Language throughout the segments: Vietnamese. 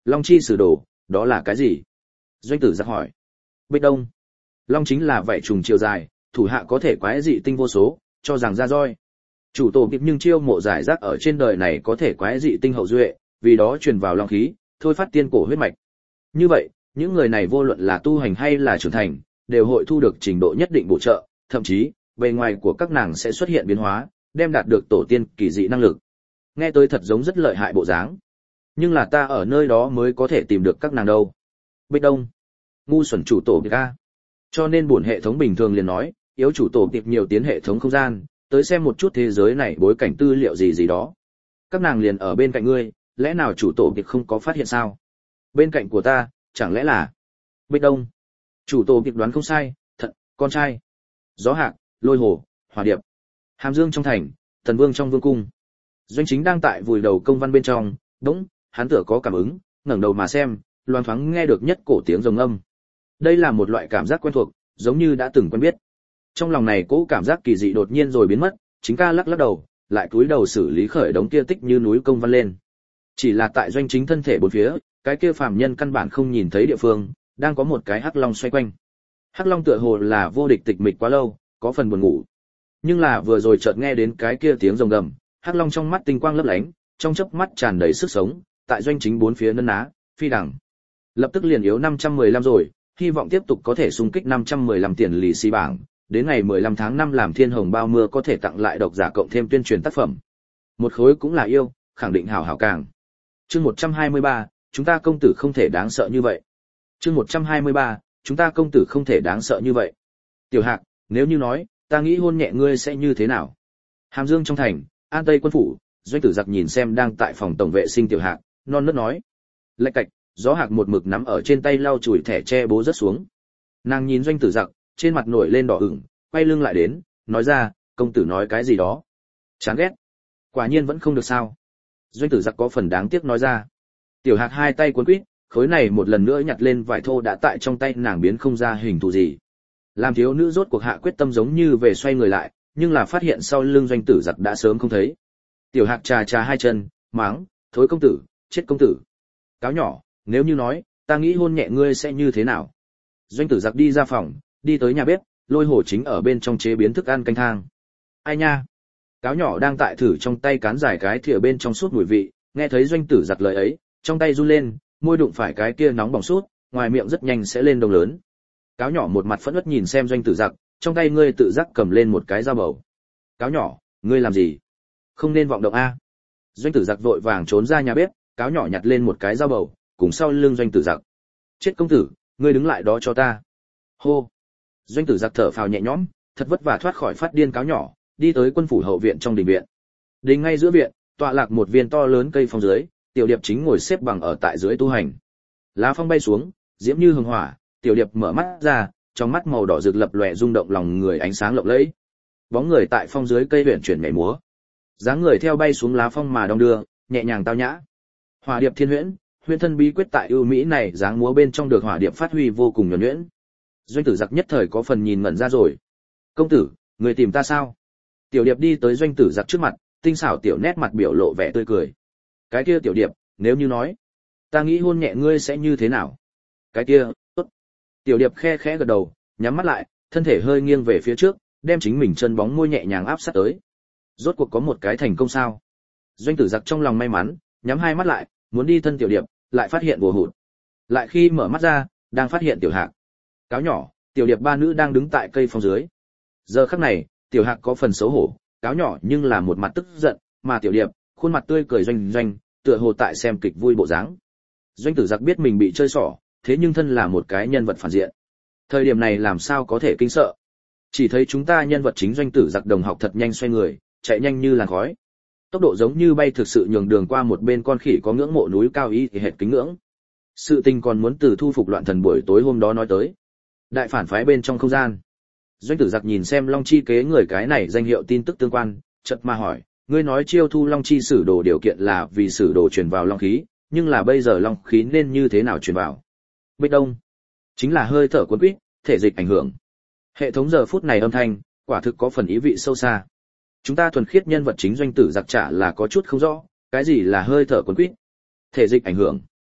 Long chi sử đồ, đó là cái gì? Doanh tử giặc hỏi. Bích Đông. Long chính là vảy trùng chiều dài, thủ hạ có thể quái dị tinh vô số, cho rằng ra roi. Chủ tổ kịp nhưng chiêu mộ giải rác ở trên đời này có thể quái dị tinh hậu duệ, vì đó truyền vào long khí, thôi phát tiên cổ huyết mạch. Như vậy, những người này vô luận là tu hành hay là trưởng thành, đều hội thu được trình độ nhất định bổ trợ, thậm chí, bề ngoài của các nàng sẽ xuất hiện biến hóa, đem đạt được tổ tiên kỳ dị năng lực. Nghe tới thật giống rất lợi hại bộ dáng. Nhưng là ta ở nơi đó mới có thể tìm được các nàng đâu. Bích Đông. Ngu xuẩn chủ tổ kịp a. Cho nên bổn hệ thống bình thường liền nói, yếu chủ tổ kịp nhiều tiến hệ thống không gian, tới xem một chút thế giới này bối cảnh tư liệu gì đó. Các nàng liền ở bên cạnh ngươi, lẽ nào chủ tổ kịp không có phát hiện sao? Bên cạnh của ta, chẳng lẽ là Bích Đông. Chủ tổ kịp đoán không sai, thật, con trai. Gió Hạc, Lôi Hồ, Hỏa Điệp. Hàm Dương trong thành, Tần Vương trong vương cung. Doanh Chính đang tại vùi đầu công văn bên trong, bỗng, hắn tựa có cảm ứng, ngẩng đầu mà xem, loáng thoáng nghe được nhất cổ tiếng rồng âm. Đây là một loại cảm giác quen thuộc, giống như đã từng quen biết. Trong lòng này cỗ cảm giác kỳ dị đột nhiên rồi biến mất, Chính ca lắc lắc đầu, lại cúi đầu xử lý khởi đống kia tích như núi công văn lên. Chỉ là tại Doanh Chính thân thể bốn phía, cái kia phàm nhân căn bản không nhìn thấy địa phương, đang có một cái hắc long xoay quanh. Hắc long tựa hồ là vô địch tịch mịch quá lâu, có phần buồn ngủ. Nhưng là vừa rồi chợt nghe đến cái kia tiếng rồng gầm, hắc long trong mắt tinh quang lấp lánh, trong chớp mắt tràn đầy sức sống, tại Doanh Chính bốn phía nấn ná, phi đằng. Lập tức liền yếu 515 rồi, hy vọng tiếp tục có thể xung kích 515 tiền lì xì bảng, đến ngày 15 tháng 5 làm thiên hồng bao mưa có thể tặng lại độc giả cộng thêm tuyên truyền tác phẩm. Một khối cũng là yêu, khẳng định hảo hảo càng. Chương 123, chúng ta công tử không thể đáng sợ như vậy. Chương 123, chúng ta công tử không thể đáng sợ như vậy. Tiểu Hạc, nếu như nói, ta nghĩ hôn nhẹ ngươi sẽ như thế nào? Hàm Dương trong thành, An Tây quân phủ, Doanh Tử Giặc nhìn xem đang tại phòng tổng vệ sinh Tiểu Hạc, non nớt nói. Lạch cạch, Gió Hạc một mực nắm ở trên tay lau chùi thẻ che bố rất xuống. Nàng nhìn Doanh Tử Giặc, trên mặt nổi lên đỏ ửng, quay lưng lại đến, nói ra, công tử nói cái gì đó. Chán ghét. Quả nhiên vẫn không được sao. Doanh Tử Giặc có phần đáng tiếc nói ra. Tiểu Hạc hai tay cuốn quýt, khối này một lần nữa nhặt lên vải thô đã tại trong tay nàng biến không ra hình thù gì. Làm thiếu nữ rốt cuộc hạ quyết tâm giống như về xoay người lại, nhưng là phát hiện sau lưng Doanh Tử Giặc đã sớm không thấy. Tiểu Hạc trà trà hai chân, mắng, thối công tử, chết công tử. Cáo nhỏ, nếu như nói, ta nghĩ hôn nhẹ ngươi sẽ như thế nào? Doanh Tử Giặc đi ra phòng, đi tới nhà bếp, Lôi Hổ chính ở bên trong chế biến thức ăn canh thang. Ai nha? Cáo nhỏ đang tại thử trong tay cán giải cái thìa bên trong suốt mùi vị, nghe thấy Doanh Tử Giặc lời ấy, trong tay run lên, môi đụng phải cái kia nóng bỏng suốt, ngoài miệng rất nhanh sẽ lên đồng lớn. Cáo nhỏ một mặt phẫn uất nhìn xem Doanh Tử Giặc, trong tay ngươi tự giác cầm lên một cái dao bầu. Cáo nhỏ, ngươi làm gì? Không nên vọng động a. Doanh Tử Giặc vội vàng trốn ra nhà bếp, cáo nhỏ nhặt lên một cái dao bầu, cùng sau lưng Doanh Tử Giặc. Chết công tử, ngươi đứng lại đó cho ta. Hô. Doanh Tử Giặc thở phào nhẹ nhõm, thật vất vả thoát khỏi phát điên cáo nhỏ, đi tới quân phủ hậu viện trong đình viện. Đình ngay giữa viện, tọa lạc một viên to lớn cây phong dưới, Tiểu Điệp chính ngồi xếp bằng ở tại dưới tu hành. Lá phong bay xuống, diễm như hừng hỏa, Tiểu Điệp mở mắt ra, trong mắt màu đỏ rực lập lòe rung động lòng người ánh sáng lộng lẫy. Bóng người tại phong dưới cây huyền chuyển nhảy múa, dáng người theo bay xuống lá phong mà đong đưa, nhẹ nhàng tao nhã. Hỏa Điệp thiên huyễn, huyễn thân bí quyết tại ưu mỹ này dáng múa bên trong được Hỏa Điệp phát huy vô cùng nhuần nhuyễn. Doanh Tử Giặc nhất thời có phần nhìn ngẩn ra rồi. Công tử, người tìm ta sao? Tiểu Điệp đi tới Doanh Tử Giặc trước mặt, tinh xảo tiểu nét mặt biểu lộ vẻ tươi cười. Cái kia Tiểu Điệp, nếu như nói, ta nghĩ hôn nhẹ ngươi sẽ như thế nào? Cái kia, tốt. Tiểu Điệp khe khẽ gật đầu, nhắm mắt lại, thân thể hơi nghiêng về phía trước, đem chính mình chân bóng môi nhẹ nhàng áp sát tới. Rốt cuộc có một cái thành công sao? Doanh Tử Giặc trong lòng may mắn, nhắm hai mắt lại, muốn đi thân Tiểu Điệp, lại phát hiện vô hụt. Lại khi mở mắt ra, đang phát hiện Tiểu Hạc. Cáo nhỏ, Tiểu Điệp ba nữ đang đứng tại cây phong dưới. Giờ khắc này, Tiểu Hạc có phần xấu hổ, cáo nhỏ nhưng là một mặt tức giận, mà Tiểu Điệp, khuôn mặt tươi cười doanh doanh, tựa hồ tại xem kịch vui bộ dáng. Doanh Tử Giặc biết mình bị chơi xỏ, thế nhưng thân là một cái nhân vật phản diện. Thời điểm này làm sao có thể kinh sợ? Chỉ thấy chúng ta nhân vật chính Doanh Tử Giặc đồng học thật nhanh xoay người, chạy nhanh như làn khói. Tốc độ giống như bay thực sự nhường đường qua một bên con khỉ có ngưỡng mộ núi cao y thì hệt kính ngưỡng. Sự tình còn muốn từ thu phục loạn thần buổi tối hôm đó nói tới. Đại phản phái bên trong không gian. Doanh Tử Giặc nhìn xem Long Chi kế người cái này danh hiệu tin tức tương quan, chợt mà hỏi, ngươi nói chiêu thu Long Chi sử đồ điều kiện là vì sử đồ truyền vào long khí, nhưng là bây giờ long khí nên như thế nào truyền vào? Bích Đông. Chính là hơi thở cuốn quýt, thể dịch ảnh hưởng. Hệ thống giờ phút này âm thanh, quả thực có phần ý vị sâu xa. Chúng ta thuần khiết nhân vật chính Doanh Tử Giặc trả là có chút không rõ, cái gì là hơi thở cuốn quýt? Thể dịch ảnh hưởng.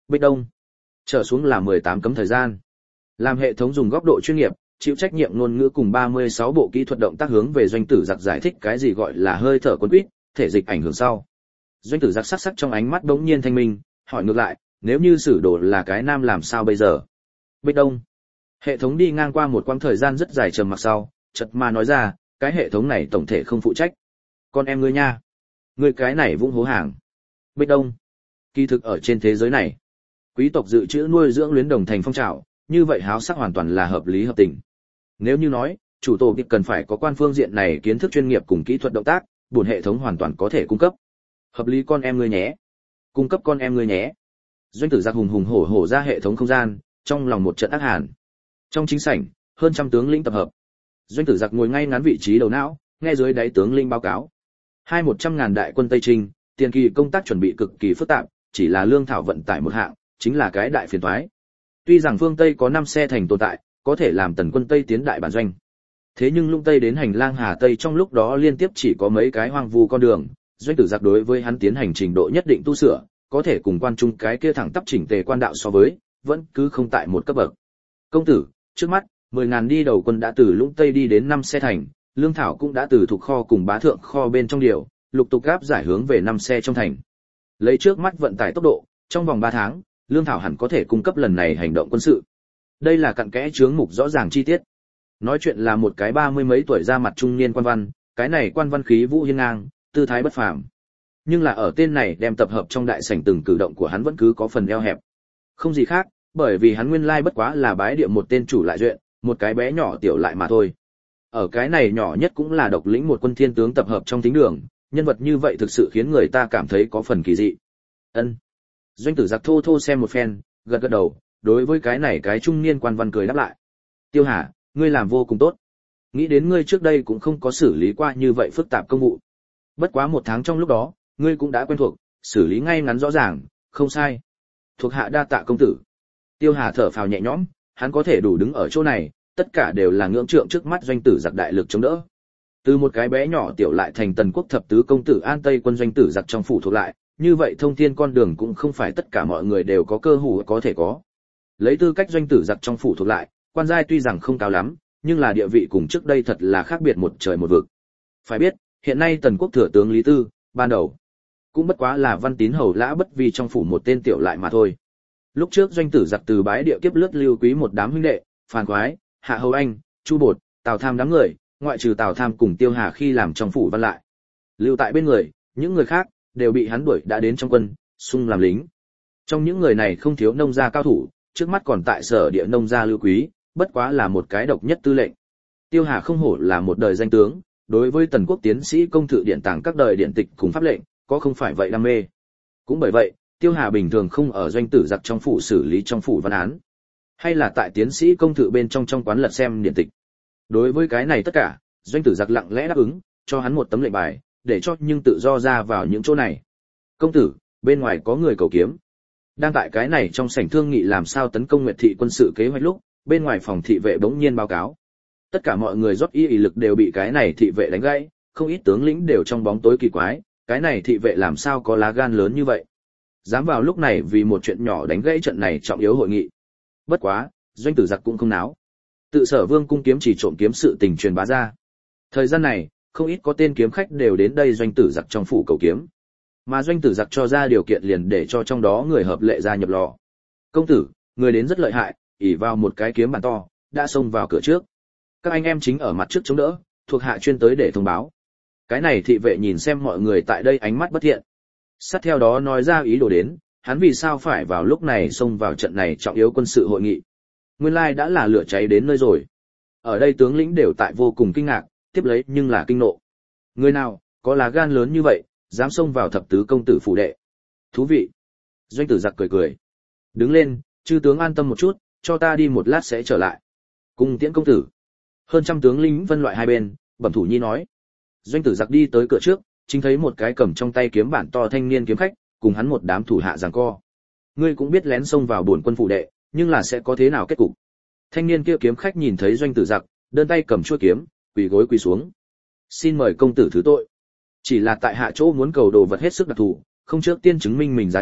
Bích Đông. Trở xuống là 18 cấm thời gian. Làm hệ thống dùng góc độ chuyên nghiệp, chịu trách nhiệm ngôn ngữ cùng 36 bộ kỹ thuật động tác hướng về doanh tử giặc giải thích cái gì gọi là hơi thở cuốn quýt, thể dịch ảnh hưởng sau. Doanh tử giặc sắc sắc trong ánh mắt đống nhiên thanh minh, hỏi ngược lại, nếu như sử đồ là cái nam làm sao bây giờ? Bích Đông. Hệ thống đi ngang qua một quãng thời gian rất dài trầm mặc sau, chợt mà nói ra, cái hệ thống này tổng thể không phụ trách. Con em ngươi nha. Ngươi cái này vung hố hàng. Bích Đông. Kỳ thực ở trên thế giới này, quý tộc dự trữ nuôi dưỡng luyến đồng thành phong trào, như vậy háo sắc hoàn toàn là hợp lý hợp tình. Nếu như nói, chủ tổ kịp cần phải có quan phương diện này kiến thức chuyên nghiệp cùng kỹ thuật động tác, buồn hệ thống hoàn toàn có thể cung cấp. Hợp lý con em ngươi nhé. Cung cấp con em ngươi nhé. Doanh tử giặc hùng hùng hổ hổ ra hệ thống không gian, trong lòng một trận ác hàn. Trong chính sảnh, hơn trăm tướng lĩnh tập hợp. Doanh tử giặc ngồi ngay ngắn vị trí đầu não, nghe dưới đáy tướng lĩnh báo cáo. 100.000 đại quân Tây Trinh, tiền kỳ công tác chuẩn bị cực kỳ phức tạp, chỉ là lương thảo vận tải một hạng, chính là cái đại phiền toái. Tuy rằng phương Tây có 5 xe thành tồn tại, có thể làm tần quân Tây tiến đại bản doanh. Thế nhưng lung Tây đến hành lang Hà Tây trong lúc đó liên tiếp chỉ có mấy cái hoang vu con đường, doanh tử giặc đối với hắn tiến hành trình độ nhất định tu sửa, có thể cùng quan trung cái kia thẳng tắp chỉnh tề quan đạo so với, vẫn cứ không tại một cấp bậc. Công tử, trước mắt, 10.000 đi đầu quân đã từ lũng Tây đi đến 5 xe thành, lương thảo cũng đã từ thuộc kho cùng bá thượng kho bên trong điều, lục tục gáp giải hướng về 5 xe trong thành. Lấy trước mắt vận tải tốc độ, trong vòng 3 tháng, lương thảo hẳn có thể cung cấp lần này hành động quân sự. Đây là cặn kẽ chướng mục rõ ràng chi tiết. Nói chuyện là một cái 30 mấy tuổi ra mặt trung niên quan văn, cái này quan văn khí vũ hiên ngang, tư thái bất phàm. Nhưng là ở tên này đem tập hợp trong đại sảnh từng cử động của hắn vẫn cứ có phần eo hẹp. Không gì khác, bởi vì hắn nguyên lai bất quá là bái địa một tên chủ lại duyện, một cái bé nhỏ tiểu lại mà thôi. Ở cái này nhỏ nhất cũng là độc lĩnh một quân thiên tướng tập hợp trong thính đường, nhân vật như vậy thực sự khiến người ta cảm thấy có phần kỳ dị. Ân. Doanh tử giặc thô thô xem một phen, gật gật đầu, đối với cái này cái trung niên quan văn cười đáp lại. Tiêu Hà, ngươi làm vô cùng tốt. Nghĩ đến ngươi trước đây cũng không có xử lý qua như vậy phức tạp công vụ. Bất quá 1 tháng trong lúc đó, ngươi cũng đã quen thuộc, xử lý ngay ngắn rõ ràng, không sai. Thuộc hạ đa tạ công tử. Tiêu Hà thở phào nhẹ nhõm, hắn có thể đủ đứng ở chỗ này, tất cả đều là ngưỡng trượng trước mắt doanh tử giặc đại lực chống đỡ. Từ một cái bé nhỏ tiểu lại thành tần quốc thập tứ công tử an tây quân doanh tử giặc trong phủ thuộc lại, như vậy thông thiên con đường cũng không phải tất cả mọi người đều có cơ hội có thể có. Lấy tư cách doanh tử giặc trong phủ thuộc lại, quan giai tuy rằng không cao lắm, nhưng là địa vị cùng trước đây thật là khác biệt một trời một vực. Phải biết, hiện nay tần quốc thừa tướng Lý Tư, ban đầu cũng bất quá là văn tín hầu lã bất vi trong phủ một tên tiểu lại mà thôi. Lúc trước doanh tử giặc từ bái địa kiếp lướt lưu quý một đám huynh đệ, Phan Quái, Hạ Hầu Anh, Chu Bột, Tào Tham đám người, ngoại trừ Tào Tham cùng Tiêu Hà khi làm trong phủ văn lại. Lưu tại bên người, những người khác đều bị hắn đuổi đã đến trong quân, xung làm lính. Trong những người này không thiếu nông gia cao thủ, trước mắt còn tại sở địa nông gia lưu quý, bất quá là một cái độc nhất tư lệnh. Tiêu Hà không hổ là một đời danh tướng, đối với tần quốc tiến sĩ công thự điện tàng các đời điện tịch cùng pháp lệnh, có không phải vậy đam mê. Cũng bởi vậy, Tiêu Hà bình thường không ở doanh tử giặc trong phủ xử lý trong phủ văn án, hay là tại tiến sĩ công thự bên trong quán lật xem điện tịch. Đối với cái này tất cả, doanh tử giặc lặng lẽ đáp ứng, cho hắn một tấm lệnh bài, để cho nhưng tự do ra vào những chỗ này. Công tử, bên ngoài có người cầu kiếm. Đang tại cái này trong sảnh thương nghị làm sao tấn công Nguyệt thị quân sự kế hoạch lúc, bên ngoài phòng thị vệ bỗng nhiên báo cáo. Tất cả mọi người rót ý lực đều bị cái này thị vệ đánh gãy, không ít tướng lĩnh đều trong bóng tối kỳ quái, cái này thị vệ làm sao có lá gan lớn như vậy, dám vào lúc này vì một chuyện nhỏ đánh gãy trận này trọng yếu hội nghị. Bất quá, doanh tử giặc cũng không náo. Tự Sở Vương cung kiếm chỉ trộm kiếm sự tình truyền bá ra. Thời gian này, không ít có tên kiếm khách đều đến đây doanh tử giặc trong phủ cầu kiếm. Mà doanh tử giặc cho ra điều kiện liền để cho trong đó người hợp lệ gia nhập lò. Công tử, người đến rất lợi hại, ỷ vào một cái kiếm bản to, đã xông vào cửa trước. Các anh em chính ở mặt trước chống đỡ, thuộc hạ chuyên tới để thông báo. Cái này thị vệ nhìn xem mọi người tại đây ánh mắt bất thiện. Sát theo đó nói ra ý đồ đến, hắn vì sao phải vào lúc này xông vào trận này trọng yếu quân sự hội nghị. Nguyên lai đã là lửa cháy đến nơi rồi. Ở đây tướng lĩnh đều tại vô cùng kinh ngạc, tiếp lấy nhưng là kinh nộ. Người nào, có lá gan lớn như vậy, dám xông vào thập tứ công tử phủ đệ. Thú vị. Doanh tử giặc cười cười. Đứng lên, chư tướng an tâm một chút, cho ta đi một lát sẽ trở lại. Cùng tiễn công tử. Hơn trăm tướng lĩnh phân loại hai bên, Bẩm thủ nhi nói. Doanh tử giặc đi tới cửa trước, chính thấy một cái cầm trong tay kiếm bản to thanh niên kiếm khách, cùng hắn một đám thủ hạ giằng co. Ngươi cũng biết lén xông vào bổn quân phủ đệ, nhưng là sẽ có thế nào kết cục? Thanh niên kia kiếm khách nhìn thấy doanh tử giặc, đơn tay cầm chuôi kiếm, quỳ gối quỳ xuống. Xin mời công tử thứ tội. Chỉ là tại hạ chỗ muốn cầu đồ vật hết sức đặc thù, không trước tiên chứng minh mình giá trị,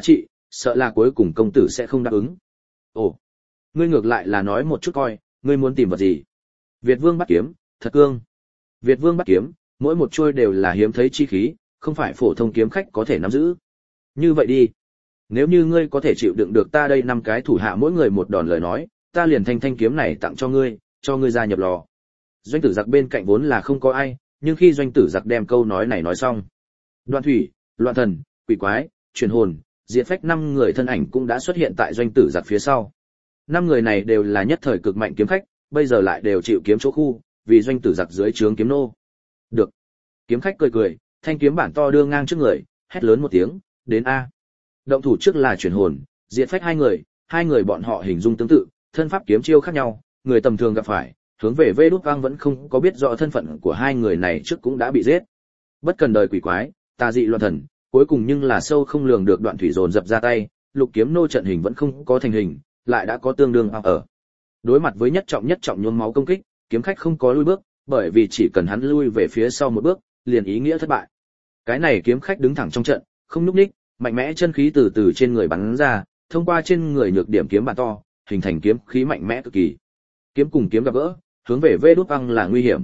sợ là cuối cùng công tử sẽ không đáp ứng. Ồ, ngươi ngược lại là nói một chút coi, ngươi muốn tìm vật gì? Việt Vương bắt kiếm, thật cương. Việt Vương bắt kiếm, mỗi một chuôi đều là hiếm thấy chi khí, không phải phổ thông kiếm khách có thể nắm giữ. Như vậy đi, nếu như ngươi có thể chịu đựng được ta đây 5 cái thủ hạ mỗi người một đòn lời nói, ta liền thanh kiếm này tặng cho ngươi gia nhập lò. Doanh tử giặc bên cạnh vốn là không có ai, nhưng khi doanh tử giặc đem câu nói này nói xong, Đoạn Thủy, Loạn Thần, Quỷ Quái, Truyền Hồn, Diệt Phách 5 người thân ảnh cũng đã xuất hiện tại doanh tử giặc phía sau. 5 người này đều là nhất thời cực mạnh kiếm khách, bây giờ lại đều chịu kiếm chỗ khu, vì doanh tử giặc dưới trướng kiếm nô. Được. Kiếm khách cười cười, thanh kiếm bản to đưa ngang trước người, hét lớn một tiếng, đến a. Động thủ trước là Truyền Hồn, Diệt Phách 2 người bọn họ hình dung tương tự, thân pháp kiếm chiêu khác nhau, người tầm thường gặp phải, hướng về Vê Đút Vang vẫn không có biết rõ thân phận của 2 người này trước cũng đã bị giết. Bất cần đời Quỷ Quái, Tà Dị Loạn Thần, cuối cùng nhưng là sâu không lường được Đoạn Thủy dồn dập ra tay, lục kiếm nô trận hình vẫn không có thành hình, lại đã có tương đương ở. Đối mặt với nhất trọng nhuốm máu công kích, kiếm khách không có lui bước, bởi vì chỉ cần hắn lui về phía sau một bước, liền ý nghĩa thất bại. Cái này kiếm khách đứng thẳng trong trận, không nhúc nhích, mạnh mẽ chân khí từ từ trên người bắn ra, thông qua trên người nhược điểm kiếm bản to, hình thành kiếm khí mạnh mẽ cực kỳ. Kiếm cùng kiếm gặp gỡ, hướng về Vê Đút Vang là nguy hiểm.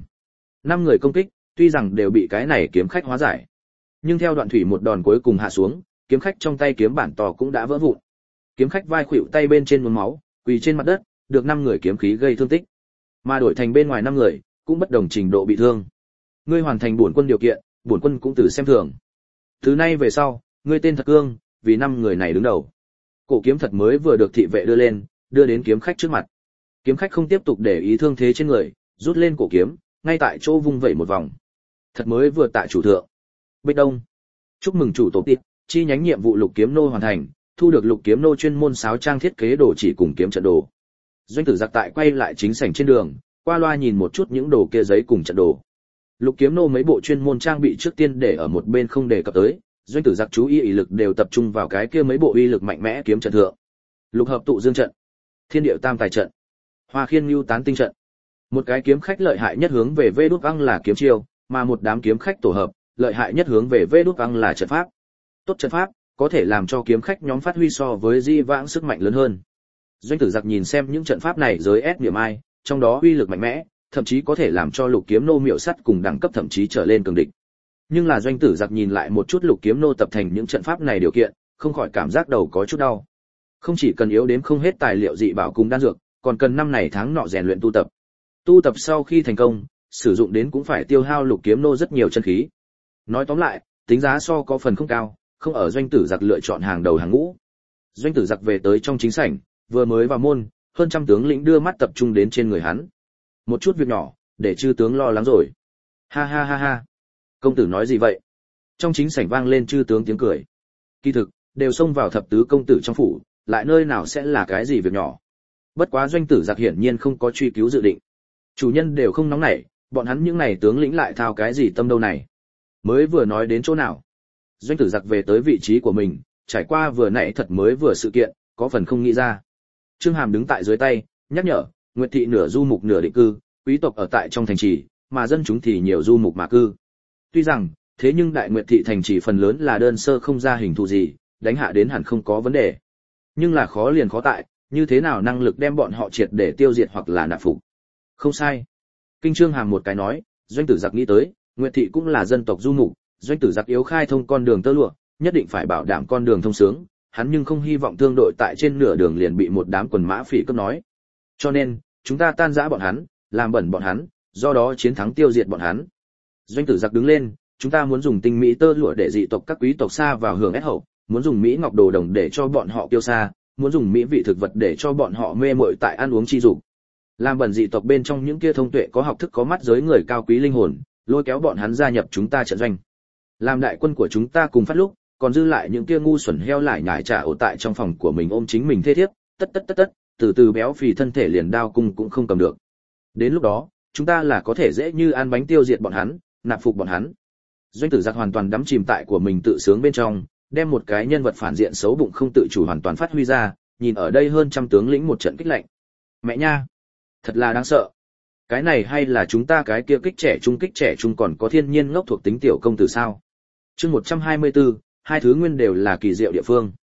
5 người công kích, tuy rằng đều bị cái này kiếm khách hóa giải, nhưng theo Đoạn Thủy một đòn cuối cùng hạ xuống, kiếm khách trong tay kiếm bản to cũng đã vỡ vụn. Kiếm khách vai khuỵu tay bên trên nhuốm máu, quỳ trên mặt đất, được 5 người kiếm khí gây thương tích. Mà đổi thành bên ngoài 5 người, cũng bất đồng trình độ bị thương. Ngươi hoàn thành bổn quân điều kiện, bổn quân cũng từ xem thường. Từ nay về sau, ngươi tên thật cương, vì 5 người này đứng đầu. Cổ kiếm thật mới vừa được thị vệ đưa lên, đưa đến kiếm khách trước mặt. Kiếm khách không tiếp tục để ý thương thế trên người, rút lên cổ kiếm, ngay tại chỗ vung vẩy một vòng. Thật mới vừa tại chủ thượng. Bích Đông. Chúc mừng chủ tổ tiết, chi nhánh nhiệm vụ lục kiếm nô hoàn thành, thu được lục kiếm nô chuyên môn sáo trang thiết kế đồ chỉ cùng kiếm trận đồ. Doanh tử giặc tại quay lại chính sảnh trên đường, qua loa nhìn một chút những đồ kia giấy cùng trận đồ. Lục kiếm nô mấy bộ chuyên môn trang bị trước tiên để ở một bên không đề cập tới, doanh tử giặc chú ý ý lực đều tập trung vào cái kia mấy bộ uy lực mạnh mẽ kiếm trận thượng. Lục hợp tụ dương trận, Thiên điệu tam tài trận, Hoa khiên lưu tán tinh trận. Một cái kiếm khách lợi hại nhất hướng về Vê Đút Vang là kiếm chiêu, mà một đám kiếm khách tổ hợp, lợi hại nhất hướng về Vê Đút Vang là trận pháp. Tốt trận pháp, có thể làm cho kiếm khách nhóm phát huy so với di vãng sức mạnh lớn hơn. Doanh tử giặc nhìn xem những trận pháp này giới ép niệm ai, trong đó uy lực mạnh mẽ, thậm chí có thể làm cho lục kiếm nô miểu sắt cùng đẳng cấp thậm chí trở lên cường địch. Nhưng là doanh tử giặc nhìn lại một chút lục kiếm nô tập thành những trận pháp này điều kiện, không khỏi cảm giác đầu có chút đau. Không chỉ cần yếu đến không hết tài liệu dị bảo cùng đan dược, còn cần năm này tháng nọ rèn luyện tu tập. Tu tập sau khi thành công, sử dụng đến cũng phải tiêu hao lục kiếm nô rất nhiều chân khí. Nói tóm lại, tính giá so có phần không cao, không ở doanh tử giặc lựa chọn hàng đầu hàng ngũ. Doanh tử giặc về tới trong chính sảnh, vừa mới vào môn, hơn trăm tướng lĩnh đưa mắt tập trung đến trên người hắn. Một chút việc nhỏ, để chư tướng lo lắng rồi. Ha ha ha ha. Công tử nói gì vậy? Trong chính sảnh vang lên chư tướng tiếng cười. Kỳ thực, đều xông vào thập tứ công tử trong phủ, lại nơi nào sẽ là cái gì việc nhỏ. Bất quá doanh tử giặc hiển nhiên không có truy cứu dự định. Chủ nhân đều không nóng nảy, bọn hắn những này tướng lĩnh lại thao cái gì tâm đâu này. Mới vừa nói đến chỗ nào. Doanh tử giặc về tới vị trí của mình, trải qua vừa nãy thật mới vừa sự kiện, có phần không nghĩ ra. Trương Hàm đứng tại dưới tay, nhắc nhở, Nguyệt thị nửa du mục nửa định cư, quý tộc ở tại trong thành trì, mà dân chúng thì nhiều du mục mà cư. Tuy rằng, thế nhưng Đại Nguyệt thị thành trì phần lớn là đơn sơ không ra hình thù gì, đánh hạ đến hẳn không có vấn đề. Nhưng là khó liền khó tại, như thế nào năng lực đem bọn họ triệt để tiêu diệt hoặc là nạp phục. Không sai. Kinh Trương Hàm một cái nói, doanh tử giặc nghĩ tới, Nguyệt thị cũng là dân tộc du mục, doanh tử giặc yếu khai thông con đường tơ lụa, nhất định phải bảo đảm con đường thông sướng, hắn nhưng không hy vọng thương đội tại trên nửa đường liền bị một đám quần mã phỉ cướp nói. Cho nên, chúng ta tan rã bọn hắn, làm bẩn bọn hắn, do đó chiến thắng tiêu diệt bọn hắn. Doanh tử giặc đứng lên, chúng ta muốn dùng tinh mỹ tơ lụa để dị tộc các quý tộc xa vào hưởng ép hậu, muốn dùng mỹ ngọc đồ đồng để cho bọn họ kiêu xa, muốn dùng mỹ vị thực vật để cho bọn họ mê muội tại ăn uống chi dục. Làm bẩn dị tộc bên trong những kia thông tuệ có học thức có mắt giới người cao quý linh hồn, lôi kéo bọn hắn gia nhập chúng ta trận doanh. Làm đại quân của chúng ta cùng phát lúc, còn dư lại những kia ngu xuẩn heo lại nhải trả ổ tại trong phòng của mình ôm chính mình thê thiếp, tất, từ từ béo phì thân thể liền đao cung cũng không cầm được. Đến lúc đó, chúng ta là có thể dễ như ăn bánh tiêu diệt bọn hắn, nạp phục bọn hắn. Doanh tử giặc hoàn toàn đắm chìm tại của mình tự sướng bên trong, đem một cái nhân vật phản diện xấu bụng không tự chủ hoàn toàn phát huy ra, nhìn ở đây hơn trăm tướng lĩnh một trận kích lạnh. Mẹ nha, thật là đáng sợ. Cái này hay là chúng ta cái kia kích trẻ trung còn có thiên nhiên ngốc thuộc tính tiểu công tử sao? Chương 124, hai thứ nguyên đều là kỳ diệu địa phương.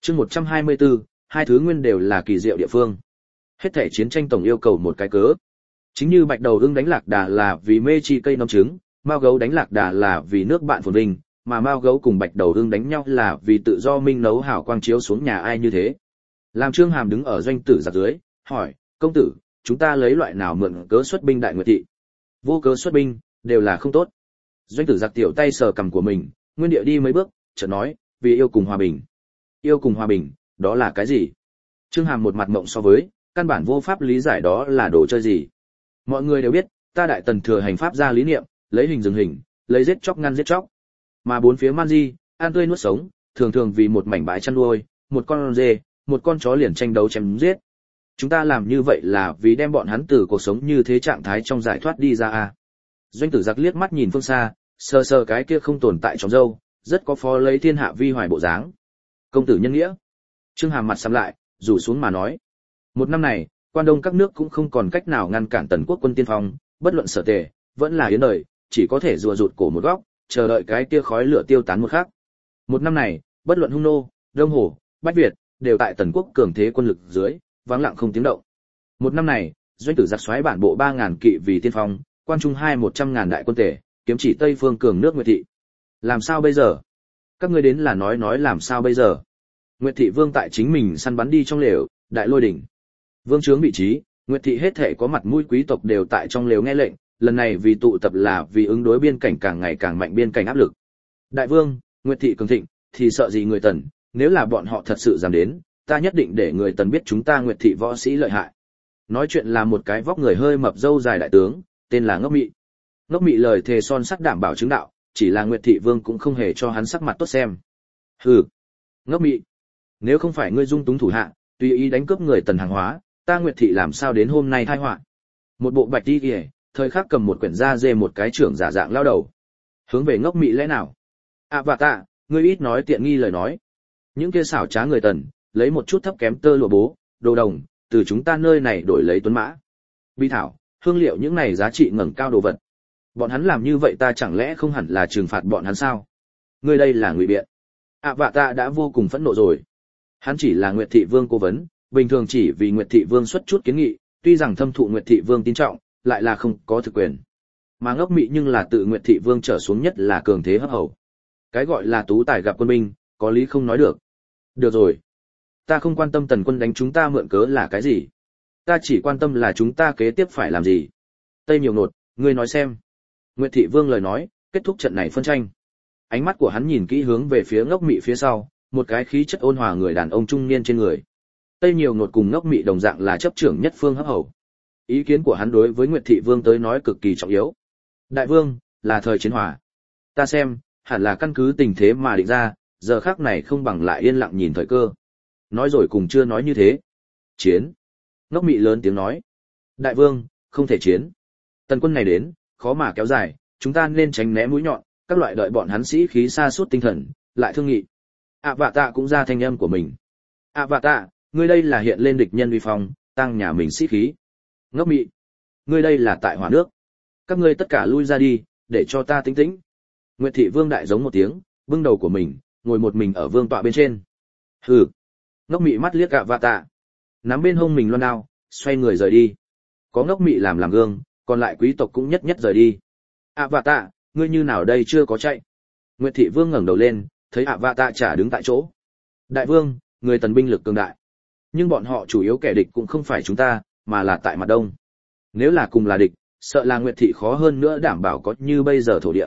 Chương 124, hai thứ nguyên đều là kỳ diệu địa phương. Hết thể chiến tranh tổng yêu cầu một cái cớ. Chính như bạch đầu ưng đánh lạc đà là vì mê chi cây nấm trứng, mao gấu đánh lạc đà là vì nước bạn phồn vinh, mà mao gấu cùng bạch đầu ưng đánh nhau là vì tự do minh nấu hào quang chiếu xuống nhà ai như thế. Làm Trương Hàm đứng ở doanh tử giặc dưới, hỏi, công tử, chúng ta lấy loại nào mượn cớ xuất binh Đại Nguyệt thị? Vô cớ xuất binh, đều là không tốt. Doanh tử giặc tiểu tay sờ cằm của mình, nguyên địa đi mấy bước, chợt nói, vì yêu cùng hòa bình. Yêu cùng hòa bình, đó là cái gì? Trương Hàm một mặt mộng so với, căn bản vô pháp lý giải đó là đồ chơi gì. Mọi người đều biết, ta Đại Tần thừa hành pháp ra lý niệm, lấy hình dừng hình, lấy giết chóc ngăn giết chóc. Mà bốn phía man di, ăn tươi nuốt sống, thường thường vì một mảnh bãi chăn nuôi, một con dê, một con chó liền tranh đấu chém giết. Chúng ta làm như vậy là vì đem bọn hắn từ cuộc sống như thế trạng thái trong giải thoát đi ra a. Doanh tử giặc liếc mắt nhìn phương xa, sờ sờ cái kia không tồn tại trong râu, rất có phó lấy thiên hạ vi hoài bộ dáng. Công tử nhân nghĩa. Trương Hàm mặt sầm lại, rủ xuống mà nói. Một năm này, quan đông các nước cũng không còn cách nào ngăn cản Tần quốc quân tiên phong, bất luận sở tề, vẫn là yến đời, chỉ có thể rùa rụt cổ một góc, chờ đợi cái kia khói lửa tiêu tán một khắc. Một năm này, bất luận hung nô, đông hồ, bách việt, đều tại Tần quốc cường thế quân lực dưới, vắng lặng không tiếng động. Một năm này, doanh tử giặc xoáy bản bộ 3000 kỵ vì tiên phong, quan trung 100.000 đại quân tể, kiếm chỉ Tây phương cường nước Nguyệt thị. Làm sao bây giờ? Các ngươi đến là nói làm sao bây giờ? Nguyệt thị vương tại chính mình săn bắn đi trong lều, đại lôi đỉnh. Vương trướng vị trí, Nguyệt thị hết thể có mặt mũi quý tộc đều tại trong lều nghe lệnh, lần này vì tụ tập là vì ứng đối biên cảnh càng ngày càng mạnh biên cảnh áp lực. Đại vương, Nguyệt thị cường thịnh, thì sợ gì người Tần, nếu là bọn họ thật sự dám đến, ta nhất định để người Tần biết chúng ta Nguyệt thị võ sĩ lợi hại. Nói chuyện là một cái vóc người hơi mập râu dài đại tướng, tên là Ngốc Mị. Ngốc Mị lời thề son sắc đảm bảo chứng đạo, chỉ là Nguyệt thị vương cũng không hề cho hắn sắc mặt tốt xem. Hừ, Ngốc Mị, nếu không phải ngươi dung túng thủ hạ, tùy ý đánh cướp người Tần hàng hóa, ta Nguyệt thị làm sao đến hôm nay tai họa. Một bộ bạch y kìa, thời khắc cầm một quyển da dê một cái trưởng giả dạng lao đầu. Hướng về Ngốc Mị lẽ nào? Và tạ, ngươi ít nói tiện nghi lời nói. Những kia xảo trá người Tần, lấy một chút thấp kém tơ lụa bố, đồ đồng, từ chúng ta nơi này đổi lấy tuấn mã. Bi thảo, hương liệu những này giá trị ngẩng cao đồ vật. Bọn hắn làm như vậy ta chẳng lẽ không hẳn là trừng phạt bọn hắn sao? Ngươi đây là ngụy biện. Và tạ đã vô cùng phẫn nộ rồi. Hắn chỉ là Nguyệt thị vương cố vấn, bình thường chỉ vì Nguyệt thị vương xuất chút kiến nghị, tuy rằng thâm thụ Nguyệt thị vương tín trọng, lại là không có thực quyền. Mà Ngốc Mị nhưng là tự Nguyệt thị vương trở xuống nhất là cường thế hấp hầu. Cái gọi là tú tài gặp quân binh, có lý không nói được. Được rồi, ta không quan tâm Tần quân đánh chúng ta mượn cớ là cái gì, ta chỉ quan tâm là chúng ta kế tiếp phải làm gì. Tây Nhiều Nột, ngươi nói xem. Nguyệt thị vương lời nói, kết thúc trận này phân tranh. Ánh mắt của hắn nhìn kỹ hướng về phía Ngốc Mị phía sau, một cái khí chất ôn hòa người đàn ông trung niên trên người. Tây Nhiều Nột cùng Ngốc Mị đồng dạng là chấp trưởng nhất phương hấp hầu. Ý kiến của hắn đối với Nguyệt thị vương tới nói cực kỳ trọng yếu. Đại vương, là thời chiến hòa. Ta xem, hẳn là căn cứ tình thế mà định ra, giờ khắc này không bằng lại yên lặng nhìn thời cơ. Nói rồi cùng chưa nói như thế. Chiến. Ngốc Mị lớn tiếng nói. Đại vương, không thể chiến. Tần quân này đến, khó mà kéo dài, chúng ta nên tránh né mũi nhọn, các loại đợi bọn hắn sĩ khí sa sút tinh thần, lại thương nghị. Vạ tạ cũng ra thanh âm của mình. Vạ tạ, ngươi đây là hiện lên địch nhân uy phong, tăng nhà mình sĩ khí. Ngốc Mị, ngươi đây là tại hỏa nước. Các ngươi tất cả lui ra đi, để cho ta tĩnh tĩnh. Nguyệt thị vương đại giống một tiếng, bưng đầu của mình, ngồi một mình ở vương tọa bên trên. Hừ. Ngốc Mị mắt liếc Vạ tạ, nắm bên hông mình loan đao, xoay người rời đi. Có Ngốc Mị làm gương, còn lại quý tộc cũng nhất nhất rời đi. Vạ tạ, ngươi như nào đây chưa có chạy? Nguyệt thị vương ngẩng đầu lên, thấy Vạ tạ chả đứng tại chỗ. Đại vương, người Tần binh lực cường đại, nhưng bọn họ chủ yếu kẻ địch cũng không phải chúng ta, mà là tại mặt đông. Nếu là cùng là địch, sợ là Nguyệt thị khó hơn nữa đảm bảo có như bây giờ thổ địa.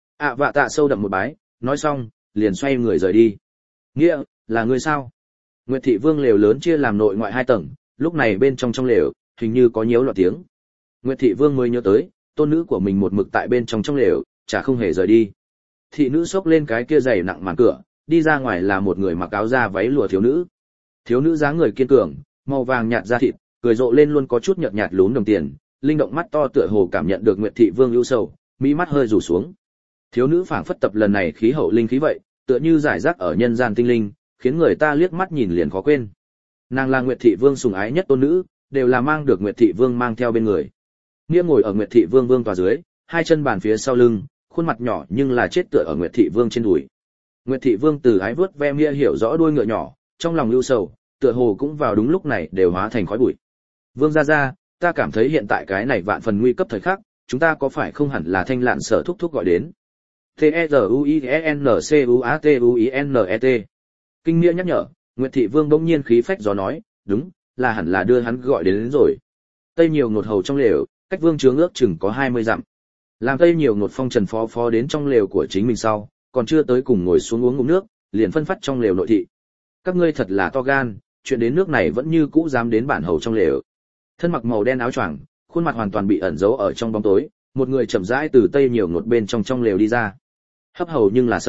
Vạ tạ sâu đậm một bái, nói xong, liền xoay người rời đi. Nghĩa, là ngươi sao? Nguyệt thị vương lều lớn chia làm nội ngoại 2 tầng, lúc này bên trong lều, hình như có nhiễu loạn tiếng. Nguyệt thị vương mới nhớ tới, tôn nữ của mình một mực tại bên trong lều, chả không hề rời đi. Thị nữ xốc lên cái kia dày nặng màn cửa, đi ra ngoài là một người mặc áo da váy lụa thiếu nữ. Thiếu nữ dáng người kiên cường, màu vàng nhạt da thịt, cười rộ lên luôn có chút nhợt nhạt lún đồng tiền, linh động mắt to tựa hồ cảm nhận được Nguyệt thị vương ưu sầu, mỹ mắt hơi rủ xuống. Thiếu nữ phảng phất tập lần này khí hậu linh khí vậy, tựa như giải rác ở nhân gian tinh linh, khiến người ta liếc mắt nhìn liền khó quên. Nàng là Nguyệt thị vương sủng ái nhất tôn nữ, đều là mang được Nguyệt thị vương mang theo bên người. Nghĩa ngồi ở Nguyệt thị vương vương tòa dưới, 2 chân bàn phía sau lưng, khuôn mặt nhỏ nhưng là chết tựa ở Nguyệt thị vương trên đùi. Nguyệt thị vương từ ái vớt ve Nghĩa hiểu rõ đuôi ngựa nhỏ, trong lòng lưu sầu, tựa hồ cũng vào đúng lúc này đều hóa thành khói bụi. Vương gia gia, ta cảm thấy hiện tại cái này vạn phần nguy cấp thời khắc, chúng ta có phải không hẳn là Thanh Lạn Sở thúc thúc gọi đến. T-E-Z-U-I-N-C-U-A-T-U-I-N-E-T. Kinh nghĩa nhắc nhở, Nguyệt Thị Vương bỗng nhiên khí phách gió nói, đúng, là hẳn là đưa hắn gọi đến rồi. Tây Nhiều Ngột hầu trong lều, cách Vương Trướng ước chừng có 20 dặm. Làm Tây Nhiều Ngột phong trần phó đến trong lều của chính mình sau, còn chưa tới cùng ngồi xuống uống ngụm nước, liền phân phát trong lều nội thị. Các ngươi thật là to gan, chuyện đến nước này vẫn như cũ dám đến bản hầu trong lều. Thân mặc màu đen áo choàng, khuôn mặt hoàn toàn bị ẩn giấu ở trong bóng tối, một người chậm rãi từ Tây Nhiều Ngột bên trong lều đi ra. Hấp hầu nhưng là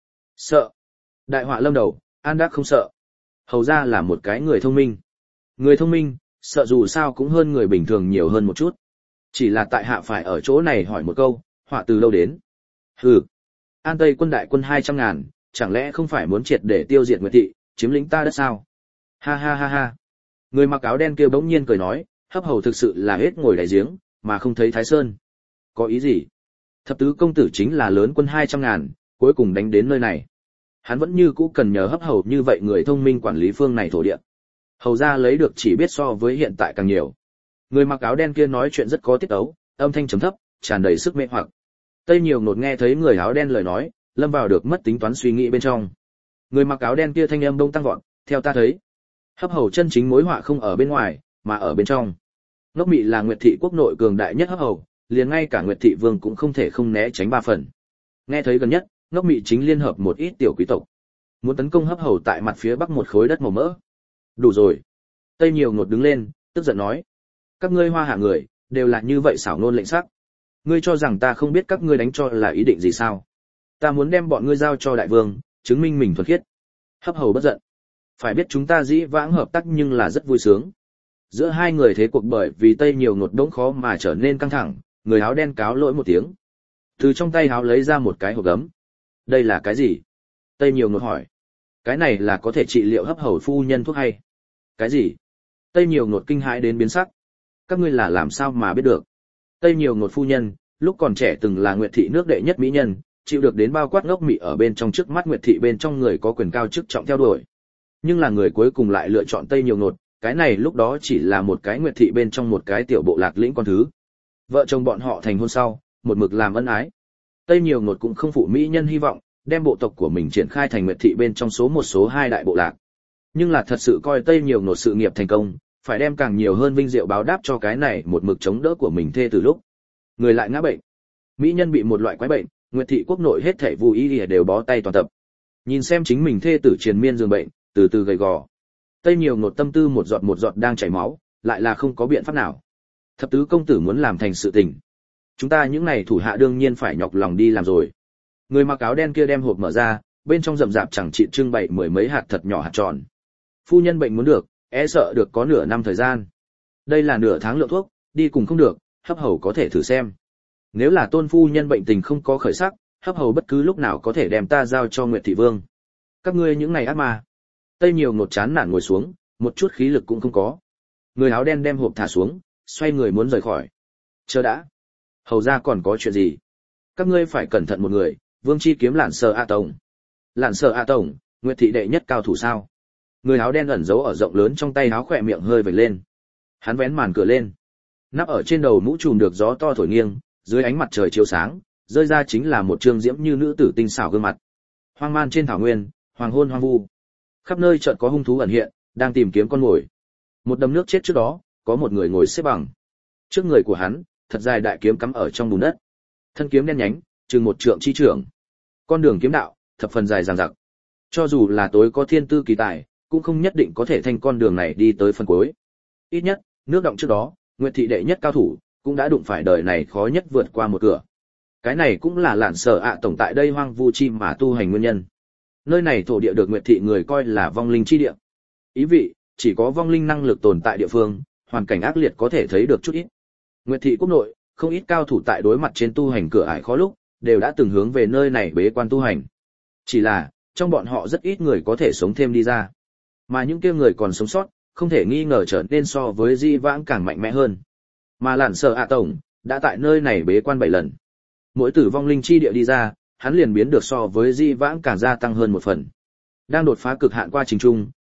sợ. Đại họa lâm đầu, An Đắc không sợ. Hầu ra là một cái người thông minh. Người thông minh, sợ dù sao cũng hơn người bình thường nhiều hơn một chút. Chỉ là tại hạ phải ở chỗ này hỏi một câu, họa từ đâu đến? Hừ. An Tây quân đại quân 200.000, chẳng lẽ không phải muốn triệt để tiêu diệt Nguyệt Thị, chiếm lĩnh ta đất sao? Ha ha ha ha. Người mặc áo đen kia bỗng nhiên cười nói, hấp hầu thực sự là hết ngồi đáy giếng, mà không thấy Thái Sơn. Có ý gì? Thập tứ công tử chính là lớn quân 200.000, cuối cùng đánh đến nơi này. Hắn vẫn như cũ cần nhờ hấp hầu như vậy người thông minh quản lý phương này thổ địa. Hầu ra lấy được chỉ biết so với hiện tại càng nhiều. Người mặc áo đen kia nói chuyện rất có tiết tấu, âm thanh trầm thấp, tràn đầy sức mê hoặc. Tây Nhiều Ngột nghe thấy người áo đen lời nói, lâm vào được mất tính toán suy nghĩ bên trong. Người mặc áo đen kia thanh âm đông tăng vọt, theo ta thấy, hấp hầu chân chính mối họa không ở bên ngoài, mà ở bên trong. Ngốc Mị là Nguyệt Thị quốc nội cường đại nhất hấp hầu, liền ngay cả Nguyệt Thị Vương cũng không thể không né tránh 3 phần. Nghe thấy gần nhất, Ngốc Mị chính liên hợp một ít tiểu quý tộc, muốn tấn công hấp hầu tại mặt phía bắc một khối đất màu mỡ. Đủ rồi. Tây Nhiều Ngột đứng lên, tức giận nói, các ngươi Hoa Hạ người đều là như vậy xảo ngôn lệnh sắc. Ngươi cho rằng ta không biết các ngươi đánh cho là ý định gì sao? Ta muốn đem bọn ngươi giao cho đại vương, chứng minh mình thuần khiết. Hấp hầu bất giận. Phải biết chúng ta dĩ vãng hợp tác nhưng là rất vui sướng. Giữa hai người thế cuộc bởi vì Tây Nhiều Ngột đống khó mà trở nên căng thẳng, người áo đen cáo lỗi một tiếng. Từ trong tay áo lấy ra một cái hộp gấm. Đây là cái gì? Tây Nhiều Ngột hỏi. Cái này là có thể trị liệu hấp hầu phu nhân thuốc hay? Cái gì? Tây Nhiều Ngột kinh hãi đến biến sắc. Các ngươi là làm sao mà biết được? Tây Nhiều Ngột phu nhân, lúc còn trẻ từng là Nguyệt Thị nước đệ nhất mỹ nhân, chịu được đến bao quát Ngốc Mị ở bên trong trước mắt Nguyệt Thị bên trong người có quyền cao chức trọng theo đuổi. Nhưng là người cuối cùng lại lựa chọn Tây Nhiều Ngột, cái này lúc đó chỉ là một cái Nguyệt Thị bên trong một cái tiểu bộ lạc lĩnh con thứ. Vợ chồng bọn họ thành hôn sau, một mực làm ân ái. Tây Nhiều Ngột cũng không phụ mỹ nhân hy vọng, đem bộ tộc của mình triển khai thành Nguyệt Thị bên trong số 1 số 2 đại bộ lạc. Nhưng là thật sự coi Tây Nhiều Ngột sự nghiệp thành công, phải đem càng nhiều hơn vinh diệu báo đáp cho cái này một mực chống đỡ của mình thê từ lúc. Người lại ngã bệnh. Mỹ nhân bị một loại quái bệnh, Nguyệt Thị quốc nội hết thảy Vu y đều bó tay toàn tập. Nhìn xem chính mình thê tử triền miên giường bệnh, từ từ gầy gò. Tây Nhiều Ngột tâm tư một giọt đang chảy máu, lại là không có biện pháp nào. Thập tứ công tử muốn làm thành sự tình, chúng ta những này thủ hạ đương nhiên phải nhọc lòng đi làm rồi. Người mặc áo đen kia đem hộp mở ra, bên trong rậm rạp chẳng trị trưng bày 10 mấy hạt thật nhỏ hạt tròn. Phu nhân bệnh muốn được, sợ được có nửa năm thời gian. Đây là nửa tháng lượng thuốc, đi cùng không được, hấp hầu có thể thử xem. Nếu là tôn phu nhân bệnh tình không có khởi sắc, hấp hầu bất cứ lúc nào có thể đem ta giao cho Nguyệt Thị Vương. Các ngươi những này ác ma. Tây Nhiều Ngột chán nản ngồi xuống, một chút khí lực cũng không có. Người áo đen đem hộp thả xuống, xoay người muốn rời khỏi. Chờ đã. Hầu ra còn có chuyện gì? Các ngươi phải cẩn thận một người, Vương chi kiếm Lạn Sở A Tổng. Lạn Sở A Tổng, Nguyệt Thị đệ nhất cao thủ sao? Người áo đen ẩn giấu ở rộng lớn trong tay áo khỏe miệng hơi vểnh lên. Hắn vén màn cửa lên. Nắp ở trên đầu mũ trùm được gió to thổi nghiêng, dưới ánh mặt trời chiếu sáng, rơi ra chính là một trương diễm như nữ tử tinh xảo gương mặt. Hoang man trên thảo nguyên, hoàng hôn hoang vu. Khắp nơi chợt có hung thú ẩn hiện, đang tìm kiếm con mồi. Một đầm nước chết trước đó, có một người ngồi xếp bằng. Trước người của hắn, thật dài đại kiếm cắm ở trong bùn đất. Thân kiếm đen nhánh, chừng 1 trượng chi trưởng. Con đường kiếm đạo, thập phần dài dằng dặc. Cho dù là tối có thiên tư kỳ tài, cũng không nhất định có thể thành con đường này đi tới phần cuối. Ít nhất, nước động trước đó, Nguyệt Thị đệ nhất cao thủ, cũng đã đụng phải đời này khó nhất vượt qua một cửa. Cái này cũng là Lạn Sở ạ tổng tại đây hoang vu chi mà tu hành nguyên nhân. Nơi này thổ địa được Nguyệt Thị người coi là vong linh chi địa. Ý vị, chỉ có vong linh năng lực tồn tại địa phương, hoàn cảnh ác liệt có thể thấy được chút ít. Nguyệt Thị quốc nội, không ít cao thủ tại đối mặt trên tu hành cửa ải khó lúc, đều đã từng hướng về nơi này bế quan tu hành. Chỉ là, trong bọn họ rất ít người có thể sống thêm đi ra. Mà những kia người còn sống sót, không thể nghi ngờ trở nên so với di vãng càng mạnh mẽ hơn. Mà Lạn Sở ạ tổng, đã tại nơi này bế quan 7 lần. Mỗi tử vong linh chi địa đi ra, hắn liền biến được so với di vãng càng gia tăng hơn 1 phần. Đang đột phá cực hạn qua trình trung,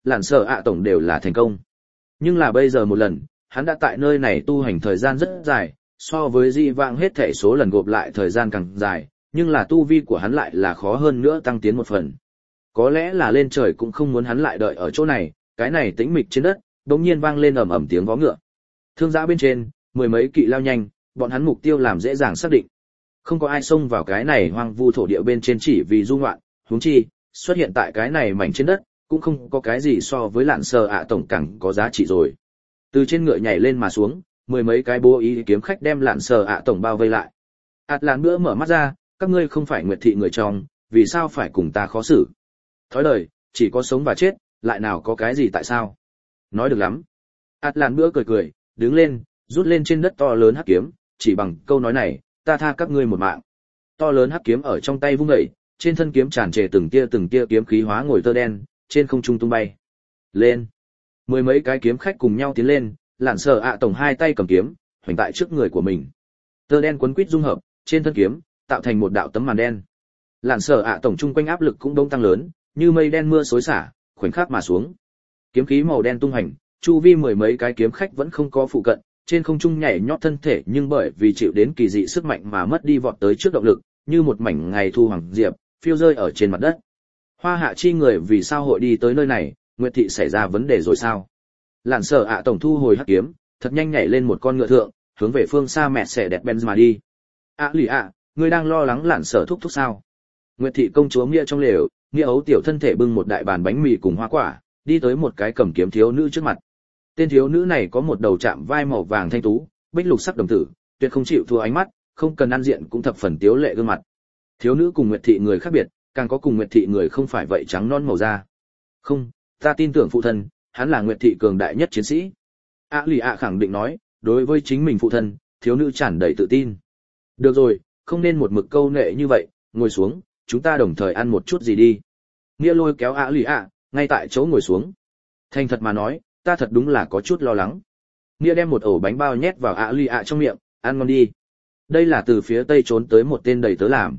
lạn sở ạ tổng đều là thành công. Nhưng là bây giờ một lần, hắn đã tại nơi này tu hành thời gian rất dài, so với di vãng hết thể số lần gộp lại thời gian càng dài, nhưng là tu vi của hắn lại là khó hơn nữa tăng tiến một phần. Có lẽ là lên trời cũng không muốn hắn lại đợi ở chỗ này, cái này tĩnh mịch trên đất, đột nhiên vang lên ầm ầm tiếng vó ngựa. Thương giã bên trên, mười mấy kỵ lao nhanh, bọn hắn mục tiêu làm dễ dàng xác định. Không có ai xông vào cái này hoang vu thổ địa bên trên chỉ vì du ngoạn, huống chi, xuất hiện tại cái này mảnh trên đất, cũng không có cái gì so với lạn sờ ạ tổng càng có giá trị rồi. Từ trên ngựa nhảy lên mà xuống, mười mấy cái bố ý kiếm khách đem lạn sờ ạ tổng bao vây lại. Lạn bữa mở mắt ra, các ngươi không phải Nguyệt thị người trong, vì sao phải cùng ta khó xử? Thói đời, chỉ có sống và chết, lại nào có cái gì tại sao? Nói được lắm. Lạn bữa cười cười, đứng lên, rút lên trên đất to lớn hắc kiếm, chỉ bằng câu nói này, ta tha các ngươi một mạng. To lớn hắc kiếm ở trong tay vung dậy, trên thân kiếm tràn trề từng tia kiếm khí hóa ngồi tơ đen, trên không trung tung bay. Lên. Mười mấy cái kiếm khách cùng nhau tiến lên, lạn sờ ạ tổng hai tay cầm kiếm, hoành tại trước người của mình. Tơ đen quấn quít dung hợp, trên thân kiếm, tạo thành một đạo tấm màn đen. Lạn sờ ạ tổng trung quanh áp lực cũng đông tăng lớn, như mây đen mưa xối xả, khoảnh khắc mà xuống. Kiếm khí màu đen tung hành, chu vi mười mấy cái kiếm khách vẫn không có phụ cận, trên không trung nhảy nhót thân thể nhưng bởi vì chịu đến kỳ dị sức mạnh mà mất đi vọt tới trước động lực, như một mảnh ngày thu hoàng diệp, phiêu rơi ở trên mặt đất. Hoa Hạ chi người vì sao hội đi tới nơi này, Nguyệt thị xảy ra vấn đề rồi sao? Lạn sở ạ tổng thu hồi hắc kiếm, thật nhanh nhảy lên một con ngựa thượng, hướng về phương xa mẹ sẽ đẹp Benz mà đi. Lì ạ, ngươi đang lo lắng Lạn sở thúc sao? Nguyệt thị công chúa nghĩa trong lều, nghĩa ấu tiểu thân thể bưng một đại bàn bánh mì cùng hoa quả, đi tới một cái cầm kiếm thiếu nữ trước mặt. Tên thiếu nữ này có một đầu chạm vai màu vàng thanh tú, bích lục sắc đồng tử, tuyệt không chịu thua ánh mắt, không cần ăn diện cũng thập phần tiếu lệ gương mặt. Thiếu nữ cùng Nguyệt thị người khác biệt, càng có cùng Nguyệt thị người không phải vậy trắng non màu da. Không, ta tin tưởng phụ thân, hắn là Nguyệt thị cường đại nhất chiến sĩ. Lì ạ khẳng định nói, đối với chính mình phụ thân, thiếu nữ tràn đầy tự tin. Được rồi, không nên một mực câu nệ như vậy, ngồi xuống, chúng ta đồng thời ăn một chút gì đi. Nghĩa lôi kéo lì ạ, ngay tại chỗ ngồi xuống. Thành thật mà nói, ta thật đúng là có chút lo lắng. Nghĩa đem một ổ bánh bao nhét vào lì ạ trong miệng, ăn ngon đi. Đây là từ phía tây trốn tới một tên đầy tớ làm.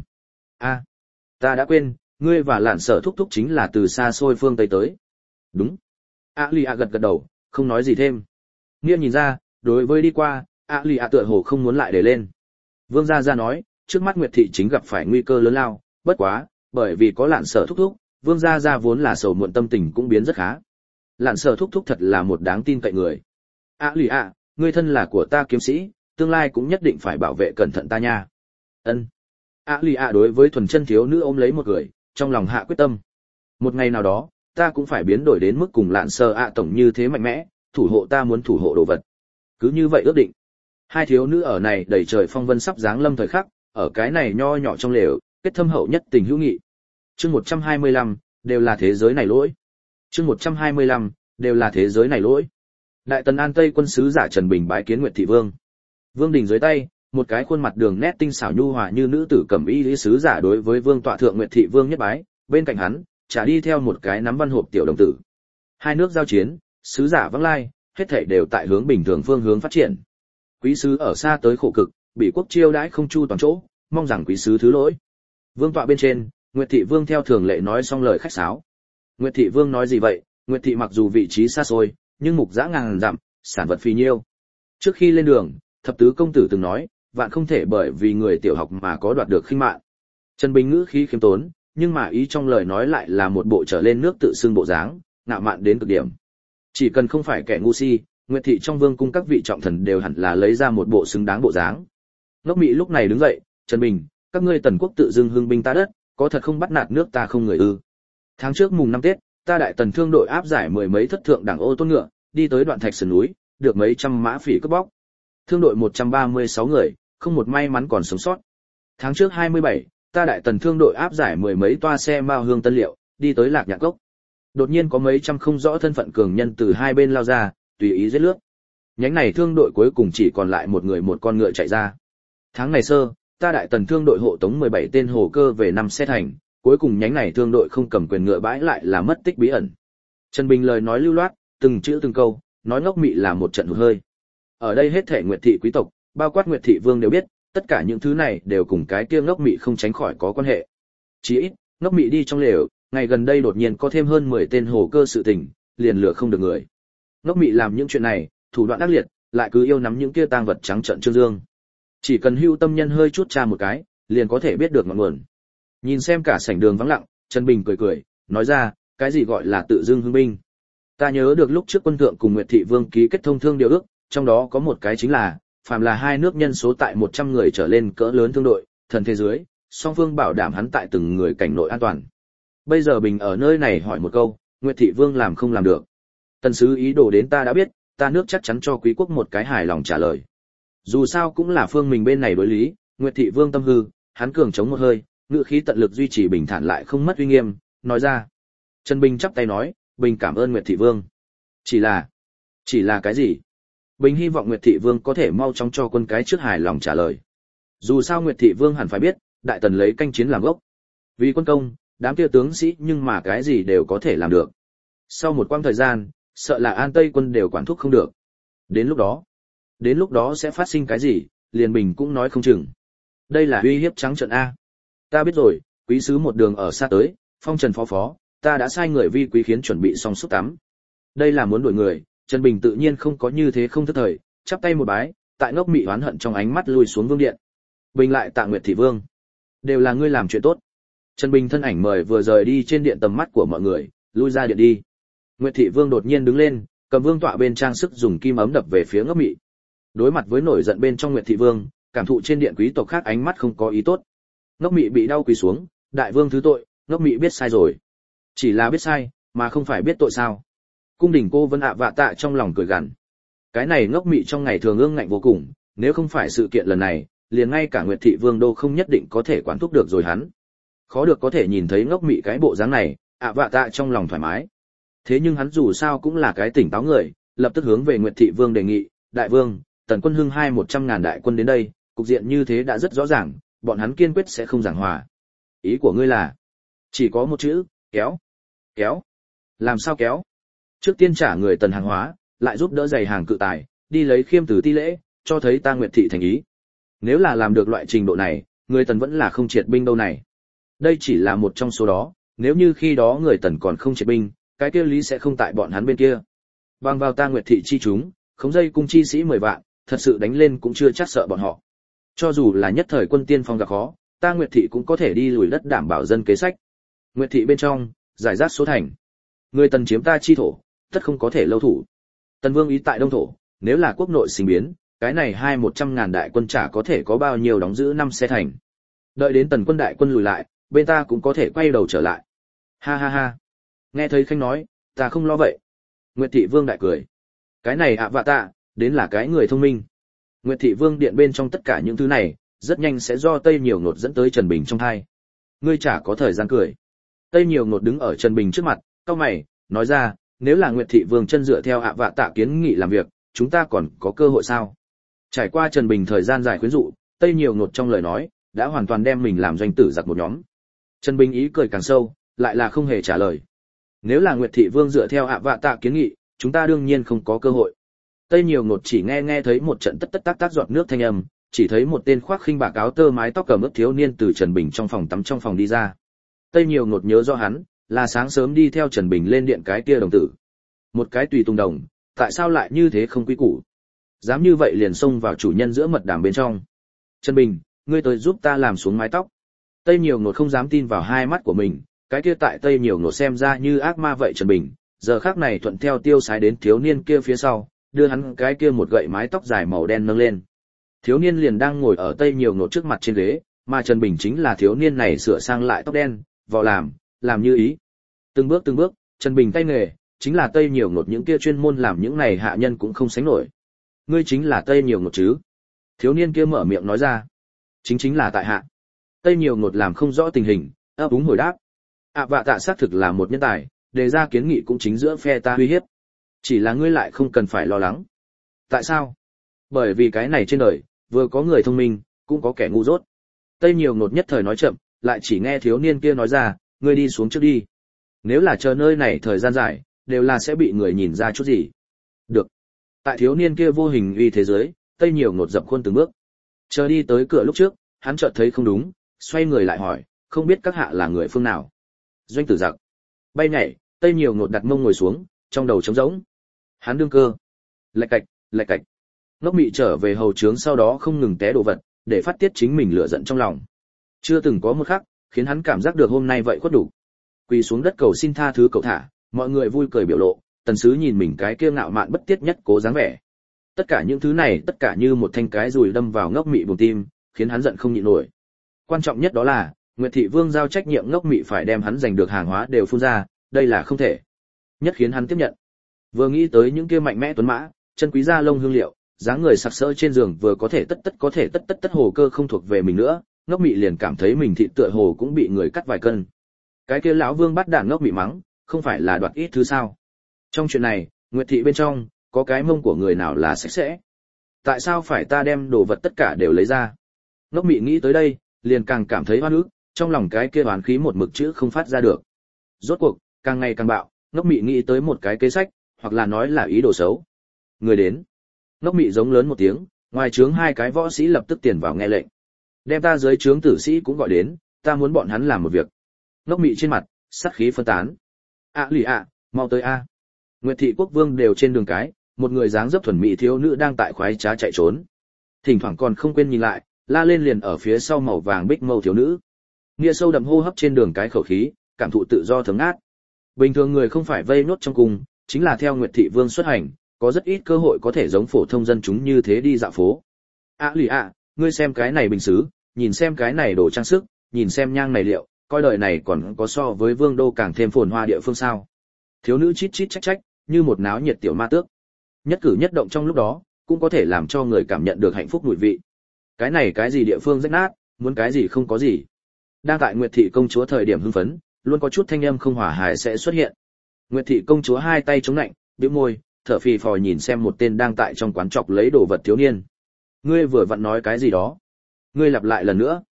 Ta đã quên, ngươi và Lạn sở thúc thúc chính là từ xa xôi phương tây tới. Đúng. Lì ạ gật gật đầu, không nói gì thêm. Nghĩa nhìn ra, đối với đi qua, lì ạ tựa hồ không muốn lại để lên. Vương gia nói, trước mắt Nguyệt thị chính gặp phải nguy cơ lớn lao, bất quá, bởi vì có Lạn sở thúc thúc, Vương gia vốn là sầu muộn tâm tình cũng biến rất khá. Lạn sở thúc thúc thật là một đáng tin cậy người. Lì ạ, ngươi thân là của ta kiếm sĩ, tương lai cũng nhất định phải bảo vệ cẩn thận ta nha. Ân. Lì ạ đối với thuần chân thiếu nữ ôm lấy một người, trong lòng hạ quyết tâm. Một ngày nào đó, ta cũng phải biến đổi đến mức cùng Lạn sở ạ tổng như thế mạnh mẽ, thủ hộ ta muốn thủ hộ đồ vật. Cứ như vậy ước định. Hai thiếu nữ ở này đầy trời phong vân sắp giáng lâm thời khắc, ở cái này nho nhỏ trong lều, kết thâm hậu nhất tình hữu nghị. Chương 125, đều là thế giới này lỗi. Chương 125, đều là thế giới này lỗi. Đại tần An Tây quân sứ giả Trần Bình bái kiến Nguyệt thị vương. Vương đình dưới tay, một cái khuôn mặt đường nét tinh xảo nhu hòa như nữ tử cẩm y lý sứ giả đối với vương tọa thượng Nguyệt thị vương nhất bái, bên cạnh hắn, trả đi theo một cái nắm văn hộp tiểu đồng tử. Hai nước giao chiến, sứ giả vắng lai, hết thảy đều tại hướng bình thường phương hướng phát triển. Quý sứ ở xa tới khổ cực, bị quốc chiêu đãi không chu toàn chỗ, mong rằng quý sứ thứ lỗi. Vương tọa bên trên, Nguyệt thị vương theo thường lệ nói xong lời khách sáo. Nguyệt thị vương nói gì vậy? Nguyệt thị mặc dù vị trí xa xôi, nhưng mục dã ngàn dặm, sản vật phì nhiêu. Trước khi lên đường, thập tứ công tử từng nói, vạn không thể bởi vì người tiểu học mà có đoạt được khinh mạng. Trần Bình ngữ khí khiêm tốn, nhưng mà ý trong lời nói lại là một bộ trở lên nước tự xưng bộ dáng, ngạo mạn đến cực điểm. Chỉ cần không phải kẻ ngu si, Nguyệt thị trong vương cung các vị trọng thần đều hẳn là lấy ra một bộ xứng đáng bộ dáng. Ngốc Mị lúc này đứng dậy, Trần Bình, các ngươi tần quốc tự dưng hưng binh ta đất, có thật không bắt nạt nước ta không người ư? Tháng trước mùng 5 Tết, ta đại tần thương đội áp giải mười mấy thất thượng đẳng ô tô ngựa, đi tới đoạn thạch sườn núi, được mấy trăm mã phỉ cướp bóc. Thương đội 136 người, không một may mắn còn sống sót. Tháng trước 27, ta đại tần thương đội áp giải mười mấy toa xe mao hương tân liệu, đi tới Lạc Nhạn Cốc. Đột nhiên có mấy trăm không rõ thân phận cường nhân từ hai bên lao ra, tùy ý giết lướt. Nhánh này thương đội cuối cùng chỉ còn lại một người một con ngựa chạy ra. Tháng này sơ, ta đại tần thương đội hộ tống 17 tên hồ cơ về 5 xe thành, cuối cùng nhánh này thương đội không cầm quyền ngựa bãi lại là mất tích bí ẩn. Trần Bình lời nói lưu loát, từng chữ từng câu, nói Ngốc Mị là một trận hụt hơi. Ở đây hết thảy Nguyệt thị quý tộc, bao quát Nguyệt thị vương đều biết, tất cả những thứ này đều cùng cái kia Ngốc Mị không tránh khỏi có quan hệ. Chỉ ít, Ngốc Mị đi trong lều, ngày gần đây đột nhiên có thêm hơn 10 tên hồ cơ sự tình, liền lừa không được người. Ngốc Mị làm những chuyện này, thủ đoạn ác liệt, lại cứ yêu nắm những kia tang vật trắng trợn trương dương. Chỉ cần Hưu Tâm Nhân hơi chút tra một cái, liền có thể biết được ngọn nguồn. Nhìn xem cả sảnh đường vắng lặng, Trần Bình cười cười, nói ra, cái gì gọi là tự dưng hưng binh? Ta nhớ được lúc trước quân thượng cùng Nguyệt Thị Vương ký kết thông thương điều ước, trong đó có một cái chính là, phàm là hai nước nhân số tại 100 người trở lên cỡ lớn thương đội, thần thế dưới, song phương bảo đảm hắn tại từng người cảnh nội an toàn. Bây giờ Bình ở nơi này hỏi một câu, Nguyệt Thị Vương làm không làm được? Tần sứ ý đồ đến ta đã biết, ta nước chắc chắn cho quý quốc một cái hài lòng trả lời. Dù sao cũng là phương mình bên này đối lý, Nguyệt Thị Vương tâm hư, hắn cường chống một hơi, ngữ khí tận lực duy trì bình thản lại không mất uy nghiêm, nói ra. Trần Bình chắp tay nói, Bình cảm ơn Nguyệt Thị Vương. Chỉ là cái gì? Bình hy vọng Nguyệt Thị Vương có thể mau chóng cho quân cái trước hài lòng trả lời. Dù sao Nguyệt Thị Vương hẳn phải biết, đại tần lấy canh chiến làm gốc. Vì quân công, đám kia tướng sĩ nhưng mà cái gì đều có thể làm được. Sau một quãng thời gian, sợ là An Tây quân đều quản thúc không được. Đến lúc đó sẽ phát sinh cái gì, liền Bình cũng nói không chừng. Đây là uy hiếp trắng trợn a. Ta biết rồi, quý sứ một đường ở xa tới, phong trần phó, ta đã sai người vi quý khiến chuẩn bị xong xúc tắm. Đây là muốn đuổi người, Trần Bình tự nhiên không có như thế không thức thời, chắp tay một bái, tại Ngốc Mị oán hận trong ánh mắt lùi xuống vương điện. Bình lại tạ Nguyệt Thị Vương. Đều là ngươi làm chuyện tốt. Trần Bình thân ảnh mời vừa rời đi trên điện tầm mắt của mọi người, lui ra điện đi. Nguyệt Thị Vương đột nhiên đứng lên, cầm vương tọa bên trang sức dùng kim ấm đập về phía Ngốc Mị. Đối mặt với nổi giận bên trong Nguyệt Thị Vương, cảm thụ trên điện quý tộc khác ánh mắt không có ý tốt. Ngốc Mị bị đau quỳ xuống, đại vương thứ tội, Ngốc Mị biết sai rồi. Chỉ là biết sai, mà không phải biết tội sao? Cung đình cô Vân Vạ Tạ trong lòng cười gằn. Cái này Ngốc Mị trong ngày thường ương ngạnh vô cùng, nếu không phải sự kiện lần này, liền ngay cả Nguyệt Thị Vương đô không nhất định có thể quản thúc được rồi hắn. Khó được có thể nhìn thấy Ngốc Mị cái bộ dáng này, Vạ Tạ trong lòng thoải mái. Thế nhưng hắn dù sao cũng là cái tỉnh táo người, lập tức hướng về Nguyệt Thị Vương đề nghị, đại vương, tần quân hưng 100.000 đại quân đến đây, cục diện như thế đã rất rõ ràng, bọn hắn kiên quyết sẽ không giảng hòa. Ý của ngươi là? Chỉ có một chữ, kéo. Kéo? Làm sao kéo? Trước tiên trả người tần hàng hóa, lại giúp đỡ giày hàng cự tài, đi lấy khiêm từ ti lễ, cho thấy ta Nguyệt Thị thành ý. Nếu là làm được loại trình độ này, người tần vẫn là không triệt binh đâu này. Đây chỉ là một trong số đó, nếu như khi đó người tần còn không triệt binh, cái kia lý sẽ không tại bọn hắn bên kia. Bằng vào ta Nguyệt Thị chi chúng, khống dây cung chi sĩ 10 vạn, thật sự đánh lên cũng chưa chắc sợ bọn họ. Cho dù là nhất thời quân tiên phong gặp khó, ta Nguyệt Thị cũng có thể đi lùi đất đảm bảo dân kế sách. Nguyệt Thị bên trong, giải rác số thành. Người tần chiếm ta chi thổ, tất không có thể lâu thủ. Tần vương ý tại đông thổ, nếu là quốc nội sinh biến, cái này 100.000 đại quân chả có thể có bao nhiêu đóng giữ 5 xe thành. Đợi đến tần quân đại quân lùi lại, bên ta cũng có thể quay đầu trở lại. Ha ha ha. Nghe thấy Khanh nói, ta không lo vậy. Nguyệt Thị Vương đại cười. Cái này Vạ Tạ, đến là cái người thông minh. Nguyệt Thị Vương điện bên trong tất cả những thứ này, rất nhanh sẽ do Tây Nhiều Nột dẫn tới Trần Bình trong hai. Ngươi chả có thời gian cười. Tây Nhiều Nột đứng ở Trần Bình trước mặt, cau mày, nói ra, nếu là Nguyệt Thị Vương chân dựa theo Vạ Tạ kiến nghị làm việc, chúng ta còn có cơ hội sao? Trải qua Trần Bình thời gian dài khuyến dụ, Tây Nhiều Nột trong lời nói, đã hoàn toàn đem mình làm doanh tử giặc một nhóm. Trần Bình ý cười càng sâu, lại là không hề trả lời. Nếu là Nguyệt Thị Vương dựa theo Vạ Tạ kiến nghị, chúng ta đương nhiên không có cơ hội. Tây Nhiều Nột chỉ nghe thấy một trận tất tất tác giọt nước thanh âm, chỉ thấy một tên khoác khinh bạc áo tơ mái tóc cẩm ướt thiếu niên từ Trần Bình trong phòng tắm trong phòng đi ra. Tây Nhiều Nột nhớ rõ hắn, là sáng sớm đi theo Trần Bình lên điện cái kia đồng tử. Một cái tùy tùng đồng, tại sao lại như thế không quý củ? Dám như vậy liền xông vào chủ nhân giữa mật đàm bên trong. Trần Bình, ngươi tới giúp ta làm xuống mái tóc. Tây Nhiều Nột không dám tin vào hai mắt của mình, cái kia tại Tây Nhiều Nột xem ra như ác ma vậy Trần Bình, giờ khắc này thuận theo tiêu sái đến thiếu niên kia phía sau, đưa hắn cái kia một gậy mái tóc dài màu đen nâng lên. Thiếu niên liền đang ngồi ở Tây Nhiều Nột trước mặt trên ghế, mà Trần Bình chính là thiếu niên này sửa sang lại tóc đen, vào làm như ý. Từng bước, Trần Bình tay nghề, chính là Tây Nhiều Nột những kia chuyên môn làm những này hạ nhân cũng không sánh nổi. Ngươi chính là Tây Nhiều Nột chứ? Thiếu niên kia mở miệng nói ra. Chính là tại hạ. Tây Nhiều Nột làm không rõ tình hình, ấp úng hồi đáp. Vạ Tạ xác thực là một nhân tài, đề ra kiến nghị cũng chính giữa phe ta uy hiếp. Chỉ là ngươi lại không cần phải lo lắng. Tại sao? Bởi vì cái này trên đời, vừa có người thông minh, cũng có kẻ ngu dốt. Tây Nhiều Nột nhất thời nói chậm, lại chỉ nghe thiếu niên kia nói ra, ngươi đi xuống trước đi. Nếu là chờ nơi này thời gian dài, đều là sẽ bị người nhìn ra chút gì. Được. Tại thiếu niên kia vô hình uy thế giới, Tây Nhiều Nột dập khuôn từng bước. Chờ đi tới cửa lúc trước, hắn chợt thấy không đúng, xoay người lại hỏi, không biết các hạ là người phương nào? Doanh tử giặc. Bay nhảy, Tây Nhiều Nột đặt mông ngồi xuống, trong đầu trống rỗng. Hắn đương cơ. Lạch cạch, lạch cạch. Ngốc Mị trở về hầu trướng sau đó không ngừng té đồ vật, để phát tiết chính mình lửa giận trong lòng. Chưa từng có một khắc khiến hắn cảm giác được hôm nay vậy khuất đủ. Quỳ xuống đất cầu xin tha thứ cậu thả, mọi người vui cười biểu lộ, Tần Sứ nhìn mình cái kia ngạo mạn bất tiết nhất cố dáng vẻ. Tất cả những thứ này, tất cả như một thanh cái dùi đâm vào Ngốc Mị buồng tim, khiến hắn giận không nhịn nổi. Quan trọng nhất đó là, Nguyệt Thị Vương giao trách nhiệm Ngốc Mị phải đem hắn giành được hàng hóa đều phun ra, đây là không thể. Nhất khiến hắn tiếp nhận. Vừa nghĩ tới những kia mạnh mẽ tuấn mã, chân quý da lông hương liệu, dáng người sặc sỡ trên giường vừa có thể tất hồ cơ không thuộc về mình nữa, Ngốc Mị liền cảm thấy mình thịt tựa hồ cũng bị người cắt vài cân. Cái kia lão Vương bắt đản Ngốc Mị mắng, không phải là đoạt ít thứ sao? Trong chuyện này, Nguyệt Thị bên trong có cái mông của người nào là sạch sẽ? Tại sao phải ta đem đồ vật tất cả đều lấy ra? Ngốc Mị nghĩ tới đây, liền càng cảm thấy oan ức, trong lòng cái kia oán khí một mực chữ không phát ra được. Rốt cuộc, càng ngày càng bạo, Ngốc Mị nghĩ tới một cái kế sách, hoặc là nói là ý đồ xấu. Người đến. Ngốc Mị giống lớn một tiếng, ngoài trướng hai cái võ sĩ lập tức tiền vào nghe lệnh. Đem ta dưới trướng tử sĩ cũng gọi đến, ta muốn bọn hắn làm một việc. Ngốc Mị trên mặt sát khí phân tán. Lì ạ, mau tới a. Nguyệt Thị Quốc Vương đều trên đường cái, một người dáng dấp thuần mỹ thiếu nữ đang tại khoái trá chạy trốn. Thỉnh thoảng còn không quên nhìn lại, la lên liền ở phía sau màu vàng bích mâu thiếu nữ. Nghĩa sâu đậm hô hấp trên đường cái khẩu khí, cảm thụ tự do thấm ngát. Bình thường người không phải vây nốt trong cung, chính là theo Nguyệt Thị Vương xuất hành, có rất ít cơ hội có thể giống phổ thông dân chúng như thế đi dạo phố. Lì ạ, ngươi xem cái này bình sứ, nhìn xem cái này đồ trang sức, nhìn xem nhang này liệu, coi đời này còn có so với vương đô càng thêm phồn hoa địa phương sao? Thiếu nữ chít chít trách trách, như một náo nhiệt tiểu ma tước. Nhất cử nhất động trong lúc đó, cũng có thể làm cho người cảm nhận được hạnh phúc mùi vị. Cái này cái gì địa phương rách nát, muốn cái gì không có gì. Đang tại Nguyệt Thị công chúa thời điểm hưng phấn, luôn có chút thanh âm không hòa hài sẽ xuất hiện. Nguyệt Thị công chúa hai tay chống lạnh, bĩu môi, thở phì phò nhìn xem một tên đang tại trong quán chọc lấy đồ vật thiếu niên. Ngươi vừa vặn nói cái gì đó? Ngươi lặp lại lần nữa.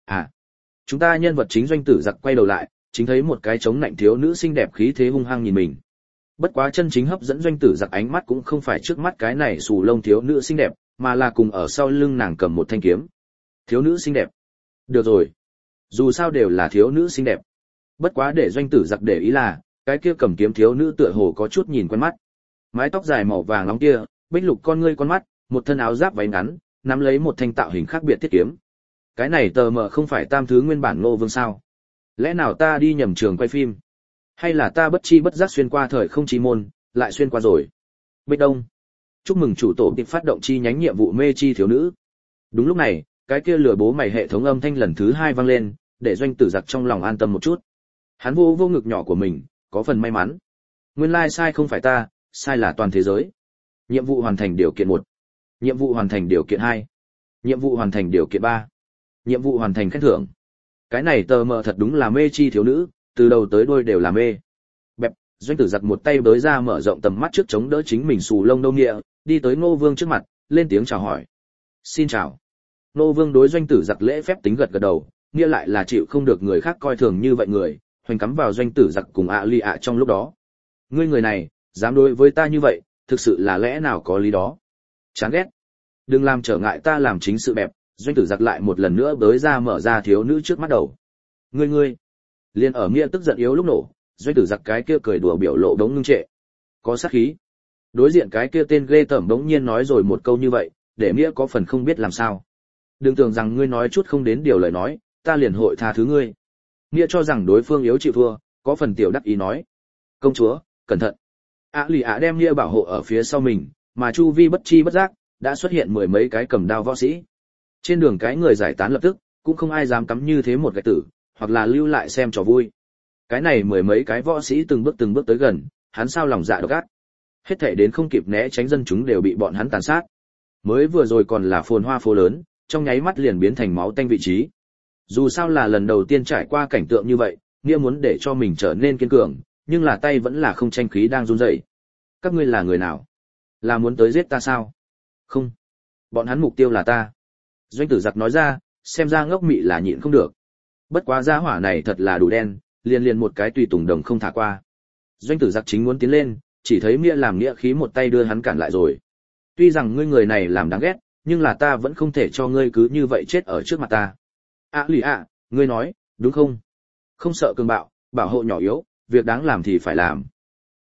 Chúng ta nhân vật chính Doanh Tử Giặc quay đầu lại, chính thấy một cái chống lạnh thiếu nữ xinh đẹp khí thế hung hăng nhìn mình. Bất quá chân chính hấp dẫn Doanh Tử Giặc ánh mắt cũng không phải trước mắt cái này xù lông thiếu nữ xinh đẹp, mà là cùng ở sau lưng nàng cầm một thanh kiếm. Thiếu nữ xinh đẹp. Được rồi. Dù sao đều là thiếu nữ xinh đẹp. Bất quá để Doanh Tử Giặc để ý là, cái kia cầm kiếm thiếu nữ tựa hồ có chút nhìn quen mắt. Mái tóc dài màu vàng nóng kia, bích lục con ngươi con mắt, một thân áo giáp váy ngắn, nắm lấy một thanh tạo hình khác biệt thiết kiếm. Cái này tờ mờ không phải tam thứ nguyên bản Ngô Vương sao? Lẽ nào ta đi nhầm trường quay phim? Hay là ta bất chi bất giác xuyên qua thời không chi môn, lại xuyên qua rồi? Bích Đông. Chúc mừng chủ tổ kịp phát động chi nhánh nhiệm vụ mê chi thiếu nữ. Đúng lúc này, cái kia lừa bố mày hệ thống âm thanh lần thứ 2 vang lên, để Doanh Tử Giặc trong lòng an tâm một chút. Hắn vô ngực nhỏ của mình, có phần may mắn. Nguyên lai sai không phải ta, sai là toàn thế giới. Nhiệm vụ hoàn thành điều kiện 1. Nhiệm vụ hoàn thành điều kiện 2. Nhiệm vụ hoàn thành điều kiện 3. Nhiệm vụ hoàn thành khen thưởng. Cái này tờ mờ thật đúng là mê chi thiếu nữ, từ đầu tới đuôi đều là mê. Bẹp, Doanh Tử Giặc một tay bới ra mở rộng tầm mắt trước chống đỡ chính mình xù lông đông địa, đi tới Ngô Vương trước mặt, lên tiếng chào hỏi. Xin chào. Ngô Vương đối Doanh Tử Giặc lễ phép tính gật đầu, nghĩa lại là chịu không được người khác coi thường như vậy người, hoành cắm vào Doanh Tử Giặc cùng Lì ạ trong lúc đó. Ngươi người này, dám đối với ta như vậy, thực sự là lẽ nào có lý đó. Chán ghét. Đừng làm trở ngại ta làm chính sự bẹp. Doanh Tử Giặc lại một lần nữa bới ra mở ra thiếu nữ trước mắt đầu. Ngươi. Liên ở Nghĩa tức giận yếu lúc nổ, Doanh Tử Giặc cái kia cười đùa biểu lộ đống ngưng trệ. Có sát khí. Đối diện cái kia tên ghê tởm đống nhiên nói rồi một câu như vậy, để Nghĩa có phần không biết làm sao. Đừng tưởng rằng ngươi nói chút không đến điều lời nói, ta liền hội tha thứ ngươi. Nghĩa cho rằng đối phương yếu chịu thua, có phần tiểu đắc ý nói. Công chúa, cẩn thận. Lì ạ đem Nghĩa bảo hộ ở phía sau mình, mà chu vi bất chi bất giác, đã xuất hiện mười mấy cái cầm đao võ sĩ. Trên đường cái người giải tán lập tức, cũng không ai dám cắm như thế một gạch tử, hoặc là lưu lại xem trò vui. Cái này mười mấy cái võ sĩ từng bước tới gần, hắn sao lòng dạ độc ác. Hết thảy đến không kịp né tránh dân chúng đều bị bọn hắn tàn sát. Mới vừa rồi còn là phồn hoa phố lớn, trong nháy mắt liền biến thành máu tanh vị trí. Dù sao là lần đầu tiên trải qua cảnh tượng như vậy, Nghĩa muốn để cho mình trở nên kiên cường, nhưng là tay vẫn là không tranh khí đang run rẩy. Các ngươi là người nào? Là muốn tới giết ta sao? Không. Bọn hắn mục tiêu là ta. Doanh Tử Giặc nói ra, xem ra Ngốc Mị là nhịn không được. Bất quá gia hỏa này thật là đủ đen, liền một cái tùy tùng đồng không thả qua. Doanh Tử Giặc chính muốn tiến lên, chỉ thấy Nghĩa làm nghĩa khí một tay đưa hắn cản lại rồi. Tuy rằng ngươi người này làm đáng ghét, nhưng là ta vẫn không thể cho ngươi cứ như vậy chết ở trước mặt ta. Lì ạ, ngươi nói, đúng không? Không sợ cường bạo, bảo hộ nhỏ yếu, việc đáng làm thì phải làm.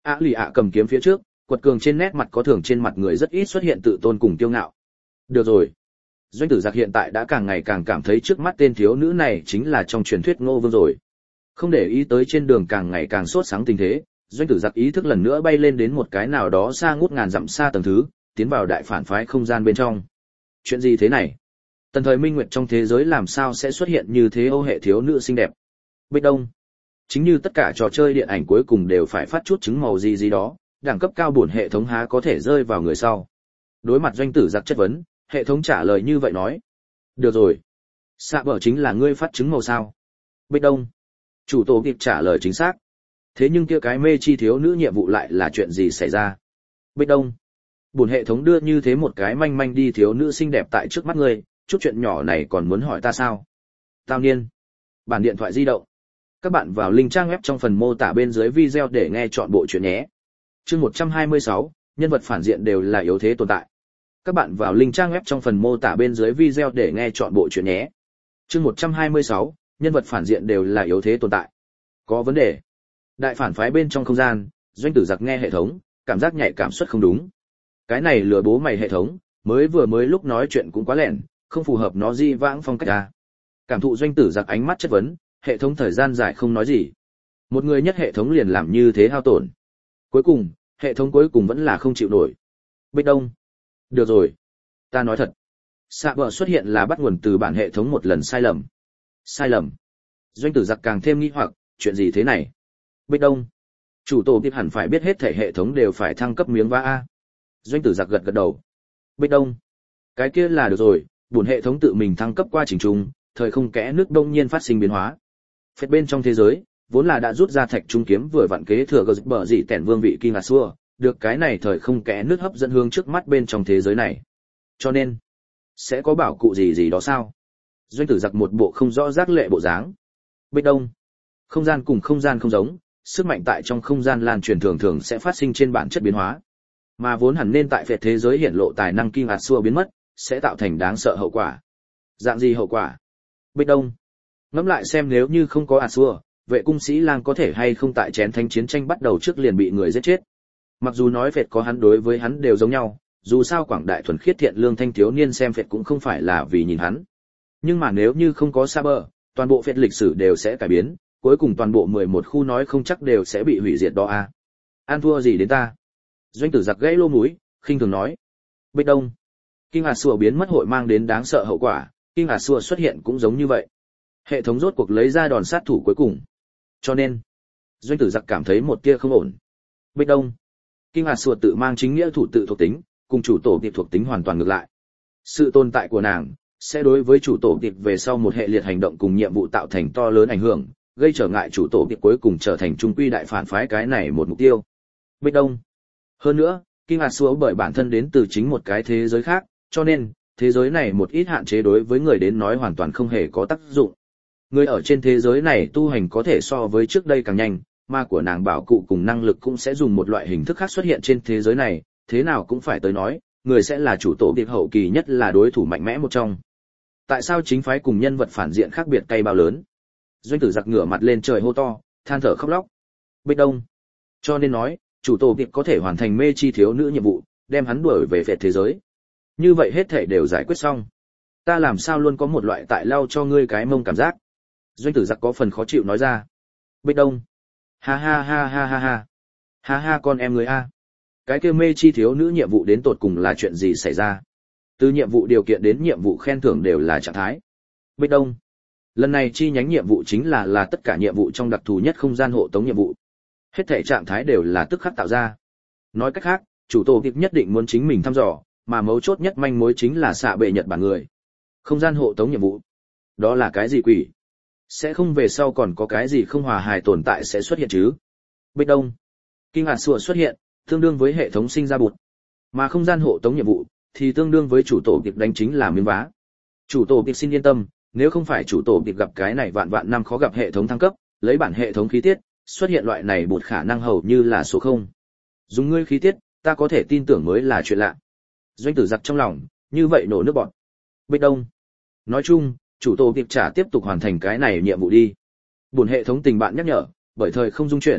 Lì ạ cầm kiếm phía trước, quật cường trên nét mặt có thường trên mặt người rất ít xuất hiện tự tôn cùng kiêu ngạo. Được rồi. Doanh Tử Giặc hiện tại đã càng ngày càng cảm thấy trước mắt tên thiếu nữ này chính là trong truyền thuyết Ngô Vương rồi. Không để ý tới trên đường càng ngày càng sốt sáng tình thế, Doanh Tử Giặc ý thức lần nữa bay lên đến một cái nào đó xa ngút ngàn dặm xa tầng thứ, tiến vào đại phản phái không gian bên trong. Chuyện gì thế này? Tần thời minh nguyệt trong thế giới làm sao sẽ xuất hiện như thế ô hệ thiếu nữ xinh đẹp? Bích Đông. Chính như tất cả trò chơi điện ảnh cuối cùng đều phải phát chút chứng màu gì gì đó, đẳng cấp cao bổn hệ thống há có thể rơi vào người sau. Đối mặt Doanh Tử Giặc chất vấn, hệ thống trả lời như vậy nói. Được rồi. Xạ bở chính là ngươi phát chứng màu sao? Bích Đông. Chủ tổ kịp trả lời chính xác. Thế nhưng kia cái mê chi thiếu nữ nhiệm vụ lại là chuyện gì xảy ra? Bích Đông. Bổn hệ thống đưa như thế một cái manh manh đi thiếu nữ xinh đẹp tại trước mắt ngươi, chút chuyện nhỏ này còn muốn hỏi ta sao? Tao niên. Bản điện thoại di động. Các bạn vào link trang web trong phần mô tả bên dưới video để nghe chọn bộ chuyện nhé. Chương 126, nhân vật phản diện đều là yếu thế tồn tại. Các bạn vào link trang web trong phần mô tả bên dưới video để nghe chọn bộ chuyện nhé. Chương 126, nhân vật phản diện đều là yếu thế tồn tại. Có vấn đề. Đại phản phái bên trong không gian, Doanh Tử Giặc nghe hệ thống, cảm giác nhạy cảm suất không đúng. Cái này lừa bố mày hệ thống, mới lúc nói chuyện cũng quá lẻn, không phù hợp nó di vãng phong cách ra. Cảm thụ Doanh Tử Giặc ánh mắt chất vấn, hệ thống thời gian dài không nói gì. Một người nhất hệ thống liền làm như thế hao tổn. Cuối cùng, hệ thống cuối cùng vẫn là không chịu nổi. Bích Đông. Được rồi. Ta nói thật. Xạ bờ xuất hiện là bắt nguồn từ bản hệ thống một lần sai lầm. Sai lầm. Doanh Tử Giặc càng thêm nghi hoặc, chuyện gì thế này? Bích Đông. Chủ tổ tiếp hẳn phải biết hết thể hệ thống đều phải thăng cấp miếng vá A. Doanh Tử Giặc gật gật đầu. Bích Đông. Cái kia là được rồi, buồn hệ thống tự mình thăng cấp qua trình trung, thời không kẽ nước đông nhiên phát sinh biến hóa. Phết bên trong thế giới, vốn là đã rút ra thạch trung kiếm vừa vặn kế thừa gờ bờ dị tẻn vương vị King Asua, được cái này thời không kẽ nước hấp dẫn hướng trước mắt bên trong thế giới này. Cho nên, sẽ có bảo cụ gì gì đó sao? Doanh Tử Giặc một bộ không rõ giác lệ bộ dáng. Bích Đông. Không gian cùng không gian không giống, sức mạnh tại trong không gian lan truyền thường sẽ phát sinh trên bản chất biến hóa. Mà vốn hẳn nên tại phệ thế giới hiển lộ tài năng King Asua biến mất, sẽ tạo thành đáng sợ hậu quả. Dạng gì hậu quả? Bích Đông. Ngẫm lại xem nếu như không có Asua, vệ cung sĩ lang có thể hay không tại chén thánh chiến tranh bắt đầu trước liền bị người giết chết. Mặc dù nói phệt có hắn đối với hắn đều giống nhau, dù sao quảng đại thuần khiết thiện lương thanh thiếu niên xem phệt cũng không phải là vì nhìn hắn. Nhưng mà nếu như không có Saber, toàn bộ phệt lịch sử đều sẽ cải biến, cuối cùng toàn bộ 11 khu nói không chắc đều sẽ bị hủy diệt đó a. An thua gì đến ta? Doanh Tử Giặc gãy lô mũi, khinh thường nói. Bích Đông. King Asua biến mất hội mang đến đáng sợ hậu quả, King Asua xuất hiện cũng giống như vậy. Hệ thống rốt cuộc lấy ra đòn sát thủ cuối cùng. Cho nên, Doanh Tử Giặc cảm thấy một tia không ổn. Bích Đông. King Asua tự mang chính nghĩa thủ tự thuộc tính, cùng chủ tổ tiệp thuộc tính hoàn toàn ngược lại. Sự tồn tại của nàng sẽ đối với chủ tổ tiệp về sau một hệ liệt hành động cùng nhiệm vụ tạo thành to lớn ảnh hưởng, gây trở ngại chủ tổ tiệp cuối cùng trở thành trung quy đại phản phái cái này một mục tiêu. Bích Đông. Hơn nữa, King Asua bởi bản thân đến từ chính một cái thế giới khác, cho nên thế giới này một ít hạn chế đối với người đến nói hoàn toàn không hề có tác dụng. Người ở trên thế giới này tu hành có thể so với trước đây càng nhanh, mà của nàng bảo cụ cùng năng lực cũng sẽ dùng một loại hình thức khác xuất hiện trên thế giới này, thế nào cũng phải tới nói, người sẽ là chủ tổ tiệp hậu kỳ nhất là đối thủ mạnh mẽ một trong. Tại sao chính phái cùng nhân vật phản diện khác biệt cay bao lớn? Doanh Tử Giặc ngửa mặt lên trời hô to, than thở khóc lóc. Bích Đông. Cho nên nói, chủ tổ tiệp có thể hoàn thành mê chi thiếu nữ nhiệm vụ, đem hắn đuổi về phệ thế giới. Như vậy hết thể đều giải quyết xong. Ta làm sao luôn có một loại tại lau cho ngươi cái mông cảm giác. Doanh Tử Giặc có phần khó chịu nói ra. Bích Đông. Ha ha ha ha ha ha. Ha ha con em người a. Cái kia mê chi thiếu nữ nhiệm vụ đến tột cùng là chuyện gì xảy ra? Từ nhiệm vụ điều kiện đến nhiệm vụ khen thưởng đều là trạng thái. Bích Đông. Lần này chi nhánh nhiệm vụ chính là tất cả nhiệm vụ trong đặc thù nhất không gian hộ tống nhiệm vụ. Hết thể trạng thái đều là tức khắc tạo ra. Nói cách khác, chủ tổ tiệp nhất định muốn chính mình thăm dò, mà mấu chốt nhất manh mối chính là xạ bệ Nhật Bản người. Không gian hộ tống nhiệm vụ. Đó là cái gì quỷ? Sẽ không về sau còn có cái gì không hòa hài tồn tại sẽ xuất hiện chứ? Bích Đông. King Asua xuất hiện, tương đương với hệ thống sinh ra bụt. Mà không gian hộ tống nhiệm vụ, thì tương đương với chủ tổ tiệp đánh chính là miếng vá. Chủ tổ tiệp xin yên tâm, nếu không phải chủ tổ tiệp gặp cái này vạn vạn năm khó gặp hệ thống thăng cấp, lấy bản hệ thống khí tiết, xuất hiện loại này bụt khả năng hầu như là số 0. Dùng ngươi khí tiết, ta có thể tin tưởng mới là chuyện lạ. Doanh Tử Giặc trong lòng, như vậy nổ nước bọt. Bích Đông. Nói chung, chủ tổ tiệp trả tiếp tục hoàn thành cái này nhiệm vụ đi. Buồn hệ thống tình bạn nhắc nhở, bởi thời không dung chuyển,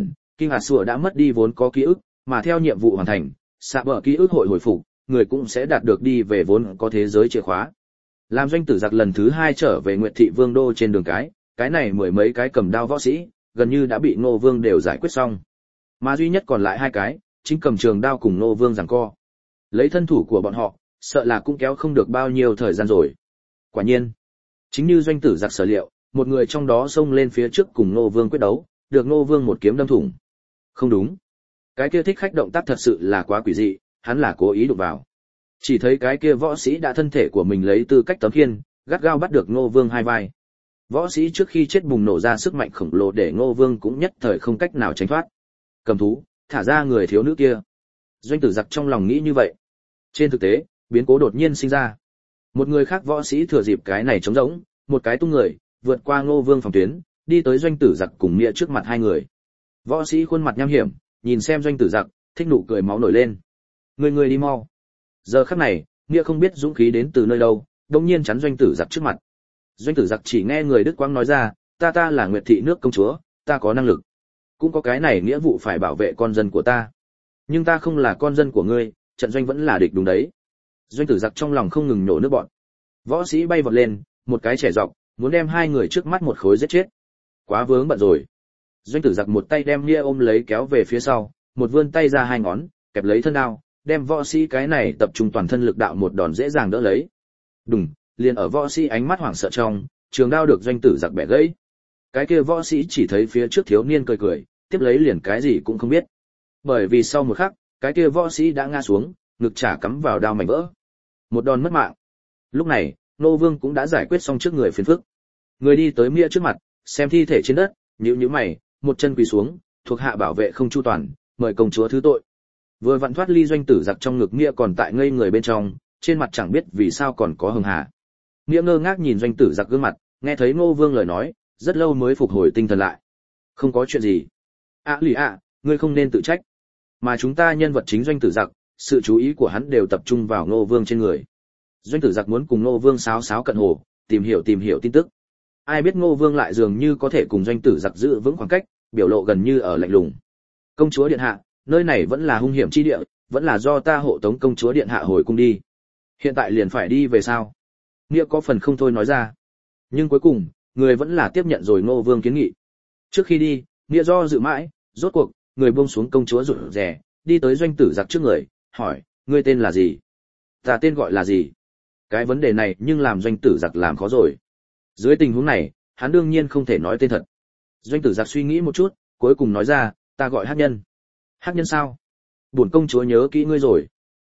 King Asua đã mất đi vốn có ký ức, mà theo nhiệm vụ hoàn thành, xạ bờ ký ức hội hồi phục, người cũng sẽ đạt được đi về vốn có thế giới chìa khóa. Làm doanh tử giặc lần thứ 2 trở về Nguyệt Thị Vương đô trên đường cái này mười mấy cái cầm đao võ sĩ, gần như đã bị Ngô Vương đều giải quyết xong. Mà duy nhất còn lại 2 cái, chính cầm trường đao cùng Ngô Vương giằng co. Lấy thân thủ của bọn họ, sợ là cũng kéo không được bao nhiêu thời gian rồi. Quả nhiên, chính như doanh tử giặc sở liệu, một người trong đó xông lên phía trước cùng Ngô Vương quyết đấu, được Ngô Vương một kiếm đâm thủng. Không đúng, cái kia thích khách động tác thật sự là quá quỷ dị, hắn là cố ý đụng vào. Chỉ thấy cái kia võ sĩ đã thân thể của mình lấy tư cách tấm khiên, gắt gao bắt được Ngô Vương hai vai. Võ sĩ trước khi chết bùng nổ ra sức mạnh khổng lồ để Ngô Vương cũng nhất thời không cách nào tránh thoát. Cầm thú, thả ra người thiếu nữ kia. Doanh tử giặc trong lòng nghĩ như vậy. Trên thực tế, biến cố đột nhiên sinh ra. Một người khác võ sĩ thừa dịp cái này trống rỗng, một cái tung người, vượt qua Ngô Vương phòng tuyến, đi tới doanh tử giặc cùng nghĩa trước mặt hai người. Võ sĩ khuôn mặt nham hiểm, nhìn xem doanh tử giặc, thích nụ cười máu nổi lên. Người đi mau. Giờ khắc này, nghĩa không biết dũng khí đến từ nơi đâu, đột nhiên chắn doanh tử giặc trước mặt. Doanh tử giặc chỉ nghe người Đức Quang nói ra, ta là Nguyệt Thị nước công chúa, ta có năng lực, cũng có cái này nghĩa vụ phải bảo vệ con dân của ta. Nhưng ta không là con dân của ngươi, trận doanh vẫn là địch đúng đấy. Doanh tử giặc trong lòng không ngừng nhổ nước bọt. Võ sĩ bay vọt lên, một cái trẻ dọc, muốn đem hai người trước mắt một khối giết chết. Quá vướng bận rồi. Doanh tử giặc một tay đem nghĩa ôm lấy kéo về phía sau, một vươn tay ra hai ngón, kẹp lấy thân đao, đem võ sĩ cái này tập trung toàn thân lực đạo một đòn dễ dàng đỡ lấy. Đùng, liền ở võ sĩ ánh mắt hoảng sợ trong, trường đao được doanh tử giặc bẻ gãy. Cái kia võ sĩ chỉ thấy phía trước thiếu niên cười cười, tiếp lấy liền cái gì cũng không biết. Bởi vì sau một khắc, cái kia võ sĩ đã ngã xuống, ngực chả cắm vào đao mảnh vỡ. Một đòn mất mạng. Lúc này, Nô Vương cũng đã giải quyết xong trước người phiền phức. Người đi tới Mia trước mặt, xem thi thể trên đất, nhíu mày, một chân quỳ xuống, thuộc hạ bảo vệ không chu toàn, mời công chúa thứ tội. Vừa vặn thoát ly doanh tử giặc trong ngực Mia còn tại ngây người bên trong, trên mặt chẳng biết vì sao còn có hường hà. Mia ngơ ngác nhìn doanh tử giặc gương mặt, nghe thấy Nô Vương lời nói, rất lâu mới phục hồi tinh thần lại. Không có chuyện gì. Lì ngươi không nên tự trách. Mà chúng ta nhân vật chính doanh tử giặc, sự chú ý của hắn đều tập trung vào Ngô Vương trên người. Doanh tử giặc muốn cùng Ngô Vương sáo sáo cận hồ, tìm hiểu tin tức. Ai biết Ngô Vương lại dường như có thể cùng doanh tử giặc giữ vững khoảng cách, biểu lộ gần như ở lạnh lùng. Công chúa điện hạ, nơi này vẫn là hung hiểm chi địa, vẫn là do ta hộ tống công chúa điện hạ hồi cung đi. Hiện tại liền phải đi về sao? Nghĩa có phần không thôi nói ra. Nhưng cuối cùng, người vẫn là tiếp nhận rồi Ngô Vương kiến nghị. Trước khi đi, Nghĩa do dự mãi, rốt cuộc, người buông xuống công chúa rụt rè, đi tới doanh tử giặc trước người, hỏi, ngươi tên là gì? Ta tên gọi là gì? Cái vấn đề này nhưng làm doanh tử giặc làm khó rồi. Dưới tình huống này, hắn đương nhiên không thể nói tên thật. Doanh tử giặc suy nghĩ một chút, cuối cùng nói ra, ta gọi Hắc Nhân. Hắc Nhân sao? Bổn công chúa nhớ kỹ ngươi rồi.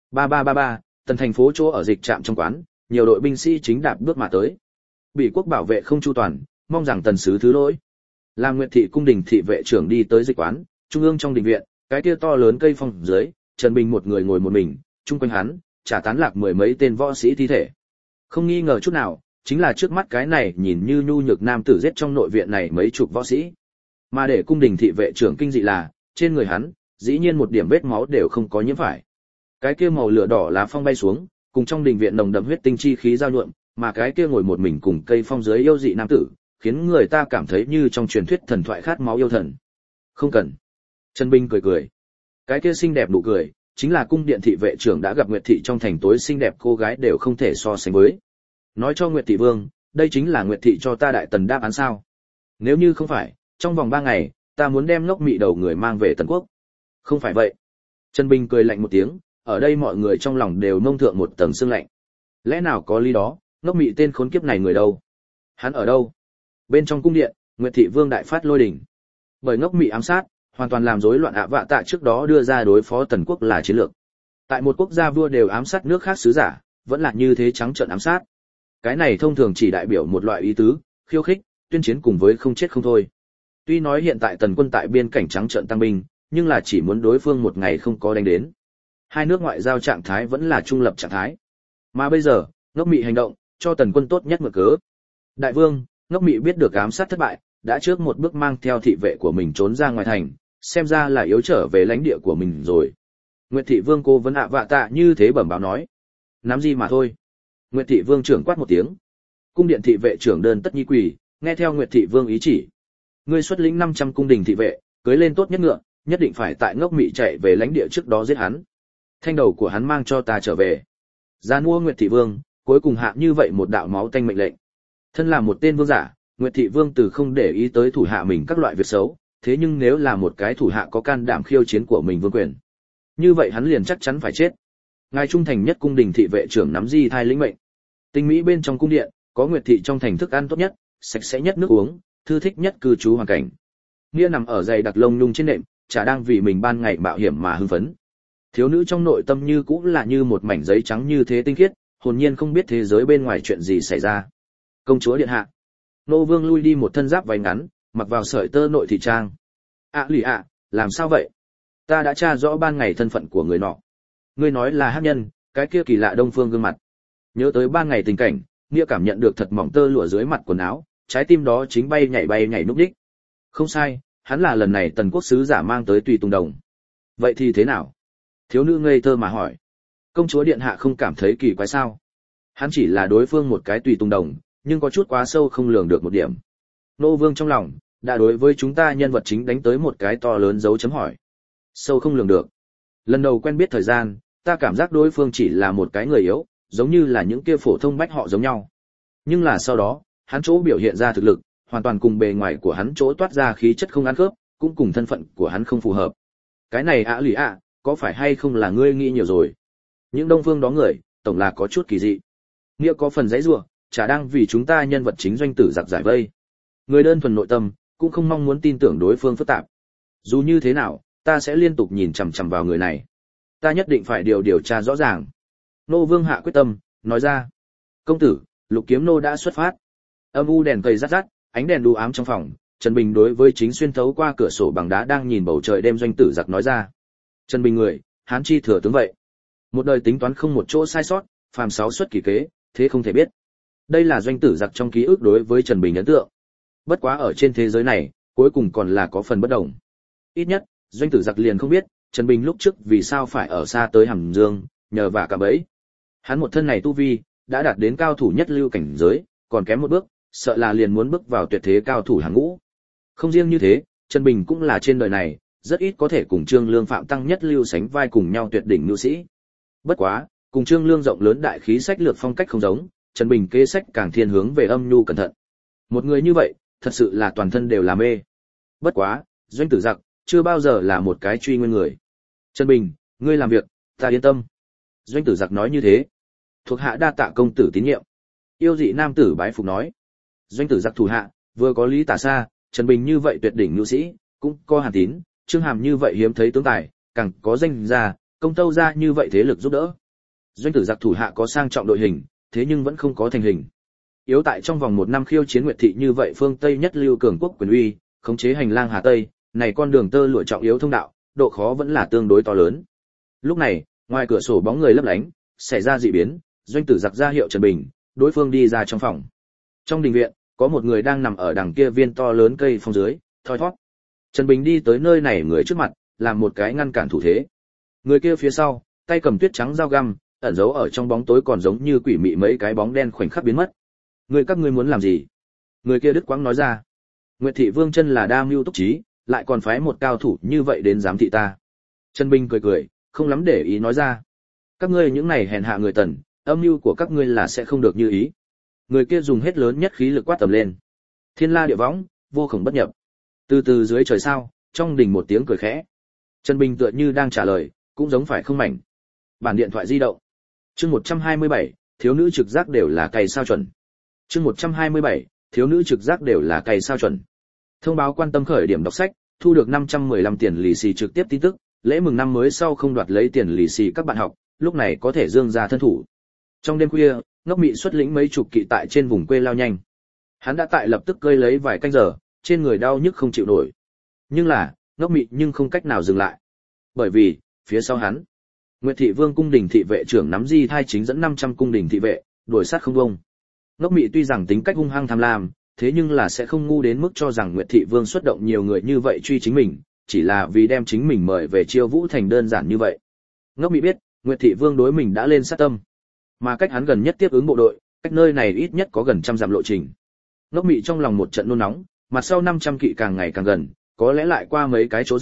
Ba, tần thành phố chỗ ở dịch trạm trong quán, nhiều đội binh sĩ chính đạp bước mà tới. Bị quốc bảo vệ không chu toàn, mong rằng tần sứ thứ lỗi. Làm Nguyệt Thị cung đình thị vệ trưởng đi tới dịch quán, trung ương trong đình viện, cái kia to lớn cây phong dưới, Trần Bình một người ngồi một mình, chung quanh hắn, chả tán lạc mười mấy tên võ sĩ thi thể. Không nghi ngờ chút nào, chính là trước mắt cái này nhìn như nhu nhược nam tử giết trong nội viện này mấy chục võ sĩ. Mà để cung đình thị vệ trưởng kinh dị là, trên người hắn, dĩ nhiên một điểm vết máu đều không có nhiễm phải. Cái kia màu lửa đỏ lá phong bay xuống, cùng trong đình viện nồng đậm huyết tinh chi khí giao nhuộm, mà cái kia ngồi một mình cùng cây phong dưới yêu dị nam tử, khiến người ta cảm thấy như trong truyền thuyết thần thoại khát máu yêu thần. Không cần. Trần Bình cười cười. Cái kia xinh đẹp nụ cười, chính là cung điện thị vệ trưởng đã gặp Nguyệt Thị trong thành tối xinh đẹp cô gái đều không thể so sánh với. Nói cho Nguyệt Thị Vương, đây chính là Nguyệt Thị cho ta đại tần đáp án sao? Nếu như không phải, trong vòng 3 ngày, ta muốn đem ngốc mị đầu người mang về Tần Quốc. Không phải vậy. Trần Bình cười lạnh một tiếng, ở đây mọi người trong lòng đều nông thượng một tầng sương lạnh. Lẽ nào có lý đó, ngốc mị tên khốn kiếp này người đâu? Hắn ở đâu? Bên trong cung điện, Nguyệt Thị Vương đại phát lôi đình. Bởi ngốc mị ám sát, hoàn toàn làm rối loạn vạ tạ trước đó đưa ra đối phó Tần Quốc là chiến lược. Tại một quốc gia vua đều ám sát nước khác sứ giả, vẫn là như thế trắng trợn ám sát. Cái này thông thường chỉ đại biểu một loại ý tứ, khiêu khích, tuyên chiến cùng với không chết không thôi. Tuy nói hiện tại Tần quân tại biên cảnh trắng trợn tăng binh, nhưng là chỉ muốn đối phương một ngày không có đánh đến. Hai nước ngoại giao trạng thái vẫn là trung lập trạng thái. Mà bây giờ, ngốc mị hành động, cho Tần quân tốt nhất mượn cớ. Đại vương, ngốc mị biết được ám sát thất bại, đã trước một bước mang theo thị vệ của mình trốn ra ngoài thành, xem ra là yếu trở về lãnh địa của mình rồi. Nguyệt Thị Vương cô vấn vạ tạ như thế bẩm báo nói. Nắm gì mà thôi. Nguyệt Thị Vương trưởng quát một tiếng. Cung điện thị vệ trưởng đơn tất nhi quỳ, nghe theo Nguyệt Thị Vương ý chỉ. Ngươi xuất lĩnh 500 cung đình thị vệ, cưới lên tốt nhất ngựa, nhất định phải tại Ngốc Mị chạy về lãnh địa trước đó giết hắn. Thanh đầu của hắn mang cho ta trở về. Gian mua Nguyệt Thị Vương, cuối cùng hạ như vậy một đạo máu tanh mệnh lệnh. Thân là một tên vương giả, Nguyệt Thị Vương từ không để ý tới thủ hạ mình các loại việc xấu, thế nhưng nếu là một cái thủ hạ có can đảm khiêu chiến của mình vương quyền, như vậy hắn liền chắc chắn phải chết. Ngài trung thành nhất cung đình thị vệ trưởng nắm di thai lĩnh mệnh. Tinh mỹ bên trong cung điện, có Nguyệt Thị trong thành thức ăn tốt nhất, sạch sẽ nhất nước uống, thư thích nhất cư trú hoàn cảnh. Nghĩa nằm ở dày đặc lông nhung trên nệm, chả đang vì mình ban ngày mạo hiểm mà hưng phấn. Thiếu nữ trong nội tâm như cũng là như một mảnh giấy trắng như thế tinh khiết, hồn nhiên không biết thế giới bên ngoài chuyện gì xảy ra. Công chúa điện hạ. Nô Vương lui đi một thân giáp váy ngắn, mặc vào sợi tơ nội thị trang. Lì ạ, làm sao vậy? Ta đã tra rõ ban ngày thân phận của người nọ. Ngươi nói là hắc nhân, cái kia kỳ lạ đông phương gương mặt. Nhớ tới ban ngày tình cảnh, Nghĩa cảm nhận được thật mỏng tơ lụa dưới mặt quần áo, trái tim đó chính bay nhảy núp đích. Không sai, hắn là lần này tần quốc sứ giả mang tới tùy tùng đồng. Vậy thì thế nào? Thiếu nữ ngây thơ mà hỏi. Công chúa điện hạ không cảm thấy kỳ quái sao? Hắn chỉ là đối phương một cái tùy tùng đồng, nhưng có chút quá sâu không lường được một điểm. Nô Vương trong lòng đã đối với chúng ta nhân vật chính đánh tới một cái to lớn dấu chấm hỏi. Sâu không lường được. Lần đầu quen biết thời gian, ta cảm giác đối phương chỉ là một cái người yếu, giống như là những kia phổ thông bách họ giống nhau. Nhưng là sau đó, hắn chỗ biểu hiện ra thực lực, hoàn toàn cùng bề ngoài của hắn chỗ toát ra khí chất không ăn khớp, cũng cùng thân phận của hắn không phù hợp. Cái này lì ạ, có phải hay không là ngươi nghĩ nhiều rồi? Những đông phương đó người, tổng là có chút kỳ dị. Nghĩa có phần dãy rủa, chả đang vì chúng ta nhân vật chính doanh tử giặc giải vây. Người đơn thuần nội tâm, cũng không mong muốn tin tưởng đối phương phức tạp. Dù như thế nào, ta sẽ liên tục nhìn chằm chằm vào người này. Ta nhất định phải điều tra rõ ràng. Nô Vương hạ quyết tâm, nói ra. Công tử, Lục Kiếm Nô đã xuất phát. Âm u đèn cầy rát rát, ánh đèn đu ám trong phòng, Trần Bình đối với chính xuyên thấu qua cửa sổ bằng đá đang nhìn bầu trời đêm doanh tử giặc nói ra. Trần Bình người, hán chi thừa tướng vậy. Một đời tính toán không một chỗ sai sót, phàm sáu xuất kỳ kế, thế không thể biết. Đây là doanh tử giặc trong ký ức đối với Trần Bình ấn tượng. Bất quá ở trên thế giới này, cuối cùng còn là có phần bất đồng. Ít nhất, doanh tử giặc liền không biết, Trần Bình lúc trước vì sao phải ở xa tới Hàm Dương, nhờ vả cả bẫy. Hắn một thân này tu vi, đã đạt đến cao thủ nhất lưu cảnh giới, còn kém một bước, sợ là liền muốn bước vào tuyệt thế cao thủ hàng ngũ. Không riêng như thế, Trần Bình cũng là trên đời này, rất ít có thể cùng Trương Lương Phạm Tăng nhất lưu sánh vai cùng nhau tuyệt đỉnh nhu sĩ. Bất quá, cùng Trương Lương rộng lớn đại khí sách lược phong cách không giống, Trần Bình kế sách càng thiên hướng về âm nhu cẩn thận. Một người như vậy, thật sự là toàn thân đều là mê. Bất quá, doanh tử giặc chưa bao giờ là một cái truy nguyên người. Trần Bình, ngươi làm việc, ta yên tâm. Doanh tử giặc nói như thế. Thuộc hạ đa tạ công tử tín nhiệm. Yêu dị nam tử bái phục nói. Doanh tử giặc thủ hạ, vừa có Lý Tả Sa, Trần Bình như vậy tuyệt đỉnh nhu sĩ, cũng có Hàn Tín, Trương Hàm như vậy hiếm thấy tướng tài, càng có danh gia, công tâu gia như vậy thế lực giúp đỡ. Doanh tử giặc thủ hạ có sang trọng đội hình, thế nhưng vẫn không có thành hình. Yếu tại trong vòng 1 năm khiêu chiến Nguyệt Thị như vậy phương Tây nhất lưu cường quốc quyền uy, khống chế hành lang Hà Tây, này con đường tơ lụa trọng yếu thông đạo, độ khó vẫn là tương đối to lớn. Lúc này, ngoài cửa sổ bóng người lấp lánh, xảy ra dị biến, doanh tử giặc ra hiệu Trần Bình, đối phương đi ra trong phòng. Trong đình viện, có một người đang nằm ở đằng kia viên to lớn cây phong dưới, thoi thoát. Trần Bình đi tới nơi này người trước mặt, làm một cái ngăn cản thủ thế. Người kia phía sau, tay cầm tuyết trắng dao găm, ẩn giấu ở trong bóng tối còn giống như quỷ mị mấy cái bóng đen khoảnh khắc biến mất. Các ngươi muốn làm gì? Người kia đứt quãng nói ra. Nguyệt Thị Vương chân là đa mưu túc trí, lại còn phái một cao thủ như vậy đến giám thị ta. Trần Bình cười, không lắm để ý nói ra. Các ngươi những này hèn hạ người Tần, âm mưu của các ngươi là sẽ không được như ý. Người kia dùng hết lớn nhất khí lực quát tầm lên. Thiên la địa võng, vô khổng bất nhập. Từ từ dưới trời sao, trong đình một tiếng cười khẽ. Trần Bình tựa như đang trả lời, cũng giống phải không mảnh. Bản điện thoại di động. Chương 127, thiếu nữ trực giác đều là cày sao chuẩn. Chương 127, thiếu nữ trực giác đều là cày sao chuẩn. Thông báo quan tâm khởi điểm đọc sách, thu được 515 tiền lì xì trực tiếp tin tức, lễ mừng năm mới sau không đoạt lấy tiền lì xì các bạn học, lúc này có thể dương ra thân thủ. Trong đêm khuya, Ngốc Mị xuất lĩnh mấy chục kỵ tại trên vùng quê lao nhanh. Hắn đã tại lập tức cơi lấy vài canh giờ, trên người đau nhức không chịu nổi. Nhưng là, Ngốc Mị nhưng không cách nào dừng lại. Bởi vì, phía sau hắn, Nguyệt Thị Vương cung đình thị vệ trưởng nắm di thai chính dẫn 500 cung đình thị vệ, đuổi sát không bông. Ngốc Mị tuy rằng tính cách hung hăng tham lam, thế nhưng là sẽ không ngu đến mức cho rằng Nguyệt Thị Vương xuất động nhiều người như vậy truy chính mình, chỉ là vì đem chính mình mời về Chiêu Vũ Thành đơn giản như vậy. Ngốc Mị biết, Nguyệt Thị Vương đối mình đã lên sát tâm, mà cách hắn gần nhất tiếp ứng bộ đội, cách nơi này ít nhất có gần 100 dặm lộ trình. Ngốc Mị trong lòng một trận nôn nóng, mặt sau 500 kỵ càng ngày càng gần, có lẽ lại qua mấy cái chỗ rẽ,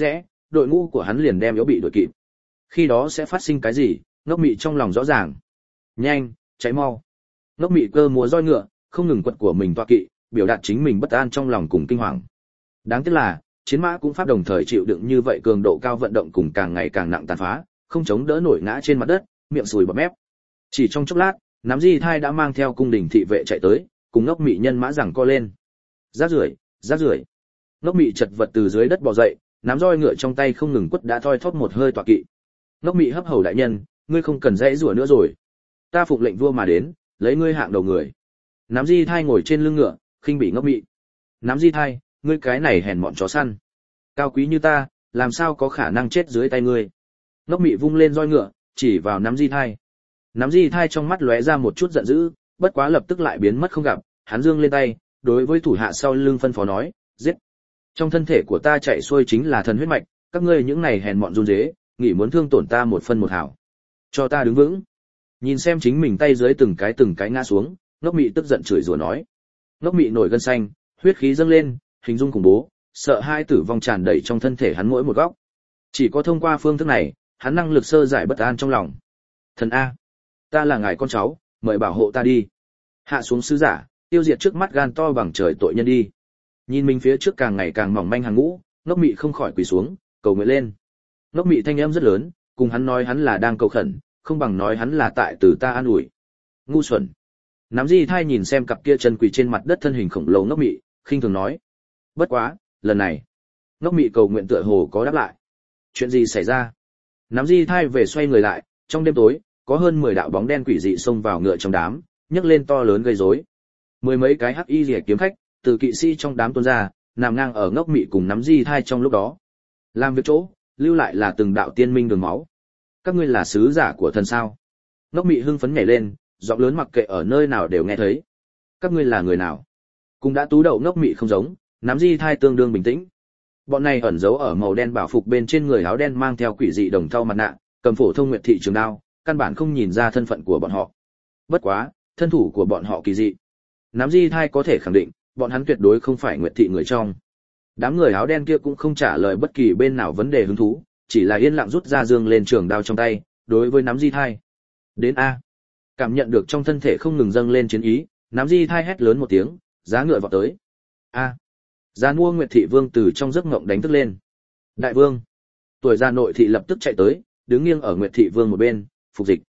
đội ngũ của hắn liền đem yếu bị đuổi kịp. Khi đó sẽ phát sinh cái gì, Ngốc Mị trong lòng rõ ràng. Nhanh, cháy mau. Ngốc Mị cơ múa roi ngựa, không ngừng quật của mình toa kỵ, biểu đạt chính mình bất an trong lòng cùng kinh hoàng. Đáng tiếc là, chiến mã cũng pháp đồng thời chịu đựng như vậy cường độ cao vận động cùng càng ngày càng nặng tàn phá, không chống đỡ nổi ngã trên mặt đất, miệng sùi bọt mép. Chỉ trong chốc lát, Nắm Di Thai đã mang theo cung đình thị vệ chạy tới, cùng Ngốc Mị nhân mã giằng co lên. Rác rưởi, rác rưởi. Ngốc Mị chật vật từ dưới đất bò dậy, nắm roi ngựa trong tay không ngừng quất đã thoi thóp một hơi tọa kỵ. Ngốc Mị hấp hầu đại nhân, ngươi không cần dãy rủa nữa rồi. Ta phục lệnh vua mà đến, lấy ngươi hạng đầu người. Nắm Di Thai ngồi trên lưng ngựa, khinh bỉ Ngốc Mị. Nắm Di Thai, ngươi cái này hèn mọn chó săn. Cao quý như ta, làm sao có khả năng chết dưới tay ngươi. Ngốc Mị vung lên roi ngựa, chỉ vào Nắm Di Thai. Nắm Di Thai trong mắt lóe ra một chút giận dữ, bất quá lập tức lại biến mất không gặp, hắn giương lên tay, đối với thủ hạ sau lưng phân phó nói, giết. Trong thân thể của ta chạy xuôi chính là thần huyết mạch, các ngươi những này hèn mọn run rế, nghĩ muốn thương tổn ta một phân một hào. Cho ta đứng vững. Nhìn xem chính mình tay dưới từng cái ngã xuống, Ngốc Mị tức giận chửi rủa nói. Ngốc Mị nổi gân xanh, huyết khí dâng lên, hình dung khủng bố, sợ hai tử vong tràn đầy trong thân thể hắn mỗi một góc. Chỉ có thông qua phương thức này, hắn năng lực sơ giải bất an trong lòng. Thần A, ta là ngài con cháu, mời bảo hộ ta đi. Hạ xuống sứ giả, tiêu diệt trước mắt gan to bằng trời tội nhân đi. Nhìn mình phía trước càng ngày càng mỏng manh hàng ngũ, Ngốc Mị không khỏi quỳ xuống, cầu nguyện lên. Ngốc Mị thanh âm rất lớn, cùng hắn nói hắn là đang cầu khẩn, không bằng nói hắn là tại từ ta an ủi. Ngu xuẩn. Nắm Di Thai nhìn xem cặp kia chân quỳ trên mặt đất thân hình khổng lồ Ngốc Mị, khinh thường nói. Bất quá, lần này, Ngốc Mị cầu nguyện tựa hồ có đáp lại. Chuyện gì xảy ra? Nắm Di Thai về xoay người lại, trong đêm tối, có hơn 10 đạo bóng đen quỷ dị xông vào ngựa trong đám, nhấc lên to lớn gây rối. Mười mấy cái hắc y liễu kiếm khách từ kỵ sĩ trong đám tuôn ra, nằm ngang ở Ngốc Mị cùng Nắm Di Thai trong lúc đó. Làm việc chỗ, lưu lại là từng đạo tiên minh đường máu. Các ngươi là sứ giả của thần sao? Ngốc Mị hưng phấn nhảy lên, giọng lớn mặc kệ ở nơi nào đều nghe thấy. Các ngươi là người nào? Cũng đã tú đậu Ngốc Mị không giống, Nắm Di Thai tương đương bình tĩnh. Bọn này ẩn giấu ở màu đen bảo phục bên trên người áo đen mang theo quỷ dị đồng thau mặt nạ, cầm phổ thông nguyệt thị trường đao, căn bản không nhìn ra thân phận của bọn họ. Bất quá, thân thủ của bọn họ kỳ dị. Nắm Di Thai có thể khẳng định, bọn hắn tuyệt đối không phải nguyệt thị người trong. Đám người áo đen kia cũng không trả lời bất kỳ bên nào vấn đề hứng thú, chỉ là yên lặng rút ra dương lên trường đao trong tay, đối với Nắm Di Thai. Đến A. Cảm nhận được trong thân thể không ngừng dâng lên chiến ý, Nắm Di Thai hét lớn một tiếng, giá ngựa vọt tới. A. Giàn mua Nguyệt thị vương từ trong giấc ngộng đánh thức lên. Đại vương. Tuổi già nội thị lập tức chạy tới, đứng nghiêng ở Nguyệt thị vương một bên, phục dịch.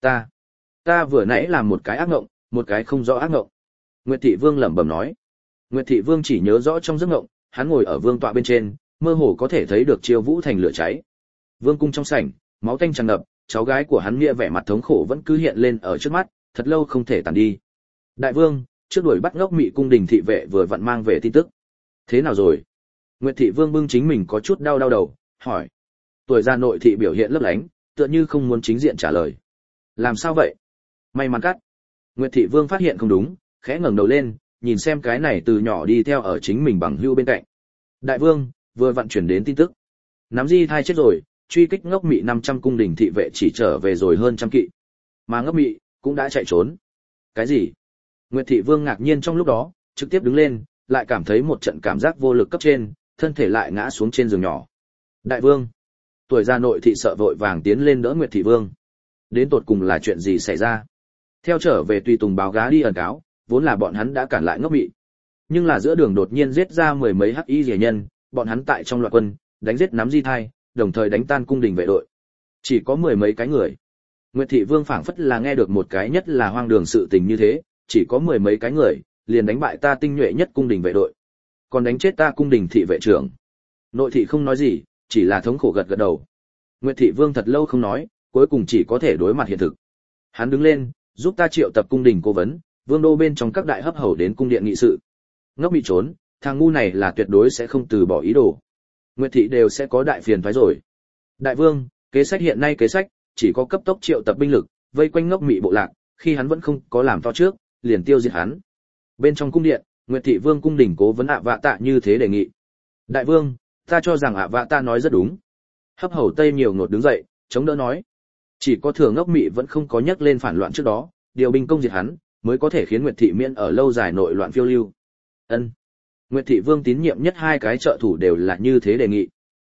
Ta vừa nãy làm một cái ác ngộng, một cái không rõ ác ngộng. Nguyệt thị vương lẩm bẩm nói. Nguyệt thị vương chỉ nhớ rõ trong giấc ngộng, hắn ngồi ở vương tọa bên trên, mơ hồ có thể thấy được chiêu vũ thành lửa cháy. Vương cung trong sảnh, máu tanh tràn ngập, cháu gái của hắn nghĩa vẻ mặt thống khổ vẫn cứ hiện lên ở trước mắt, thật lâu không thể tàn đi. Đại vương, trước đuổi bắt Ngốc Mị cung đình thị vệ vừa vặn mang về tin tức. Thế nào rồi? Nguyệt thị vương bưng chính mình có chút đau đầu, hỏi. Tuổi già nội thị biểu hiện lấp lánh, tựa như không muốn chính diện trả lời. Làm sao vậy? May mắn cắt. Nguyệt thị vương phát hiện không đúng, khẽ ngẩng đầu lên, nhìn xem cái này từ nhỏ đi theo ở chính mình bằng hữu bên cạnh. Đại vương, vừa vặn chuyển đến tin tức. Nắm Di Thai chết rồi, truy kích Ngốc Mị 500 cung đình thị vệ chỉ trở về rồi hơn trăm kỵ. Mà Ngốc Mị cũng đã chạy trốn. Cái gì? Nguyệt thị vương ngạc nhiên trong lúc đó, trực tiếp đứng lên, lại cảm thấy một trận cảm giác vô lực cấp trên, thân thể lại ngã xuống trên giường nhỏ. Đại vương. Tuổi già nội thị sợ vội vàng tiến lên đỡ Nguyệt thị vương. Đến tột cùng là chuyện gì xảy ra? Theo trở về tùy tùng báo gá đi ẩn cáo, vốn là bọn hắn đã cản lại Ngốc Mị. Nhưng là giữa đường đột nhiên giết ra mười mấy hắc y rẻ nhân, bọn hắn tại trong loạt quân, đánh giết Nắm Di Thai, đồng thời đánh tan cung đình vệ đội. Chỉ có mười mấy cái người. Nguyệt thị vương phảng phất là nghe được một cái nhất là hoang đường sự tình như thế, chỉ có mười mấy cái người, liền đánh bại ta tinh nhuệ nhất cung đình vệ đội. Còn đánh chết ta cung đình thị vệ trưởng. Nội thị không nói gì, chỉ là thống khổ gật gật đầu. Nguyệt thị vương thật lâu không nói, cuối cùng chỉ có thể đối mặt hiện thực. Hắn đứng lên, giúp ta triệu tập cung đình cố vấn, vương đô bên trong các đại hấp hầu đến cung điện nghị sự. Ngốc Mị trốn, thằng ngu này là tuyệt đối sẽ không từ bỏ ý đồ. Nguyệt thị đều sẽ có đại phiền phái rồi. Đại vương, kế sách hiện nay kế sách, chỉ có cấp tốc triệu tập binh lực, vây quanh Ngốc Mị bộ lạc, khi hắn vẫn không có làm to trước, liền tiêu diệt hắn. Bên trong cung điện, Nguyệt thị vương cung đình cố vấn ạ vạ tạ như thế đề nghị. Đại vương, ta cho rằng ạ vạ tạ nói rất đúng. Hấp hầu Tây nhiều ngột đứng dậy, chống đỡ nói. Chỉ có thừa Ngốc Mị vẫn không có nhắc lên phản loạn trước đó, điều binh công diệt hắn, mới có thể khiến Nguyệt thị miễn ở lâu dài nội loạn phiêu lưu. Ân. Nguyệt thị vương tín nhiệm nhất hai cái trợ thủ đều là như thế đề nghị.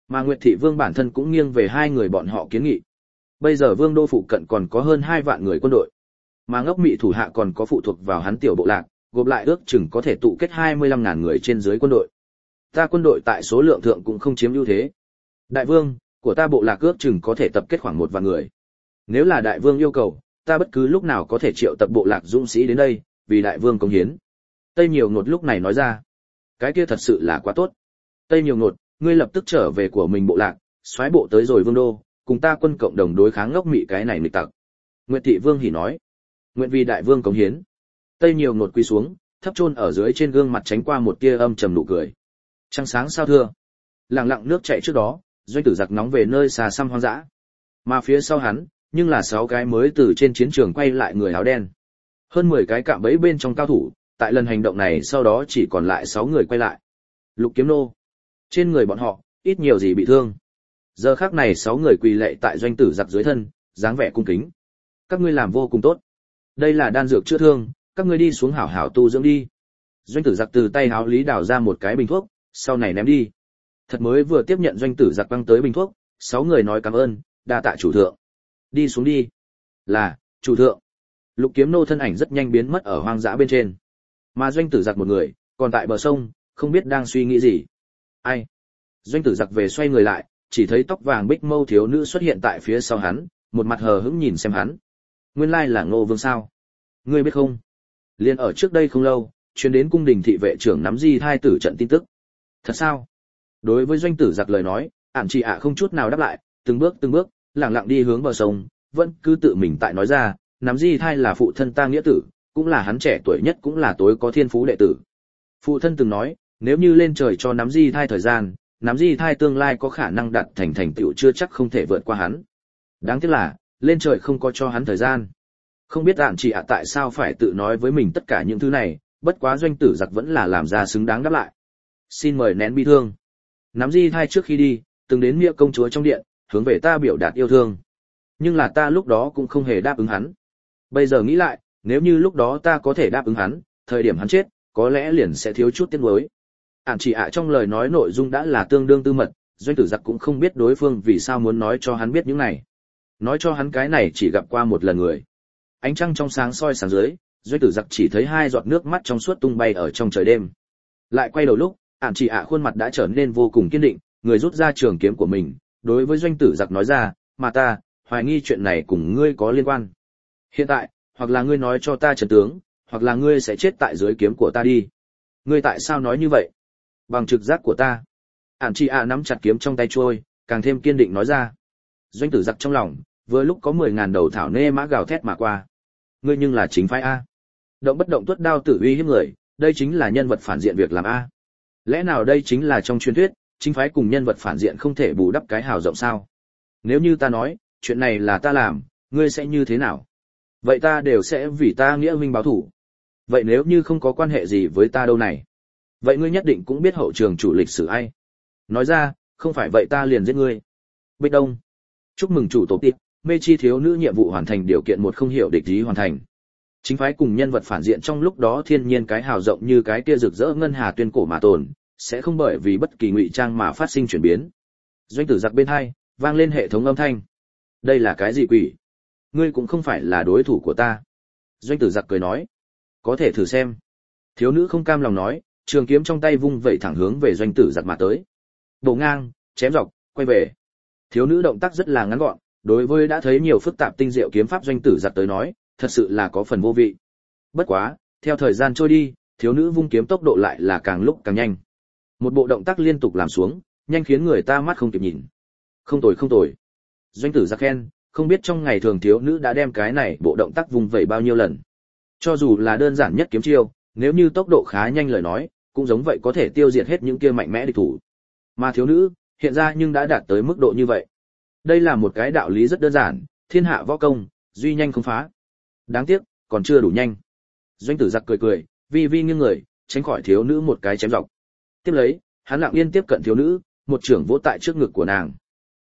Mà Nguyệt Thị Vương bản thân cũng nghiêng về hai người bọn họ kiến nghị. Bây giờ Vương đô phụ cận còn có hơn 2 vạn người quân đội, mà Ngốc Mị thủ hạ còn có phụ thuộc vào hắn tiểu bộ lạc, gộp lại ước chừng có thể tụ kết 25.000 người trên dưới quân đội. Ta quân đội tại số lượng thượng cũng không chiếm ưu thế. Đại vương, của ta bộ lạc ước chừng có thể tập kết khoảng 1 vạn người. Nếu là đại vương yêu cầu, ta bất cứ lúc nào có thể triệu tập bộ lạc dũng sĩ đến đây, vì đại vương công hiến. Tây Nhiều Ngột lúc này nói ra, cái kia thật sự là quá tốt. Tây Nhiều Ngột, ngươi lập tức trở về của mình bộ lạc, soái bộ tới rồi vương đô, cùng ta quân cộng đồng đối kháng Ngốc Mị cái này nghịch tặc. Nguyệt Thị Vương hỉ nói, nguyện vì đại vương cống hiến. Tây Nhiều Ngột quỳ xuống, thấp chôn ở dưới trên gương mặt tránh qua một tia âm trầm nụ cười. Trăng sáng sao thưa, lặng lặng nước chảy trước đó, doanh tử giặc nóng về nơi xa xăm hoang dã. Mà phía sau hắn, nhưng là 6 cái mới từ trên chiến trường quay lại người áo đen. Hơn 10 cái cạm bẫy bên trong cao thủ, tại lần hành động này sau đó chỉ còn lại 6 người quay lại. Lục Kiếm Nô, trên người bọn họ, ít nhiều gì bị thương. Giờ khắc này 6 người quỳ lạy tại doanh tử giặc dưới thân, dáng vẻ cung kính. Các ngươi làm vô cùng tốt. Đây là đan dược chữa thương, các ngươi đi xuống hảo hảo tu dưỡng đi. Doanh tử giặc từ tay háo lý đào ra một cái bình thuốc, sau này ném đi. Thật mới vừa tiếp nhận doanh tử giặc quăng tới bình thuốc, 6 người nói cảm ơn, đa tạ chủ thượng. Đi xuống đi. Là, chủ thượng. Lục Kiếm Nô thân ảnh rất nhanh biến mất ở hoang dã bên trên. Mà doanh tử giặc một người, còn tại bờ sông, không biết đang suy nghĩ gì. Ai? Doanh tử giặc về xoay người lại, chỉ thấy tóc vàng bích mâu thiếu nữ xuất hiện tại phía sau hắn, một mặt hờ hững nhìn xem hắn. Nguyên lai là Ngô Vương sao? Ngươi biết không? Liên ở trước đây không lâu, truyền đến cung đình thị vệ trưởng nắm di thai tử trận tin tức. Thật sao? Đối với doanh tử giặc lời nói, ản chị ạ không chút nào đáp lại, từng bước, lặng lặng đi hướng bờ sông, vẫn cứ tự mình tại nói ra, nắm di thai là phụ thân ta nghĩa tử, cũng là hắn trẻ tuổi nhất cũng là tối có thiên phú đệ tử. Phụ thân từng nói, nếu như lên trời cho nắm di thai thời gian, nắm di thai tương lai có khả năng đạt thành tựu chưa chắc không thể vượt qua hắn. Đáng tiếc là, lên trời không có cho hắn thời gian. Không biết ạn chị ạ tại sao phải tự nói với mình tất cả những thứ này, bất quá doanh tử giặc vẫn là làm ra xứng đáng đáp lại. Xin mời nén bi thương. Nắm di thai trước khi đi, từng đến Nghĩa công chúa trong điện, hướng về ta biểu đạt yêu thương. Nhưng là ta lúc đó cũng không hề đáp ứng hắn. Bây giờ nghĩ lại, nếu như lúc đó ta có thể đáp ứng hắn, thời điểm hắn chết, có lẽ liền sẽ thiếu chút tiếc nuối. Ản chỉ ạ trong lời nói nội dung đã là tương đương tư mật, doanh tử giặc cũng không biết đối phương vì sao muốn nói cho hắn biết những này. Nói cho hắn cái này chỉ gặp qua một lần người. Ánh trăng trong sáng soi sáng dưới, doanh tử giặc chỉ thấy 2 giọt nước mắt trong suốt tung bay ở trong trời đêm. Lại quay đầu lúc, ản chỉ ạ khuôn mặt đã trở nên vô cùng kiên định, người rút ra trường kiếm của mình, đối với doanh tử giặc nói ra, mà ta, hoài nghi chuyện này cùng ngươi có liên quan. Hiện tại, hoặc là ngươi nói cho ta trần tướng, hoặc là ngươi sẽ chết tại dưới kiếm của ta đi. Ngươi tại sao nói như vậy? Bằng trực giác của ta. Ản chị ạ nắm chặt kiếm trong tay trôi, càng thêm kiên định nói ra. Doanh tử giặc trong lòng, vừa lúc có 10.000 đầu thảo nê mã gào thét mà qua. Ngươi nhưng là chính phái A. Động bất động tuốt đao tử uy hiếp người, đây chính là nhân vật phản diện việc làm A. Lẽ nào đây chính là trong truyền thuyết, chính phái cùng nhân vật phản diện không thể bù đắp cái hào rộng sao? Nếu như ta nói, chuyện này là ta làm, ngươi sẽ như thế nào? Vậy ta đều sẽ vì ta nghĩa minh báo thủ. Vậy nếu như không có quan hệ gì với ta đâu này? Vậy ngươi nhất định cũng biết hậu trường chủ lịch sử ai? Nói ra, không phải vậy ta liền giết ngươi. Bích Đông. Chúc mừng chủ tổ tiệp, mê chi thiếu nữ nhiệm vụ hoàn thành điều kiện 1 không hiểu địch ý hoàn thành. Chính phái cùng nhân vật phản diện trong lúc đó thiên nhiên cái hào rộng như cái kia rực rỡ ngân hà tuyên cổ mà tồn, sẽ không bởi vì bất kỳ ngụy trang mà phát sinh chuyển biến. Doanh tử giặc bên hai, vang lên hệ thống âm thanh. Đây là cái gì quỷ? Ngươi cũng không phải là đối thủ của ta. Doanh tử giặc cười nói. Có thể thử xem. Thiếu nữ không cam lòng nói, trường kiếm trong tay vung vẩy thẳng hướng về doanh tử giặc mà tới. Bổ ngang, chém dọc, quay về. Thiếu nữ động tác rất là ngắn gọn, đối với đã thấy nhiều phức tạp tinh diệu kiếm pháp doanh tử giặc tới nói, thật sự là có phần vô vị. Bất quá, theo thời gian trôi đi, thiếu nữ vung kiếm tốc độ lại là càng lúc càng nhanh. Một bộ động tác liên tục làm xuống, nhanh khiến người ta mắt không kịp nhìn. Không tồi. Doanh tử giặc khen, không biết trong ngày thường thiếu nữ đã đem cái này bộ động tác vung vẩy bao nhiêu lần. Cho dù là đơn giản nhất kiếm chiêu, nếu như tốc độ khá nhanh lời nói, cũng giống vậy có thể tiêu diệt hết những kia mạnh mẽ địch thủ. Mà thiếu nữ, hiện ra nhưng đã đạt tới mức độ như vậy. Đây là một cái đạo lý rất đơn giản, thiên hạ võ công, duy nhanh không phá. Đáng tiếc, còn chưa đủ nhanh. Doanh tử giặc cười, vi nghiêng người, tránh khỏi thiếu nữ một cái chém dọc. Tiếp lấy, hắn lặng yên tiếp cận thiếu nữ, một chưởng vỗ tại trước ngực của nàng.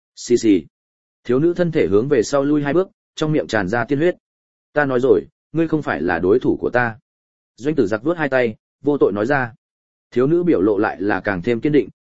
Xì. Thiếu nữ thân thể hướng về sau lui 2 bước, trong miệng tràn ra tiên huyết. Ta nói rồi, ngươi không phải là đối thủ của ta. Doanh tử giặc vuốt 2 tay, vô tội nói ra. Thiếu nữ biểu lộ lại là càng thêm kiên định,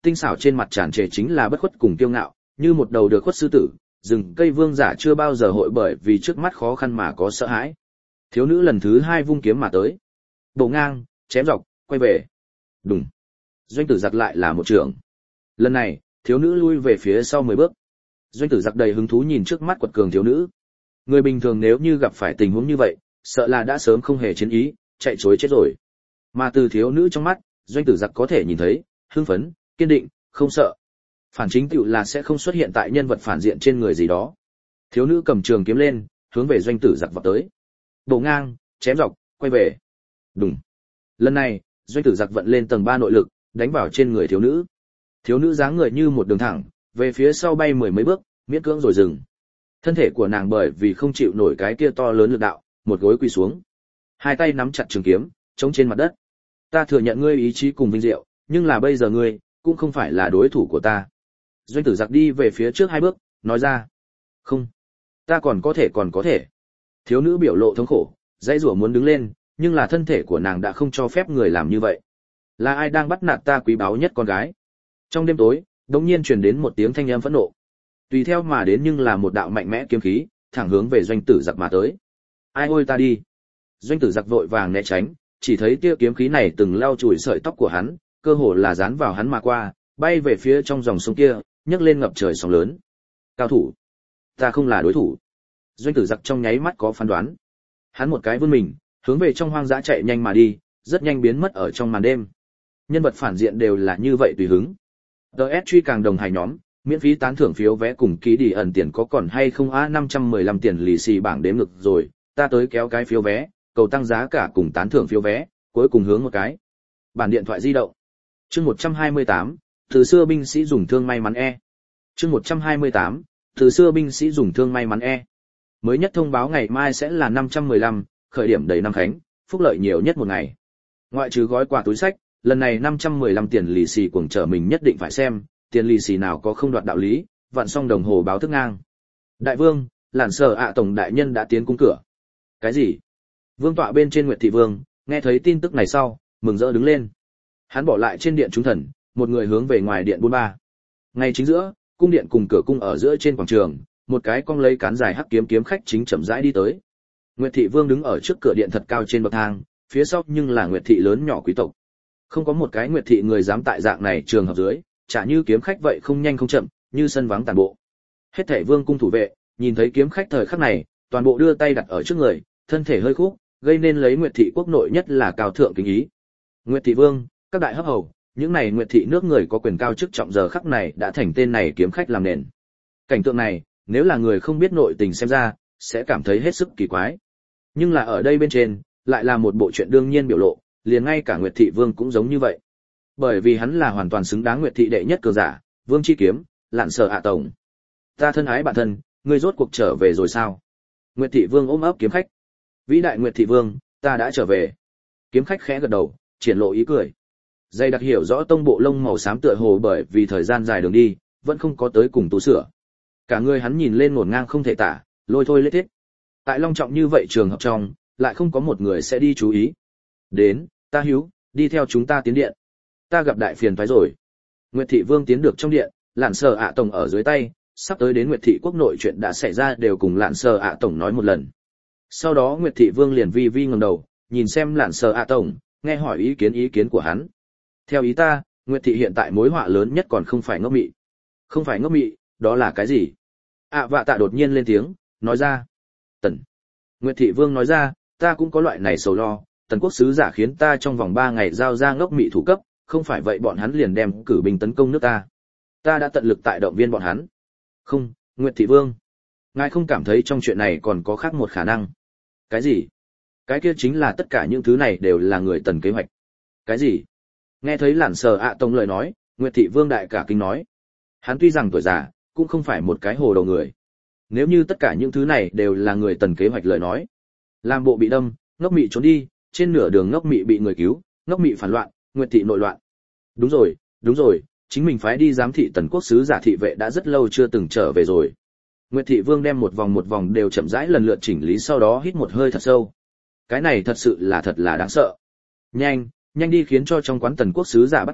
tinh xảo trên mặt tràn trề chính là bất khuất cùng kiêu ngạo, như một đầu được khuất sư tử, rừng cây vương giả chưa bao giờ hội bởi vì trước mắt khó khăn mà có sợ hãi. Thiếu nữ lần thứ 2 vung kiếm mà tới. Bổ ngang, chém dọc, quay về. Đùng. Doanh tử giặc lại là một trường. Lần này, thiếu nữ lui về phía sau 10 bước. Doanh tử giặc đầy hứng thú nhìn trước mắt quật cường thiếu nữ. Người bình thường nếu như gặp phải tình huống như vậy, sợ là đã sớm không hề chiến ý, chạy trối chết rồi. Mà từ thiếu nữ trong mắt, doanh tử giặc có thể nhìn thấy hưng phấn, kiên định, không sợ. Phản chính tựu là sẽ không xuất hiện tại nhân vật phản diện trên người gì đó. Thiếu nữ cầm trường kiếm lên, hướng về doanh tử giặc vọt tới. Bổ ngang, chém dọc, quay về. Đùng. Lần này, doanh tử giặc vận lên tầng 3 nội lực, đánh vào trên người thiếu nữ. Thiếu nữ dáng người như một đường thẳng, về phía sau bay 10 mấy bước, miễn cưỡng rồi dừng. Thân thể của nàng bởi vì không chịu nổi cái kia to lớn lực đạo, một gối quỳ xuống. Hai tay nắm chặt trường kiếm, chống trên mặt đất. Ta thừa nhận ngươi ý chí cùng vinh diệu, nhưng là bây giờ ngươi cũng không phải là đối thủ của ta. Doanh tử giặc đi về phía trước 2 bước, nói ra. Không, ta còn có thể. Thiếu nữ biểu lộ thống khổ, dãy rủa muốn đứng lên, nhưng là thân thể của nàng đã không cho phép người làm như vậy. Là ai đang bắt nạt ta quý báu nhất con gái? Trong đêm tối, đột nhiên truyền đến một tiếng thanh âm phẫn nộ. Tùy theo mà đến nhưng là một đạo mạnh mẽ kiếm khí, thẳng hướng về doanh tử giặc mà tới. Ai ôi ta đi! Doanh tử giặc vội vàng né tránh, chỉ thấy tia kiếm khí này từng lau chùi sợi tóc của hắn, cơ hồ là dán vào hắn mà qua, bay về phía trong dòng sông kia, nhấc lên ngập trời sóng lớn. Cao thủ! Ta không là đối thủ. Doanh tử giặc trong nháy mắt có phán đoán. Hắn một cái vươn mình, hướng về trong hoang dã chạy nhanh mà đi, rất nhanh biến mất ở trong màn đêm. Nhân vật phản diện đều là như vậy tùy hứng. DS truy càng đồng hành nhóm, miễn phí tán thưởng phiếu vé cùng ký đi ẩn tiền có còn hay không á 515 tiền lì xì bảng đếm ngực rồi, ta tới kéo cái phiếu vé, cầu tăng giá cả cùng tán thưởng phiếu vé, cuối cùng hướng một cái. Bản điện thoại di động. Chương 128, từ xưa binh sĩ dùng thương may mắn e. Chương 128, từ xưa binh sĩ dùng thương may mắn e. Mới nhất thông báo ngày mai sẽ là 515, khởi điểm đầy năm khánh, phúc lợi nhiều nhất một ngày. Ngoại trừ gói quà túi sách, lần này 515 tiền lì xì cuồng trở mình nhất định phải xem, tiền lì xì nào có không đoạt đạo lý, vặn xong đồng hồ báo thức ngang. Đại vương, Lạn Sở tổng đại nhân đã tiến cung cửa. Cái gì? Vương tọa bên trên Nguyệt thị vương, nghe thấy tin tức này sau, mừng rỡ đứng lên. Hắn bỏ lại trên điện chúng thần, một người hướng về ngoài điện 43. Ngay chính giữa, cung điện cùng cửa cung ở giữa trên quảng trường, một cái cong lấy cán dài hắc kiếm kiếm khách chính chậm rãi đi tới. Nguyệt thị vương đứng ở trước cửa điện thật cao trên bậc thang, phía sau nhưng là Nguyệt thị lớn nhỏ quý tộc. Không có một cái Nguyệt thị người dám tại dạng này trường hợp dưới, chả như kiếm khách vậy không nhanh không chậm, như sân vắng tàn bộ. Hết thảy vương cung thủ vệ, nhìn thấy kiếm khách thời khắc này, toàn bộ đưa tay đặt ở trước người, thân thể hơi khúc, gây nên lấy Nguyệt thị quốc nội nhất là cao thượng kính ý. Nguyệt thị vương, các đại hấp hầu, những này Nguyệt thị nước người có quyền cao chức trọng giờ khắc này đã thành tên này kiếm khách làm nền. Cảnh tượng này, nếu là người không biết nội tình xem ra, sẽ cảm thấy hết sức kỳ quái. Nhưng là ở đây bên trên, lại là một bộ chuyện đương nhiên biểu lộ, liền ngay cả Nguyệt thị vương cũng giống như vậy. Bởi vì hắn là hoàn toàn xứng đáng Nguyệt thị đệ nhất cường giả, Vương Chi Kiếm, Lạn Sở tổng. Ta thân ái bạn thân, ngươi rốt cuộc trở về rồi sao? Nguyệt thị vương ôm ấp kiếm khách. Vĩ đại Nguyệt thị vương, ta đã trở về. Kiếm khách khẽ gật đầu, triển lộ ý cười. Dây đặc hiểu rõ tông bộ lông màu xám tựa hồ bởi vì thời gian dài đường đi, vẫn không có tới cùng tu sửa. Cả người hắn nhìn lên ngổn ngang không thể tả, lôi thôi lết thiết. Tại long trọng như vậy trường hợp trong, lại không có một người sẽ đi chú ý. Đến, ta hiếu, đi theo chúng ta tiến điện. Ta gặp đại phiền toái rồi. Nguyệt thị vương tiến được trong điện, Lạn Sở tổng ở dưới tay, sắp tới đến Nguyệt thị quốc nội chuyện đã xảy ra đều cùng Lạn Sở tổng nói một lần. Sau đó Nguyệt thị vương liền vi vi ngẩng đầu, nhìn xem Lạn Sở tổng, nghe hỏi ý kiến của hắn. Theo ý ta, Nguyệt thị hiện tại mối họa lớn nhất còn không phải ngốc mị. Không phải ngốc mị, đó là cái gì? Vạ tạ đột nhiên lên tiếng, nói ra. Tần. Nguyệt thị vương nói ra, ta cũng có loại này sầu lo, Tần quốc sứ giả khiến ta trong vòng 3 ngày giao ra ngốc mị thủ cấp, không phải vậy bọn hắn liền đem cử binh tấn công nước ta. Ta đã tận lực tại động viên bọn hắn. Không, Nguyệt thị vương. Ngài không cảm thấy trong chuyện này còn có khác một khả năng. Cái gì? Cái kia chính là tất cả những thứ này đều là người Tần kế hoạch. Cái gì? Nghe thấy Lạn Sở tổng lời nói, Nguyệt thị vương đại cả kinh nói. Hắn tuy rằng tuổi già, cũng không phải một cái hồ đầu người. Nếu như tất cả những thứ này đều là người Tần kế hoạch lời nói, làm bộ bị đâm, ngốc mị trốn đi, trên nửa đường ngốc mị bị người cứu, ngốc mị phản loạn, Nguyệt thị nội loạn. Đúng rồi, chính mình phái đi giám thị Tần quốc sứ giả thị vệ đã rất lâu chưa từng trở về rồi. Nguyệt thị vương đem một vòng đều chậm rãi lần lượt chỉnh lý, sau đó hít một hơi thật sâu. Cái này thật là đáng sợ. Nhanh đi khiến cho trong quán Tần quốc sứ giả bắt tới,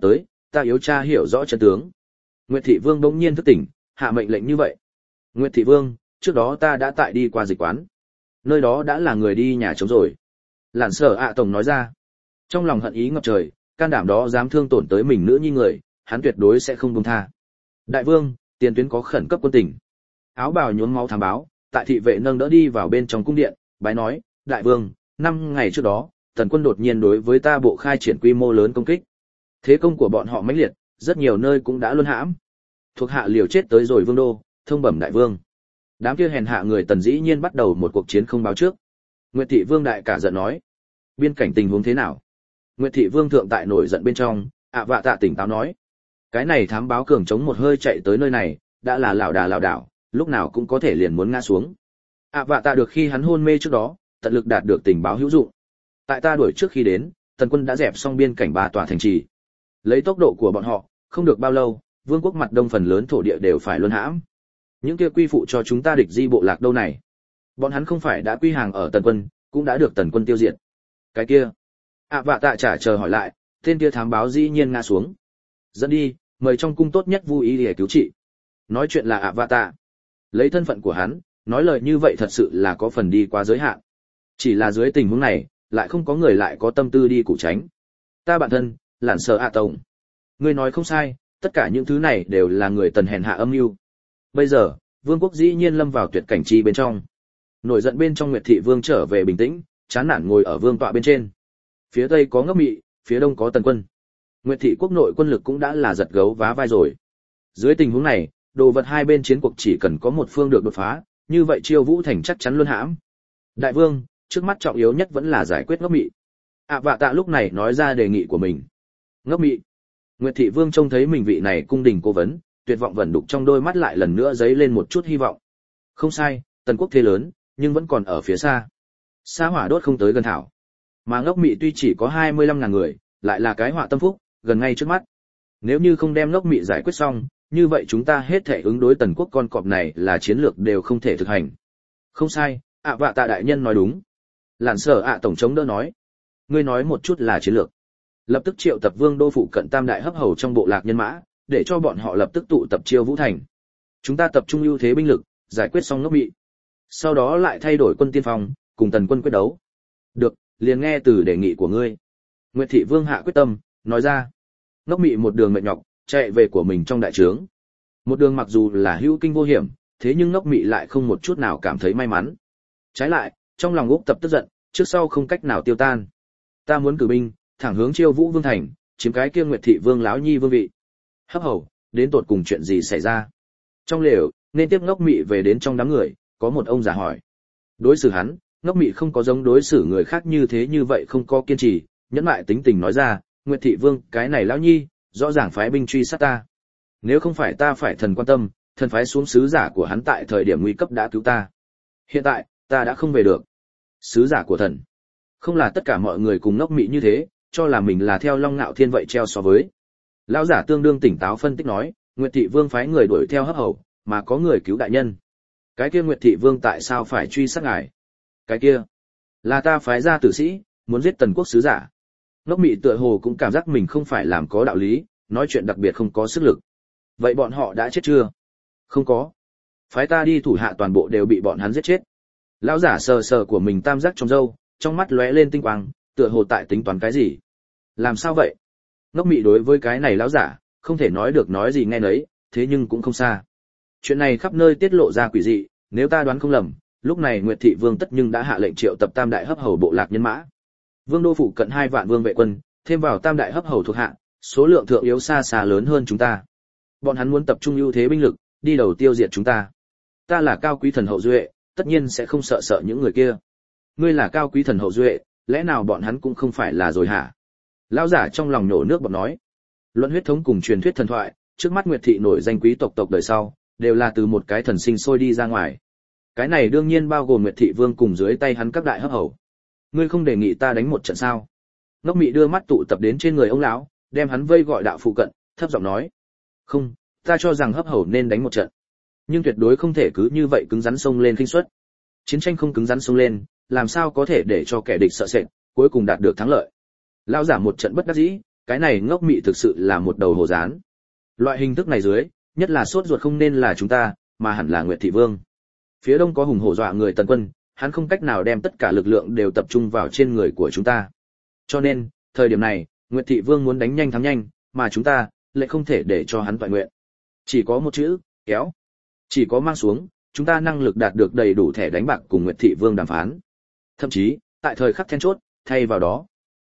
ta yếu tra hiểu rõ chân tướng. Nguyệt Thị Vương bỗng nhiên thức tỉnh, hạ mệnh lệnh như vậy. Nguyệt Thị Vương, trước đó ta đã tại đi qua dịch quán. Nơi đó đã là người đi nhà trống rồi. Lạn Sở ạ tổng nói ra. Trong lòng hận ý ngập trời, can đảm đó dám thương tổn tới mình nữ nhi người, hắn tuyệt đối sẽ không buông tha. Đại vương, tiền tuyến có khẩn cấp quân tình. Áo bào nhuốm máu thám báo, tại thị vệ nâng đỡ đi vào bên trong cung điện, bái nói, đại vương, 5 ngày trước đó, tần quân đột nhiên đối với ta bộ khai triển quy mô lớn công kích. Thế công của bọn họ mãnh liệt, rất nhiều nơi cũng đã luân hãm. Thuộc hạ liều chết tới rồi vương đô, thông bẩm đại vương. Đám kia hèn hạ người tần dĩ nhiên bắt đầu một cuộc chiến không báo trước. Nguyệt Thị Vương đại cả giận nói, biên cảnh tình huống thế nào? Nguyệt Thị Vương thượng tại nổi giận bên trong, vạ tạ tỉnh táo nói, cái này thám báo cường chống một hơi chạy tới nơi này, đã là lảo đảo, lúc nào cũng có thể liền muốn ngã xuống. Vạ tạ được khi hắn hôn mê trước đó, tận lực đạt được tình báo hữu dụng. Tại ta đuổi trước khi đến, tần quân đã dẹp xong biên cảnh 3 tòa thành trì. Lấy tốc độ của bọn họ, không được bao lâu, vương quốc mặt đông phần lớn thổ địa đều phải luân hãm. Những kia quy phụ cho chúng ta địch di bộ lạc đâu này? Bọn hắn không phải đã quy hàng ở tần quân, cũng đã được tần quân tiêu diệt. Cái kia, vạ tạ trả chờ hỏi lại, tên kia thám báo dĩ nhiên ngã xuống. Dẫn đi, mời trong cung tốt nhất vui ý để cứu trị. Nói chuyện là vạ tạ. Lấy thân phận của hắn, nói lời như vậy thật sự là có phần đi quá giới hạn. Chỉ là dưới tình huống này, lại không có người lại có tâm tư đi củ tránh. Ta bản thân, Lạn Sở tổng. Ngươi nói không sai, tất cả những thứ này đều là người tần hèn hạ âm mưu. Bây giờ, vương quốc dĩ nhiên lâm vào tuyệt cảnh chi bên trong. Nổi giận bên trong Nguyệt Thị Vương trở về bình tĩnh, chán nản ngồi ở vương tọa bên trên. Phía tây có Ngốc Mị, phía đông có tần quân. Nguyệt Thị quốc nội quân lực cũng đã là giật gấu vá vai rồi. Dưới tình huống này, đồ vật hai bên chiến cuộc chỉ cần có một phương được đột phá, như vậy Chiêu Vũ thành chắc chắn luôn hãm. Đại vương, trước mắt trọng yếu nhất vẫn là giải quyết Ngốc Mị. Vạ tạ lúc này nói ra đề nghị của mình. Ngốc Mị. Nguyệt Thị Vương trông thấy mình vị này cung đình cố vấn, tuyệt vọng vẩn đục trong đôi mắt lại lần nữa dấy lên một chút hy vọng. Không sai, tần quốc thế lớn, nhưng vẫn còn ở phía xa. Xa hỏa đốt không tới gần thảo. Mà Ngốc Mị tuy chỉ có 25.000 người, lại là cái họa tâm phúc, gần ngay trước mắt. Nếu như không đem Ngốc Mị giải quyết xong, như vậy chúng ta hết thể ứng đối tần quốc con cọp này là chiến lược đều không thể thực hành. Không sai, vạ tạ đại nhân nói đúng. Lạn Sở tổng chống đỡ nói. Ngươi nói một chút là chiến lược. Lập tức triệu tập vương đô phụ cận tam đại hấp hầu trong bộ lạc nhân mã, để cho bọn họ lập tức tụ tập Chiêu Vũ thành. Chúng ta tập trung ưu thế binh lực, giải quyết xong Ngốc Mị. Sau đó lại thay đổi quân tiên phong, cùng tần quân quyết đấu. Được, liền nghe từ đề nghị của ngươi. Nguyệt Thị Vương hạ quyết tâm, nói ra. Ngốc Mị một đường mệt nhọc, chạy về của mình trong đại trướng. Một đường mặc dù là hữu kinh vô hiểm, thế nhưng Ngốc Mị lại không một chút nào cảm thấy may mắn. Trái lại, trong lòng Úc Tập tức giận, trước sau không cách nào tiêu tan. Ta muốn cử binh, thẳng hướng Chiêu Vũ Vương thành, chiếm cái kia Nguyệt Thị Vương láo nhi vương vị. Hấp hầu, đến tột cùng chuyện gì xảy ra? Trong lều, nên tiếp Ngốc Mị về đến trong đám người, có một ông già hỏi. Đối xử hắn, Ngốc Mị không có giống đối xử người khác như thế như vậy không có kiên trì, nhẫn lại tính tình nói ra, Nguyệt Thị Vương, cái này lão nhi, rõ ràng phái binh truy sát ta. Nếu không phải ta phải thần quan tâm, thần phái xuống sứ giả của hắn tại thời điểm nguy cấp đã cứu ta. Hiện tại, ta đã không về được. Sứ giả của thần. Không là tất cả mọi người cùng Ngốc Mị như thế, cho là mình là theo Long Ngạo Thiên vậy treo so với. Lão giả tương đương tỉnh táo phân tích nói, Nguyệt Thị Vương phái người đuổi theo hấp hầu, mà có người cứu đại nhân. Cái kia Nguyệt Thị Vương tại sao phải truy sát ngài? Cái kia, là ta phái ra tử sĩ, muốn giết tần quốc sứ giả. Ngốc Mị tựa hồ cũng cảm giác mình không phải làm có đạo lý, nói chuyện đặc biệt không có sức lực. Vậy bọn họ đã chết chưa? Không có. Phái ta đi thủ hạ toàn bộ đều bị bọn hắn giết chết. Lão giả sờ sờ của mình tam giác trong râu, trong mắt lóe lên tinh quang, tựa hồ tại tính toán cái gì. Làm sao vậy? Ngốc Mị đối với cái này lão giả, không thể nói được nói gì nghe nấy, thế nhưng cũng không xa. Chuyện này khắp nơi tiết lộ ra quỷ dị, nếu ta đoán không lầm, lúc này Nguyệt Thị Vương tất nhưng đã hạ lệnh triệu tập tam đại hấp hầu bộ lạc nhân mã. Vương đô phụ cận 2 vạn vương vệ quân, thêm vào tam đại hấp hầu thuộc hạ, số lượng thượng yếu xa xa lớn hơn chúng ta. Bọn hắn muốn tập trung ưu thế binh lực, đi đầu tiêu diệt chúng ta. Ta là cao quý thần hậu duệ, tất nhiên sẽ không sợ những người kia. Ngươi là cao quý thần hậu duệ, lẽ nào bọn hắn cũng không phải là rồi hả? Lão giả trong lòng nổ nước bọt nói. Luận huyết thống cùng truyền thuyết thần thoại, trước mắt Nguyệt Thị nổi danh quý tộc đời sau, đều là từ một cái thần sinh sôi đi ra ngoài. Cái này đương nhiên bao gồm Nguyệt Thị Vương cùng dưới tay hắn các đại hấp hầu. Ngươi không đề nghị ta đánh một trận sao? Ngốc Mị đưa mắt tụ tập đến trên người ông lão, đem hắn vây gọi đạo phụ cận, thấp giọng nói. Không, ta cho rằng hấp hầu nên đánh một trận. Nhưng tuyệt đối không thể cứ như vậy cứng rắn xông lên khinh suất. Chiến tranh không cứng rắn xông lên, làm sao có thể để cho kẻ địch sợ sệt, cuối cùng đạt được thắng lợi. Lão giả một trận bất đắc dĩ, cái này ngốc mị thực sự là một đầu hồ dán. Loại hình thức này dưới, nhất là sốt ruột không nên là chúng ta, mà hẳn là Nguyệt Thị Vương. Phía đông có hùng hổ dọa người Tần Quân, hắn không cách nào đem tất cả lực lượng đều tập trung vào trên người của chúng ta. Cho nên, thời điểm này, Nguyệt Thị Vương muốn đánh nhanh thắng nhanh, mà chúng ta lại không thể để cho hắn toại nguyện. Chỉ có một chữ, kéo. Chỉ có mang xuống, chúng ta năng lực đạt được đầy đủ thẻ đánh bạc cùng Nguyệt Thị Vương đàm phán. Thậm chí, tại thời khắc then chốt, thay vào đó.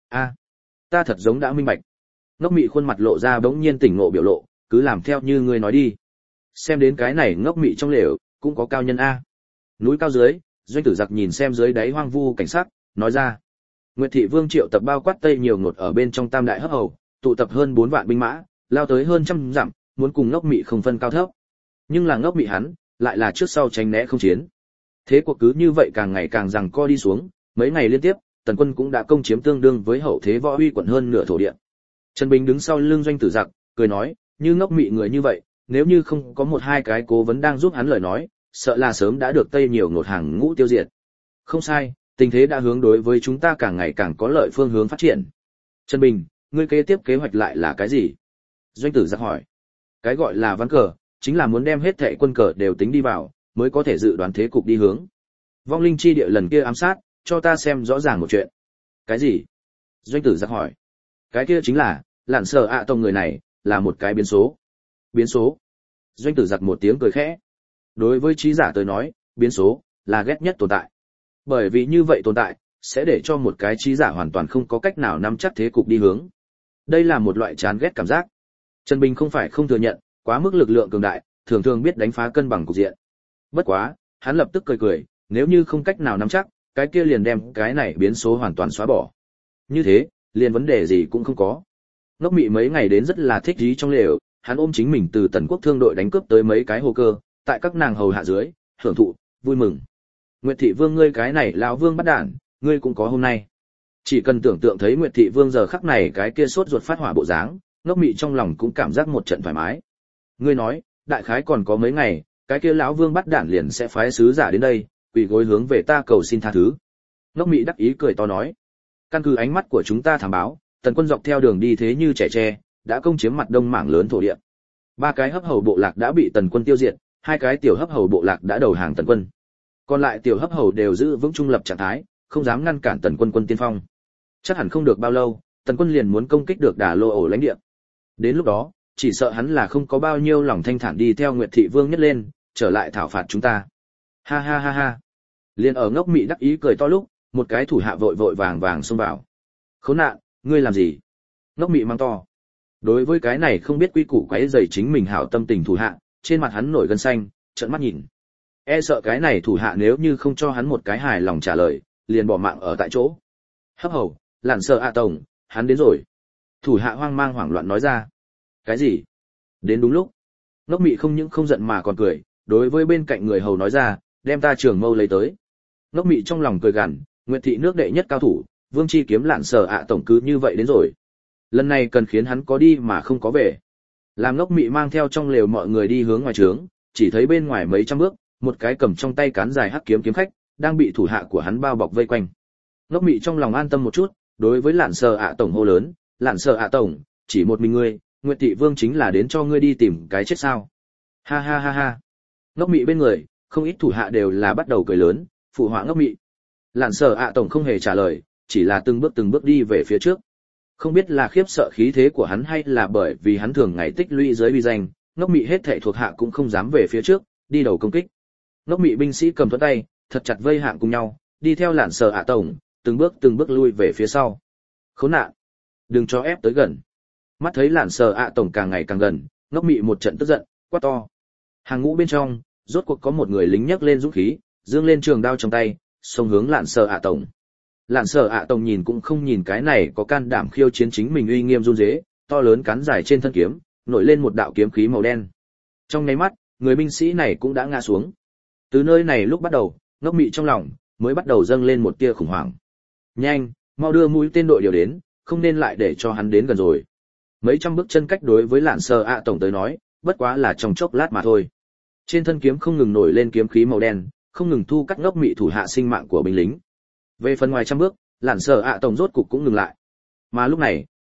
Ta thật giống đã minh bạch. Ngốc mị khuôn mặt lộ ra bỗng nhiên tỉnh ngộ biểu lộ, cứ làm theo như ngươi nói đi. Xem đến cái này ngốc mị trong lều, cũng có cao nhân a. Núi cao dưới, Doanh Tử Giặc nhìn xem dưới đáy hoang vu cảnh sắc, nói ra. Nguyệt Thị Vương triệu tập bao quát Tây nhiều ngột ở bên trong Tam Đại Hấp Hầu, tụ tập hơn 4 vạn binh mã, lao tới hơn trăm dặm, muốn cùng ngốc mị không phân cao thấp. Nhưng là ngốc mị hắn, lại là trước sau tránh né không chiến. Thế cuộc cứ như vậy càng ngày càng giằng co đi xuống, mấy ngày liên tiếp, Tần Quân cũng đã công chiếm tương đương với hậu thế võ uy quận hơn nửa thổ địa. Trần Bình đứng sau lưng Doanh Tử Giặc, cười nói, như ngốc mị người như vậy, nếu như không có một hai cái cố vấn đang giúp hắn lời nói, sợ là sớm đã được Tây nhiều ngột hàng ngũ tiêu diệt. Không sai, tình thế đã hướng đối với chúng ta càng ngày càng có lợi phương hướng phát triển. Trần Bình, ngươi kế tiếp kế hoạch lại là cái gì? Doanh Tử Giặc hỏi. Cái gọi là ván cờ, chính là muốn đem hết thảy quân cờ đều tính đi vào, mới có thể dự đoán thế cục đi hướng. Vong linh chi địa lần kia ám sát, cho ta xem rõ ràng một chuyện. Cái gì? Doanh Tử Giặc hỏi. Cái kia chính là, Lạn Sở ạ tông người này, là một cái biến số. Biến số? Doanh Tử Giặc một tiếng cười khẽ. Đối với trí giả tới nói, biến số, là ghét nhất tồn tại. Bởi vì như vậy tồn tại, sẽ để cho một cái trí giả hoàn toàn không có cách nào nắm chắc thế cục đi hướng. Đây là một loại chán ghét cảm giác. Trần Bình không phải không thừa nhận, quá mức lực lượng cường đại, thường thường biết đánh phá cân bằng cục diện. Bất quá, hắn lập tức cười cười, nếu như không cách nào nắm chắc, cái kia liền đem cái này biến số hoàn toàn xóa bỏ. Như thế, liền vấn đề gì cũng không có. Ngốc mị mấy ngày đến rất là thích ý trong lều, hắn ôm chính mình từ Tần Quốc thương đội đánh cướp tới mấy cái hồ cơ, tại các nàng hầu hạ dưới, hưởng thụ, vui mừng. Nguyệt Thị Vương ngươi cái này lão vương bắt đản, ngươi cũng có hôm nay. Chỉ cần tưởng tượng thấy Nguyệt Thị Vương giờ khắc này cái kia sốt ruột phát hỏa bộ dáng, ngốc mị trong lòng cũng cảm giác một trận thoải mái. Ngươi nói, đại khái còn có mấy ngày, cái kia lão vương bắt đản liền sẽ phái sứ giả đến đây, quỳ gối hướng về ta cầu xin tha thứ. Ngốc mị đắc ý cười to nói, căn cứ ánh mắt của chúng ta thám báo, Tần Quân dọc theo đường đi thế như trẻ tre, đã công chiếm mặt đông mảng lớn thổ địa. 3 cái hấp hầu bộ lạc đã bị Tần Quân tiêu diệt, 2 cái tiểu hấp hầu bộ lạc đã đầu hàng Tần Quân. Còn lại tiểu hấp hầu đều giữ vững trung lập trạng thái, không dám ngăn cản Tần Quân quân tiên phong. Chắc hẳn không được bao lâu, Tần Quân liền muốn công kích được Đà Lô ổ lãnh địa. Đến lúc đó, chỉ sợ hắn là không có bao nhiêu lòng thanh thản đi theo Nguyệt Thị Vương nhất lên, trở lại thảo phạt chúng ta. Ha ha ha ha. Liên ở ngốc mị đắc ý cười to lúc, một cái thủ hạ vội vội vàng vàng xông vào. Khốn nạn, ngươi làm gì? Ngốc mị mang to. Đối với cái này không biết quy củ quấy rầy chính mình hảo tâm tình thủ hạ, trên mặt hắn nổi gân xanh, trợn mắt nhìn. E sợ cái này thủ hạ nếu như không cho hắn một cái hài lòng trả lời, liền bỏ mạng ở tại chỗ. Hấp hầu, Lạn Sở ạ tổng, hắn đến rồi. Thủ hạ hoang mang hoảng loạn nói ra. Cái gì? Đến đúng lúc. Ngốc mị không những không giận mà còn cười, đối với bên cạnh người hầu nói ra, đem ta trường mâu lấy tới. Ngốc mị trong lòng cười gằn, Nguyệt Thị nước đệ nhất cao thủ, Vương chi kiếm Lạn Sở ạ tổng cứ như vậy đến rồi. Lần này cần khiến hắn có đi mà không có về. Làm ngốc mị mang theo trong lều mọi người đi hướng ngoài trướng, chỉ thấy bên ngoài mấy trăm bước, một cái cầm trong tay cán dài hắc kiếm kiếm khách, đang bị thủ hạ của hắn bao bọc vây quanh. Ngốc mị trong lòng an tâm một chút, đối với Lạn Sở ạ tổng hô lớn, Lạn Sở ạ tổng, chỉ một mình ngươi, Nguyệt Thị Vương chính là đến cho ngươi đi tìm cái chết sao? Ha ha ha ha. Ngốc mị bên người, không ít thủ hạ đều là bắt đầu cười lớn, phụ họa ngốc mị. Lạn Sở ạ tổng không hề trả lời, chỉ là từng bước đi về phía trước. Không biết là khiếp sợ khí thế của hắn hay là bởi vì hắn thường ngày tích lũy dưới uy danh, ngốc mị hết thảy thuộc hạ cũng không dám về phía trước, đi đầu công kích. Ngốc mị binh sĩ cầm thuẫn tay, thật chặt vây hạng cùng nhau, đi theo Lạn Sở ạ tổng, từng bước lui về phía sau. Khốn nạn, đừng cho ép tới gần. Mắt thấy Lạn Sở ạ tổng càng ngày càng gần, ngốc mị một trận tức giận, quát to. Hàng ngũ bên trong, rốt cuộc có một người lính nhấc lên dũng khí, giương lên trường đao trong tay, xông hướng Lạn Sở ạ tổng. Lạn Sở ạ tổng nhìn cũng không nhìn cái này có can đảm khiêu chiến chính mình uy nghiêm run rế, to lớn cán dài trên thân kiếm, nổi lên một đạo kiếm khí màu đen. Trong nháy mắt, người binh sĩ này cũng đã ngã xuống. Từ nơi này lúc bắt đầu, ngốc mị trong lòng mới bắt đầu dâng lên một tia khủng hoảng. Nhanh, mau đưa mũi tên đội điều đến, không nên lại để cho hắn đến gần rồi. Mấy trăm bước chân cách đối với Lạn Sở ạ tổng tới nói, bất quá là trong chốc lát mà thôi. Trên thân kiếm không ngừng nổi lên kiếm khí màu đen, không ngừng thu cắt ngốc mị thủ hạ sinh mạng của binh lính. Về phần ngoài trăm bước, Lạn Sở ạ tổng rốt cục cũng ngừng lại. Mà lúc này,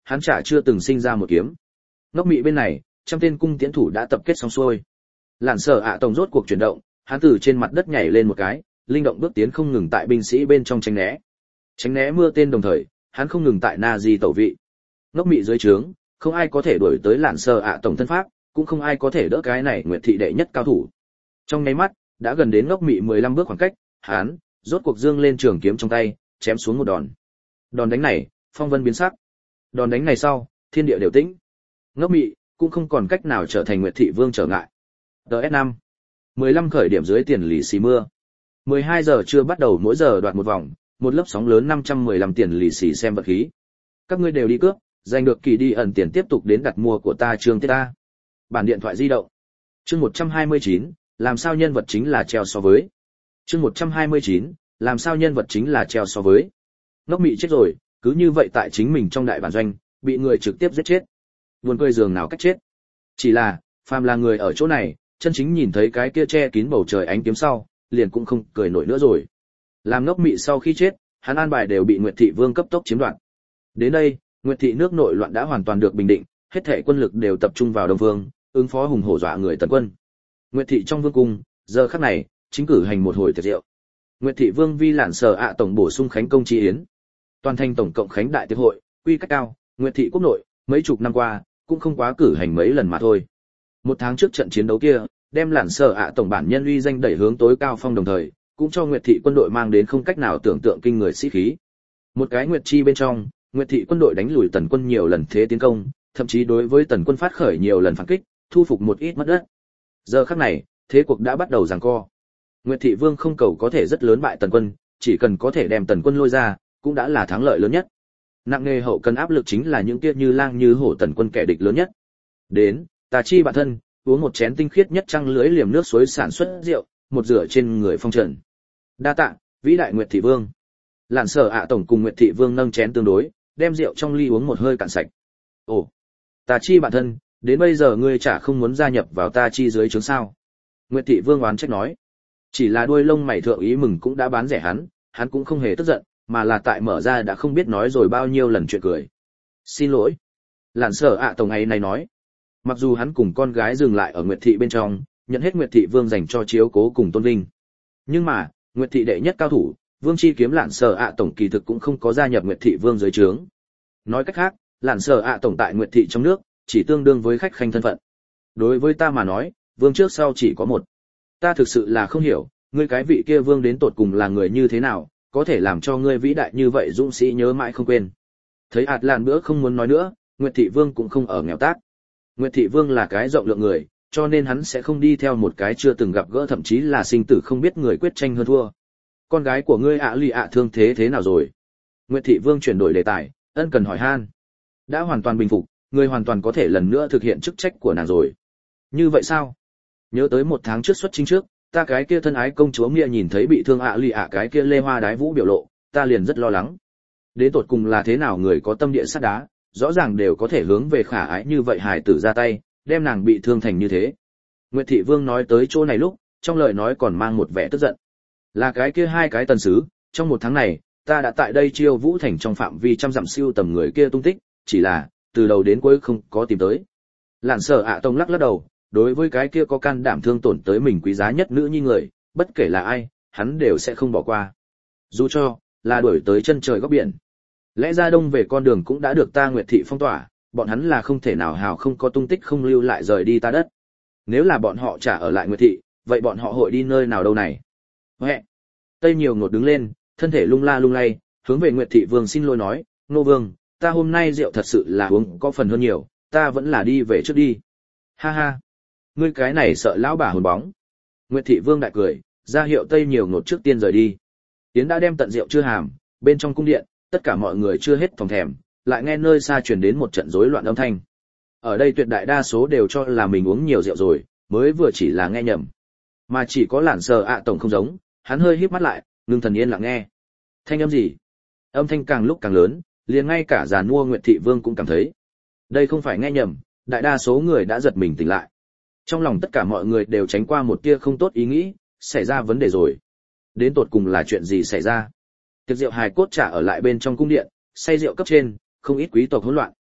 hắn chả chưa từng sinh ra một kiếm. Ngốc Mị bên này, trăm tên cung tiễn thủ đã tập kết xong xuôi. Lạn Sở ạ tổng rốt cuộc chuyển động, hắn từ trên mặt đất nhảy lên một cái, linh động bước tiến không ngừng tại binh sĩ bên trong tránh né. Tránh né mưa tên đồng thời, hắn không ngừng tại Nazi tẩu vị. Ngốc Mị dưới trướng, không ai có thể đuổi tới Lạn Sở ạ tổng thân pháp, cũng không ai có thể đỡ cái này Nguyệt thị đệ nhất cao thủ. Trong nháy mắt, đã gần đến Ngốc Mị 15 bước khoảng cách, hắn rốt cuộc dương lên trường kiếm trong tay, chém xuống một đòn. Đòn đánh này, phong vân biến sắc. Đòn đánh này sau, thiên địa đều tĩnh. Ngốc Mị cũng không còn cách nào trở thành Nguyệt thị vương trở ngại. DS5 15 khởi điểm dưới tiền lì xì mưa. 12 giờ trưa bắt đầu mỗi giờ đoạt một vòng, một lớp sóng lớn 515 tiền lì xì xem vật khí. Các ngươi đều đi cướp, giành được kỳ đi ẩn tiền tiếp tục đến đặt mua của ta trường tiết ta. Bản điện thoại di động. Chương 129, làm sao nhân vật chính là treo so với. Chương 129, làm sao nhân vật chính là treo so với. Ngốc Mị chết rồi, cứ như vậy tại chính mình trong đại bản doanh, bị người trực tiếp giết chết. Buồn cười giường nào cách chết. Chỉ là, phàm là người ở chỗ này, chân chính nhìn thấy cái kia che kín bầu trời ánh kiếm sau, liền cũng không cười nổi nữa rồi. Làm Ngốc Mị sau khi chết, hắn an bài đều bị Nguyệt thị vương cấp tốc chiếm đoạt. Đến đây, Nguyệt thị nước nội loạn đã hoàn toàn được bình định, hết thảy quân lực đều tập trung vào Đông Vương, ứng phó hùng hổ dọa người tần quân. Nguyệt thị trong vương cung, giờ khắc này, chính cử hành một hồi tiệc rượu. Nguyệt thị vương vi Lạn Sở ạ tổng bổ sung khánh công chi yến. Toàn thành tổng cộng khánh đại tiệc hội, quy cách cao, Nguyệt thị quốc nội, mấy chục năm qua, cũng không quá cử hành mấy lần mà thôi. Một tháng trước trận chiến đấu kia, đem Lạn Sở ạ tổng bản nhân uy danh đẩy hướng tối cao phong đồng thời, cũng cho Nguyệt thị quân đội mang đến không cách nào tưởng tượng kinh người sĩ khí. Một cái Nguyệt chi bên trong, Nguyệt thị quân đội đánh lùi tần quân nhiều lần thế tiến công, thậm chí đối với tần quân phát khởi nhiều lần phản kích, thu phục một ít mất đất. Giờ khắc này, thế cuộc đã bắt đầu giằng co. Nguyệt thị vương không cầu có thể rất lớn bại tần quân, chỉ cần có thể đem tần quân lôi ra, cũng đã là thắng lợi lớn nhất. Nặng nề hậu cần áp lực chính là những kia như lang như hổ tần quân kẻ địch lớn nhất. Đến, ta chi bản thân, uống một chén tinh khiết nhất trăng lưới liềm nước suối sản xuất rượu, một rửa trên người phong trần. Đa tạ, vĩ đại Nguyệt thị vương. Lạn Sở ạ tổng cùng Nguyệt thị vương nâng chén tương đối, đem rượu trong ly uống một hơi cạn sạch. Ồ, ta chi bản thân, đến bây giờ ngươi chả không muốn gia nhập vào ta chi dưới trướng sao? Nguyệt thị vương oán trách nói. Chỉ là đuôi lông mày thượng ý mừng cũng đã bán rẻ hắn cũng không hề tức giận, mà là tại mở ra đã không biết nói rồi bao nhiêu lần chuyện cười. Xin lỗi. Lạn Sở ạ tổng ấy này nói. Mặc dù hắn cùng con gái dừng lại ở Nguyệt thị bên trong, nhận hết Nguyệt thị vương dành cho chiếu cố cùng tôn vinh. Nhưng mà, Nguyệt thị đệ nhất cao thủ, Vương chi kiếm Lạn Sở ạ tổng kỳ thực cũng không có gia nhập Nguyệt thị vương dưới trướng. Nói cách khác, Lạn Sở ạ tổng tại Nguyệt thị trong nước, chỉ tương đương với khách khanh thân phận. Đối với ta mà nói, vương trước sau chỉ có một. Ta thực sự là không hiểu, ngươi cái vị kia vương đến tột cùng là người như thế nào, có thể làm cho ngươi vĩ đại như vậy dũng sĩ nhớ mãi không quên. Thấy ạt làn bữa không muốn nói nữa, Nguyệt thị vương cũng không ở nghèo tát. Nguyệt thị vương là cái rộng lượng người, cho nên hắn sẽ không đi theo một cái chưa từng gặp gỡ thậm chí là sinh tử không biết người quyết tranh hơn thua. Con gái của ngươi lì thương thế nào rồi? Nguyệt thị vương chuyển đổi đề tài, ân cần hỏi han. Đã hoàn toàn bình phục, ngươi hoàn toàn có thể lần nữa thực hiện chức trách của nàng rồi. Như vậy sao? Nhớ tới một tháng trước xuất chinh trước, ta cái kia thân ái công chúa Mia nhìn thấy bị thương lì cái kia lê hoa đái vũ biểu lộ, ta liền rất lo lắng. Đến tột cùng là thế nào người có tâm địa sắt đá, rõ ràng đều có thể hướng về khả ái như vậy hài tử ra tay, đem nàng bị thương thành như thế. Nguyệt thị vương nói tới chỗ này lúc, trong lời nói còn mang một vẻ tức giận. Là cái kia hai cái tần sứ, trong một tháng này, ta đã tại đây Chiêu Vũ thành trong phạm vi trăm dặm siêu tầm người kia tung tích, chỉ là từ đầu đến cuối không có tìm tới. Lạn Sở ạ tông lắc đầu, đối với cái kia có can đảm thương tổn tới mình quý giá nhất nữ nhi người, bất kể là ai, hắn đều sẽ không bỏ qua. Dù cho là đuổi tới chân trời góc biển. Lẽ ra đông về con đường cũng đã được ta Nguyệt thị phong tỏa, bọn hắn là không thể nào hào không có tung tích không lưu lại rời đi ta đất. Nếu là bọn họ trả ở lại Nguyệt thị, vậy bọn họ hội đi nơi nào đâu này? Huệ. Tây Nhiều Ngột đứng lên, thân thể lung la lung lay, hướng về Nguyệt thị vương xin lỗi nói, nô vương, ta hôm nay rượu thật sự là uống có phần hơn nhiều, ta vẫn là đi về trước đi. Ha ha. Ngươi cái này sợ lão bà hồn bóng. Nguyệt thị vương đại cười, ra hiệu Tây Nhiều Ngột trước tiên rời đi. Tiến đã đem tận rượu chưa hàm, bên trong cung điện, tất cả mọi người chưa hết thòng thèm, lại nghe nơi xa truyền đến một trận rối loạn âm thanh. Ở đây tuyệt đại đa số đều cho là mình uống nhiều rượu rồi, mới vừa chỉ là nghe nhầm. Mà chỉ có Lạn Sở ạ tổng không giống, hắn hơi híp mắt lại, ngưng thần yên lặng nghe. Thanh âm gì? Âm thanh càng lúc càng lớn, liền ngay cả già nua Nguyệt thị vương cũng cảm thấy. Đây không phải nghe nhầm, đại đa số người đã giật mình tỉnh lại. Trong lòng tất cả mọi người đều tránh qua một tia không tốt ý nghĩ, xảy ra vấn đề rồi. Đến tột cùng là chuyện gì xảy ra? Tiệc rượu hài cốt trả ở lại bên trong cung điện, say rượu cấp trên, không ít quý tộc hỗn loạn.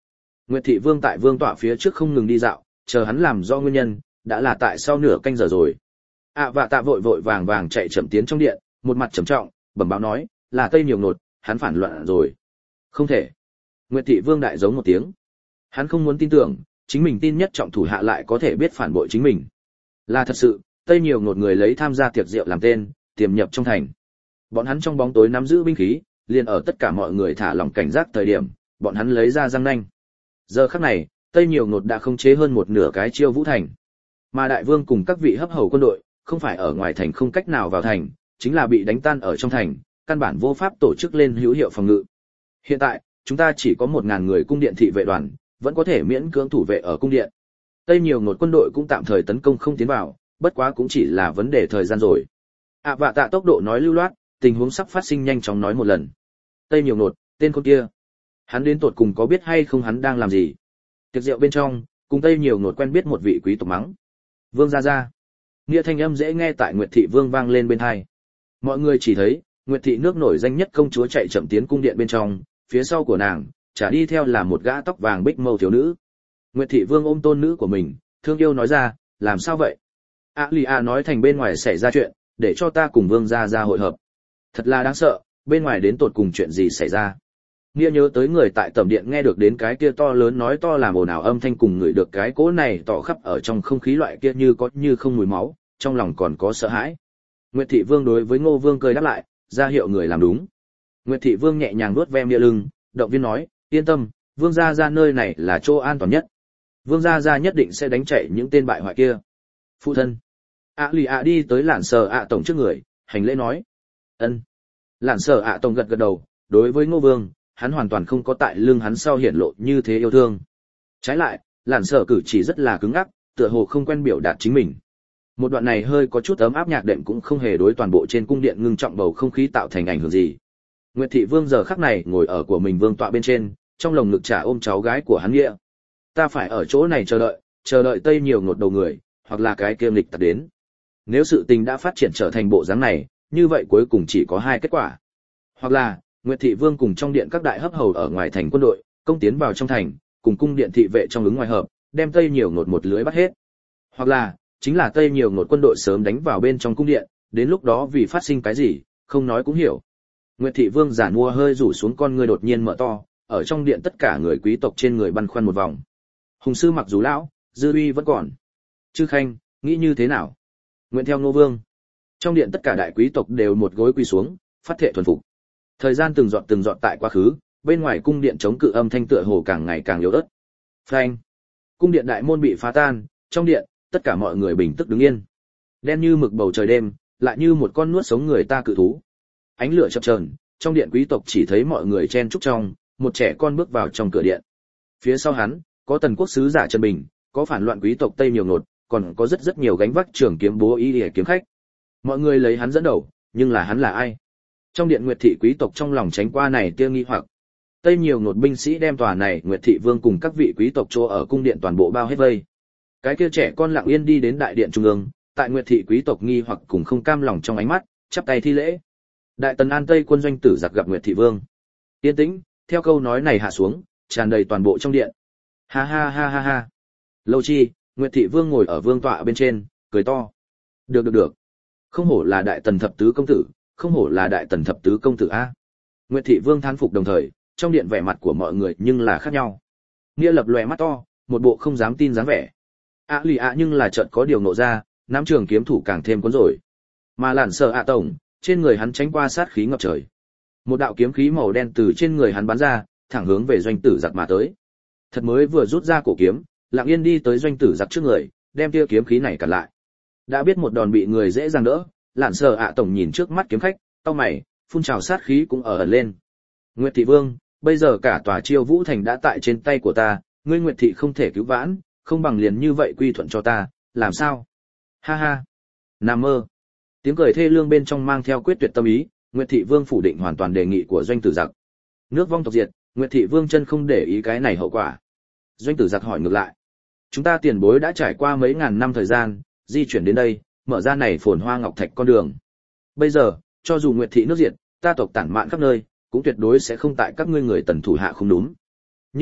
Nguyệt Thị Vương tại vương tọa phía trước không ngừng đi dạo, chờ hắn làm do nguyên nhân, đã là tại sau nửa canh giờ rồi. Vạ Tạ vội vội vàng vàng chạy chậm tiến trong điện, một mặt trầm trọng, bẩm báo nói, là Tây Nhiều Nột, hắn phản loạn rồi. Không thể. Nguyệt Thị Vương đại giống một tiếng. Hắn không muốn tin tưởng, chính mình tin nhất trọng thủ hạ lại có thể biết phản bội chính mình. Là thật sự, Tây Nhiều Nột người lấy tham gia tiệc rượu làm tên, tiềm nhập trong thành. Bọn hắn trong bóng tối nắm giữ binh khí, liền ở tất cả mọi người thả lỏng cảnh giác thời điểm, bọn hắn lấy ra răng nanh. Giờ khắc này, Tây Nhiều Nột đã khống chế hơn một nửa cái Chiêu Vũ thành. Mà đại vương cùng các vị hấp hầu quân đội, không phải ở ngoài thành không cách nào vào thành, chính là bị đánh tan ở trong thành, căn bản vô pháp tổ chức lên hữu hiệu phòng ngự. Hiện tại, chúng ta chỉ có 1000 người cung điện thị vệ đoàn, vẫn có thể miễn cưỡng thủ vệ ở cung điện. Tây Nhiều Nột quân đội cũng tạm thời tấn công không tiến vào, bất quá cũng chỉ là vấn đề thời gian rồi. Vạ Tạ tốc độ nói lưu loát, tình huống sắp phát sinh nhanh chóng nói một lần. Tây Nhiều Nột, tên con kia, hắn đến tột cùng có biết hay không hắn đang làm gì? Tiệc rượu bên trong, cùng Tây Nhiều Nột quen biết một vị quý tộc mắng. Vương gia gia. Nghĩa thanh âm dễ nghe tại Nguyệt Thị Vương vang lên bên tai. Mọi người chỉ thấy, Nguyệt Thị nước nổi danh nhất công chúa chạy chậm tiến cung điện bên trong, phía sau của nàng, chả đi theo là một gã tóc vàng bích mâu thiếu nữ. Nguyệt Thị Vương ôm tôn nữ của mình, thương yêu nói ra, làm sao vậy? Lì nói thành bên ngoài xảy ra chuyện, để cho ta cùng Vương gia gia hội hợp. Thật là đáng sợ, bên ngoài đến tột cùng chuyện gì xảy ra? Nghĩa nhớ tới người tại tẩm điện nghe được đến cái kia to lớn nói to làm ồn ào âm thanh cùng người được cái cỗ này tỏ khắp ở trong không khí loại kia như có như không mùi máu, trong lòng còn có sợ hãi. Nguyệt Thị Vương đối với Ngô Vương cười đáp lại, ra hiệu người làm đúng. Nguyệt Thị Vương nhẹ nhàng vuốt ve Nghĩa lưng, động viên nói, yên tâm, Vương gia ra nơi này là chỗ an toàn nhất. Vương gia ra nhất định sẽ đánh chạy những tên bại hoại kia. Phụ thân. Lì đi tới Lạn Sở tổng trước người, hành lễ nói. Ân. Lạn Sở tổng gật gật đầu, đối với Ngô Vương, hắn hoàn toàn không có tại lưng hắn sau hiển lộ như thế yêu thương. Trái lại, Lạn Sở cử chỉ rất là cứng ắc, tựa hồ không quen biểu đạt chính mình. Một đoạn này hơi có chút ấm áp nhạc đệm cũng không hề đối toàn bộ trên cung điện ngưng trọng bầu không khí tạo thành ảnh hưởng gì. Nguyệt Thị Vương giờ khắc này ngồi ở của mình vương tọa bên trên, trong lồng ngực trả ôm cháu gái của hắn Nghĩa. Ta phải ở chỗ này chờ đợi Tây Nhiều Nột đầu người, hoặc là cái kiêm lịch tặc đến. Nếu sự tình đã phát triển trở thành bộ dáng này, như vậy cuối cùng chỉ có hai kết quả. Hoặc là, Nguyệt Thị Vương cùng trong điện các đại hấp hầu ở ngoài thành quân đội, công tiến vào trong thành, cùng cung điện thị vệ trong ứng ngoài hợp, đem Tây Nhiều Nột một lưới bắt hết. Hoặc là, chính là Tây Nhiều Nột quân đội sớm đánh vào bên trong cung điện, đến lúc đó vì phát sinh cái gì, không nói cũng hiểu. Nguyệt Thị Vương giản mua hơi rủ xuống con ngươi đột nhiên mở to, ở trong điện tất cả người quý tộc trên người băn khoăn một vòng. Hùng sư mặc dù lão, dư uy vẫn còn. Chư Khanh, nghĩ như thế nào? Nguyện theo Ngô Vương. Trong điện tất cả đại quý tộc đều một gối quỳ xuống, phát thệ thuần phục. Thời gian từng giọt tại quá khứ, bên ngoài cung điện chống cự âm thanh tựa hồ càng ngày càng yếu ớt. Phanh. Cung điện đại môn bị phá tan, trong điện, tất cả mọi người bình tức đứng yên. Đen như mực bầu trời đêm, lại như một con nuốt sống người ta cự thú. Ánh lửa chập chờn, trong điện quý tộc chỉ thấy mọi người chen chúc trong, một trẻ con bước vào trong cửa điện. Phía sau hắn, có tần quốc sứ giả Trần Bình, có phản loạn quý tộc Tây Nhiều Nột, còn có rất nhiều gánh vác trường kiếm bố y để kiếm khách. Mọi người lấy hắn dẫn đầu, nhưng là hắn là ai? Trong điện Nguyệt Thị quý tộc trong lòng tránh qua này tia nghi hoặc. Tây Nhiều Nột binh sĩ đem tòa này Nguyệt Thị Vương cùng các vị quý tộc chỗ ở cung điện toàn bộ bao hết vây. Cái kia trẻ con lặng yên đi đến đại điện trung ương, tại Nguyệt Thị quý tộc nghi hoặc cùng không cam lòng trong ánh mắt, chắp tay thi lễ. Đại tần An Tây quân doanh tử giặc gặp Nguyệt Thị Vương. Yên tĩnh, theo câu nói này hạ xuống, tràn đầy toàn bộ trong điện. Ha ha ha ha ha. Lâu Chi, Nguyệt Thị Vương ngồi ở vương tọa bên trên, cười to. Được. Không hổ là đại tần thập tứ công tử, không hổ là đại tần thập tứ công tử a. Nguyệt Thị Vương thán phục đồng thời, trong điện vẻ mặt của mọi người nhưng là khác nhau. Nghĩa lập lòe mắt to, một bộ không dám tin dáng vẻ. Lì nhưng là chợt có điều nộ ra, nắm trường kiếm thủ càng thêm cuốn rồi. Mà Lạn Sở tổng, trên người hắn tránh qua sát khí ngập trời. Một đạo kiếm khí màu đen từ trên người hắn bắn ra, thẳng hướng về doanh tử giặc mà tới. Thật mới vừa rút ra cổ kiếm, lặng yên đi tới doanh tử giặc trước người, đem tia kiếm khí này cản lại. Đã biết một đòn bị người dễ dàng đỡ, Lạn Sở tổng nhìn trước mắt kiếm khách, cau mày, phun trào sát khí cũng ẩn lên. Nguyệt Thị Vương, bây giờ cả tòa Chiêu Vũ thành đã tại trên tay của ta, ngươi Nguyệt Thị không thể cứu vãn, không bằng liền như vậy quy thuận cho ta, làm sao? Ha ha. Nằm mơ. Tiếng cười thê lương bên trong mang theo quyết tuyệt tâm ý, Nguyệt Thị Vương phủ định hoàn toàn đề nghị của doanh tử giặc. Nước vong tộc diệt, Nguyệt Thị Vương chân không để ý cái này hậu quả. Doanh tử giặc hỏi ngược lại. Chúng ta tiền bối đã trải qua mấy ngàn năm thời gian, di chuyển đến đây, mở ra này phồn hoa ngọc thạch con đường. Bây giờ, cho dù Nguyệt Thị nước diệt, ta tộc tản mạn khắp nơi, cũng tuyệt đối sẽ không tại các ngươi người tần thủ hạ không đúng. Như thế,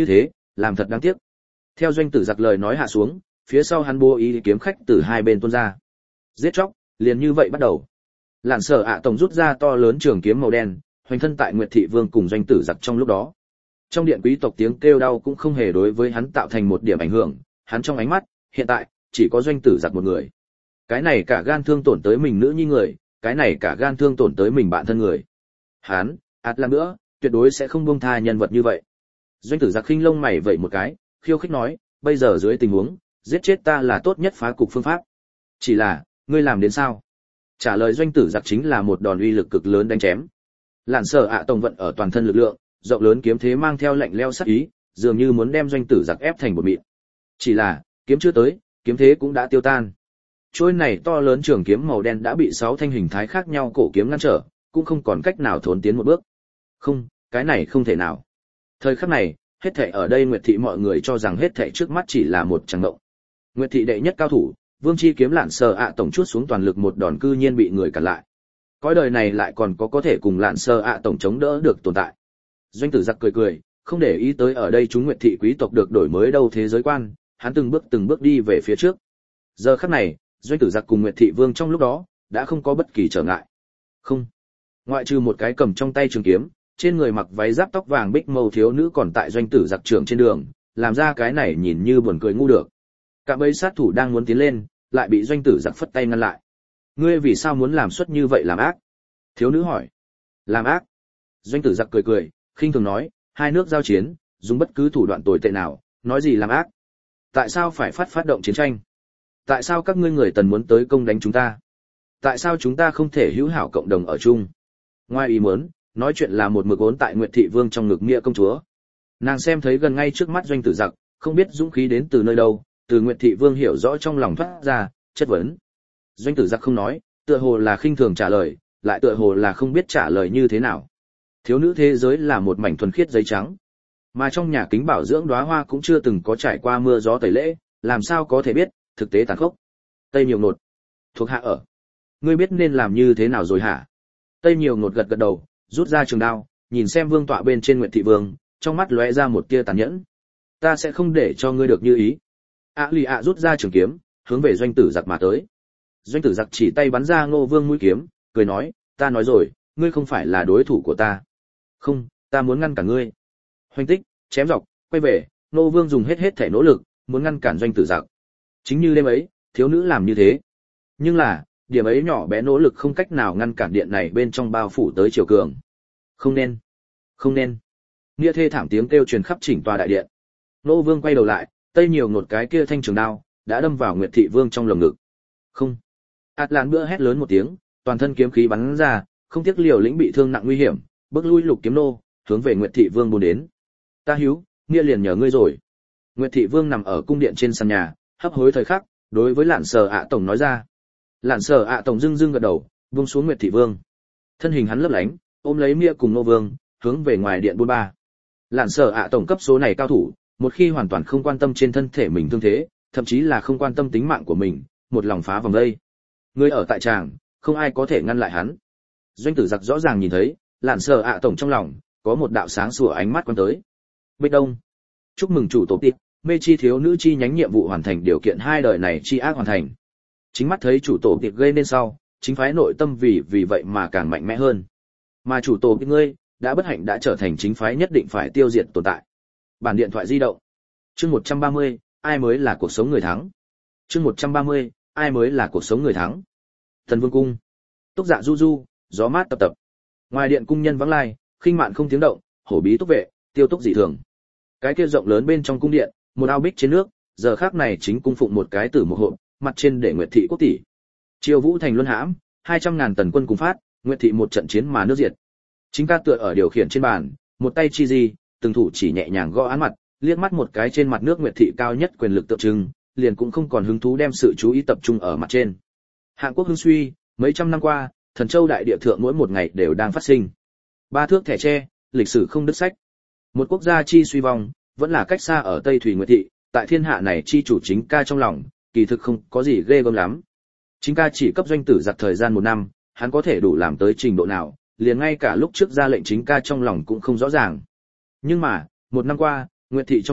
làm thật đáng tiếc. Theo doanh tử giặc lời nói hạ xuống, phía sau hắn bố ý kiếm khách từ hai bên tuôn ra. Giết chóc, liền như vậy bắt đầu. Lạn Sở ạ tổng rút ra to lớn trường kiếm màu đen, hoành thân tại Nguyệt Thị Vương cùng doanh tử giặc trong lúc đó. Trong điện quý tộc tiếng kêu đau cũng không hề đối với hắn tạo thành một điểm ảnh hưởng, hắn trong ánh mắt, hiện tại, chỉ có doanh tử giặc một người. Cái này cả gan thương tổn tới mình nữ nhi người, cái này cả gan thương tổn tới mình bạn thân người. Hắn, lần nữa, tuyệt đối sẽ không buông tha nhân vật như vậy. Doanh tử giặc khinh lông mày vẩy một cái, khiêu khích nói, bây giờ dưới tình huống, giết chết ta là tốt nhất phá cục phương pháp. Chỉ là, ngươi làm đến sao? Trả lời doanh tử giặc chính là một đòn uy lực cực lớn đánh chém. Lạn Sở ạ tổng vận ở toàn thân lực lượng, rộng lớn kiếm thế mang theo lạnh lẽo sát ý, dường như muốn đem doanh tử giặc ép thành bột mịn. Chỉ là, kiếm chưa tới, kiếm thế cũng đã tiêu tan. Trôi này to lớn trường kiếm màu đen đã bị 6 thanh hình thái khác nhau cổ kiếm ngăn trở, cũng không còn cách nào thốn tiến một bước. Không, cái này không thể nào. Thời khắc này, hết thảy ở đây Nguyệt thị mọi người cho rằng hết thảy trước mắt chỉ là một tràng mộng. Nguyệt thị đệ nhất cao thủ, Vương chi kiếm Lạn Sở ạ tổng chuốt xuống toàn lực một đòn cư nhiên bị người cản lại. Cõi đời này lại còn có thể cùng Lạn Sở ạ tổng chống đỡ được tồn tại. Doanh tử giặc cười cười, không để ý tới ở đây chúng Nguyệt thị quý tộc được đổi mới đâu thế giới quan, hắn từng bước đi về phía trước. Giờ khắc này, doanh tử giặc cùng Nguyệt thị vương trong lúc đó đã không có bất kỳ trở ngại. Không, ngoại trừ một cái cầm trong tay trường kiếm, trên người mặc váy giáp tóc vàng bích màu thiếu nữ còn tại doanh tử giặc trưởng trên đường, làm ra cái này nhìn như buồn cười ngu được. Cả bầy sát thủ đang muốn tiến lên, lại bị doanh tử giặc phất tay ngăn lại. Ngươi vì sao muốn làm suất như vậy làm ác? Thiếu nữ hỏi. Làm ác? Doanh tử giặc cười cười, khinh thường nói, hai nước giao chiến, dùng bất cứ thủ đoạn tồi tệ nào, nói gì làm ác? Tại sao phải phát động chiến tranh? Tại sao các ngươi người Tần muốn tới công đánh chúng ta? Tại sao chúng ta không thể hữu hảo cộng đồng ở chung? Ngoài ý muốn, nói chuyện là một mực ốn tại Nguyệt thị vương trong ngực nghĩa công chúa. Nàng xem thấy gần ngay trước mắt doanh tử giặc, không biết dũng khí đến từ nơi đâu, từ Nguyệt thị vương hiểu rõ trong lòng thoát ra, chất vấn. Doanh tử giặc không nói, tựa hồ là khinh thường trả lời, lại tựa hồ là không biết trả lời như thế nào. Thiếu nữ thế giới là một mảnh thuần khiết giấy trắng, mà trong nhà kính bảo dưỡng đóa hoa cũng chưa từng có trải qua mưa gió tẩy lễ, làm sao có thể biết thực tế tàn khốc. Tây Nhiều Nột, thuộc hạ ở. Ngươi biết nên làm như thế nào rồi hả? Tây Nhiều Nột gật gật đầu, rút ra trường đao, nhìn xem vương tọa bên trên Nguyệt thị vương, trong mắt lóe ra một tia tàn nhẫn. Ta sẽ không để cho ngươi được như ý. Lì ạ rút ra trường kiếm, hướng về doanh tử giặc mà tới. Doanh tử giặc chỉ tay bắn ra Ngô Vương mũi kiếm, cười nói, ta nói rồi, ngươi không phải là đối thủ của ta. Không, ta muốn ngăn cản ngươi. Hoành tích, chém dọc, quay về, Ngô Vương dùng hết thể nỗ lực, muốn ngăn cản doanh tử giặc. Chính như đêm ấy, thiếu nữ làm như thế. Nhưng là, điểm ấy nhỏ bé nỗ lực không cách nào ngăn cản điện này bên trong bao phủ tới chiều cường. Không nên, không nên. Nghĩa thê thảm tiếng kêu truyền khắp chỉnh tòa đại điện. Ngô Vương quay đầu lại, Tây Nhiều Nột cái kia thanh trường đao đã đâm vào Nguyệt thị vương trong lồng ngực. Không. Lan bữa hét lớn một tiếng, toàn thân kiếm khí bắn ra, không tiếc liều lĩnh bị thương nặng nguy hiểm, bước lui Lục Kiếm Nô, hướng về Nguyệt thị vương buôn đến. Ta hiếu, nghĩa liền nhờ ngươi rồi. Nguyệt thị vương nằm ở cung điện trên sàn nhà, hấp hối thời khắc, đối với Lạn Sở ạ tổng nói ra. Lạn Sở ạ tổng dưng dưng gật đầu, buông xuống Nguyệt thị vương. Thân hình hắn lấp lánh, ôm lấy Mia cùng Nô Vương, hướng về ngoài điện buôn ba. Lạn Sở ạ tổng cấp số này cao thủ, một khi hoàn toàn không quan tâm trên thân thể mình thương thế, thậm chí là không quan tâm tính mạng của mình, một lòng phá vòng đây. Người ở tại tràng, không ai có thể ngăn lại hắn. Doanh tử giặc rõ ràng nhìn thấy, Lạn Sở ạ tổng trong lòng có một đạo sáng sủa ánh mắt quan tới. Bích Đông, chúc mừng chủ tổ tiệp, mê chi thiếu nữ chi nhánh nhiệm vụ hoàn thành điều kiện 2 đời này chi ác hoàn thành. Chính mắt thấy chủ tổ tiệp gây nên sau, chính phái nội tâm vì vậy mà càng mạnh mẽ hơn. Mà chủ tổ tiệp ngươi đã bất hạnh đã trở thành chính phái nhất định phải tiêu diệt tồn tại. Bản điện thoại di động. Chương 130, ai mới là cuộc sống người thắng? Chương 130, ai mới là cuộc sống người thắng? Thần Vương cung. Túc Dạ du du, gió mát tập tập. Ngoài điện cung nhân vắng lai, khinh mạn không tiếng động, hổ bí túc vệ, tiêu túc dị thường. Cái kia rộng lớn bên trong cung điện, một ao bích trên nước, giờ khắc này chính cung phụng một cái tử một hộp, mặt trên để Nguyệt thị quốc tỷ. Triều Vũ thành luân hãm, 200.000 tần quân cùng phát, Nguyệt thị một trận chiến mà nước diệt. Chính ca tựa ở điều khiển trên bàn, một tay chi di, từng thủ chỉ nhẹ nhàng gõ án mặt, liếc mắt một cái trên mặt nước Nguyệt thị cao nhất quyền lực tượng trưng, liền cũng không còn hứng thú đem sự chú ý tập trung ở mặt trên. Hạng quốc hưng suy, mấy trăm năm qua, Thần Châu đại địa thượng mỗi một ngày đều đang phát sinh. Ba thước thẻ tre, lịch sử không đứt sách. Một quốc gia chi suy vong, vẫn là cách xa ở Tây Thủy Nguyệt thị, tại thiên hạ này chi chủ chính ca trong lòng, kỳ thực không có gì ghê gớm lắm. Chính ca chỉ cấp doanh tử giặc thời gian 1 năm, hắn có thể đủ làm tới trình độ nào, liền ngay cả lúc trước ra lệnh chính ca trong lòng cũng không rõ ràng. Nhưng mà, 1 năm qua, Nguyệt thị trong nước,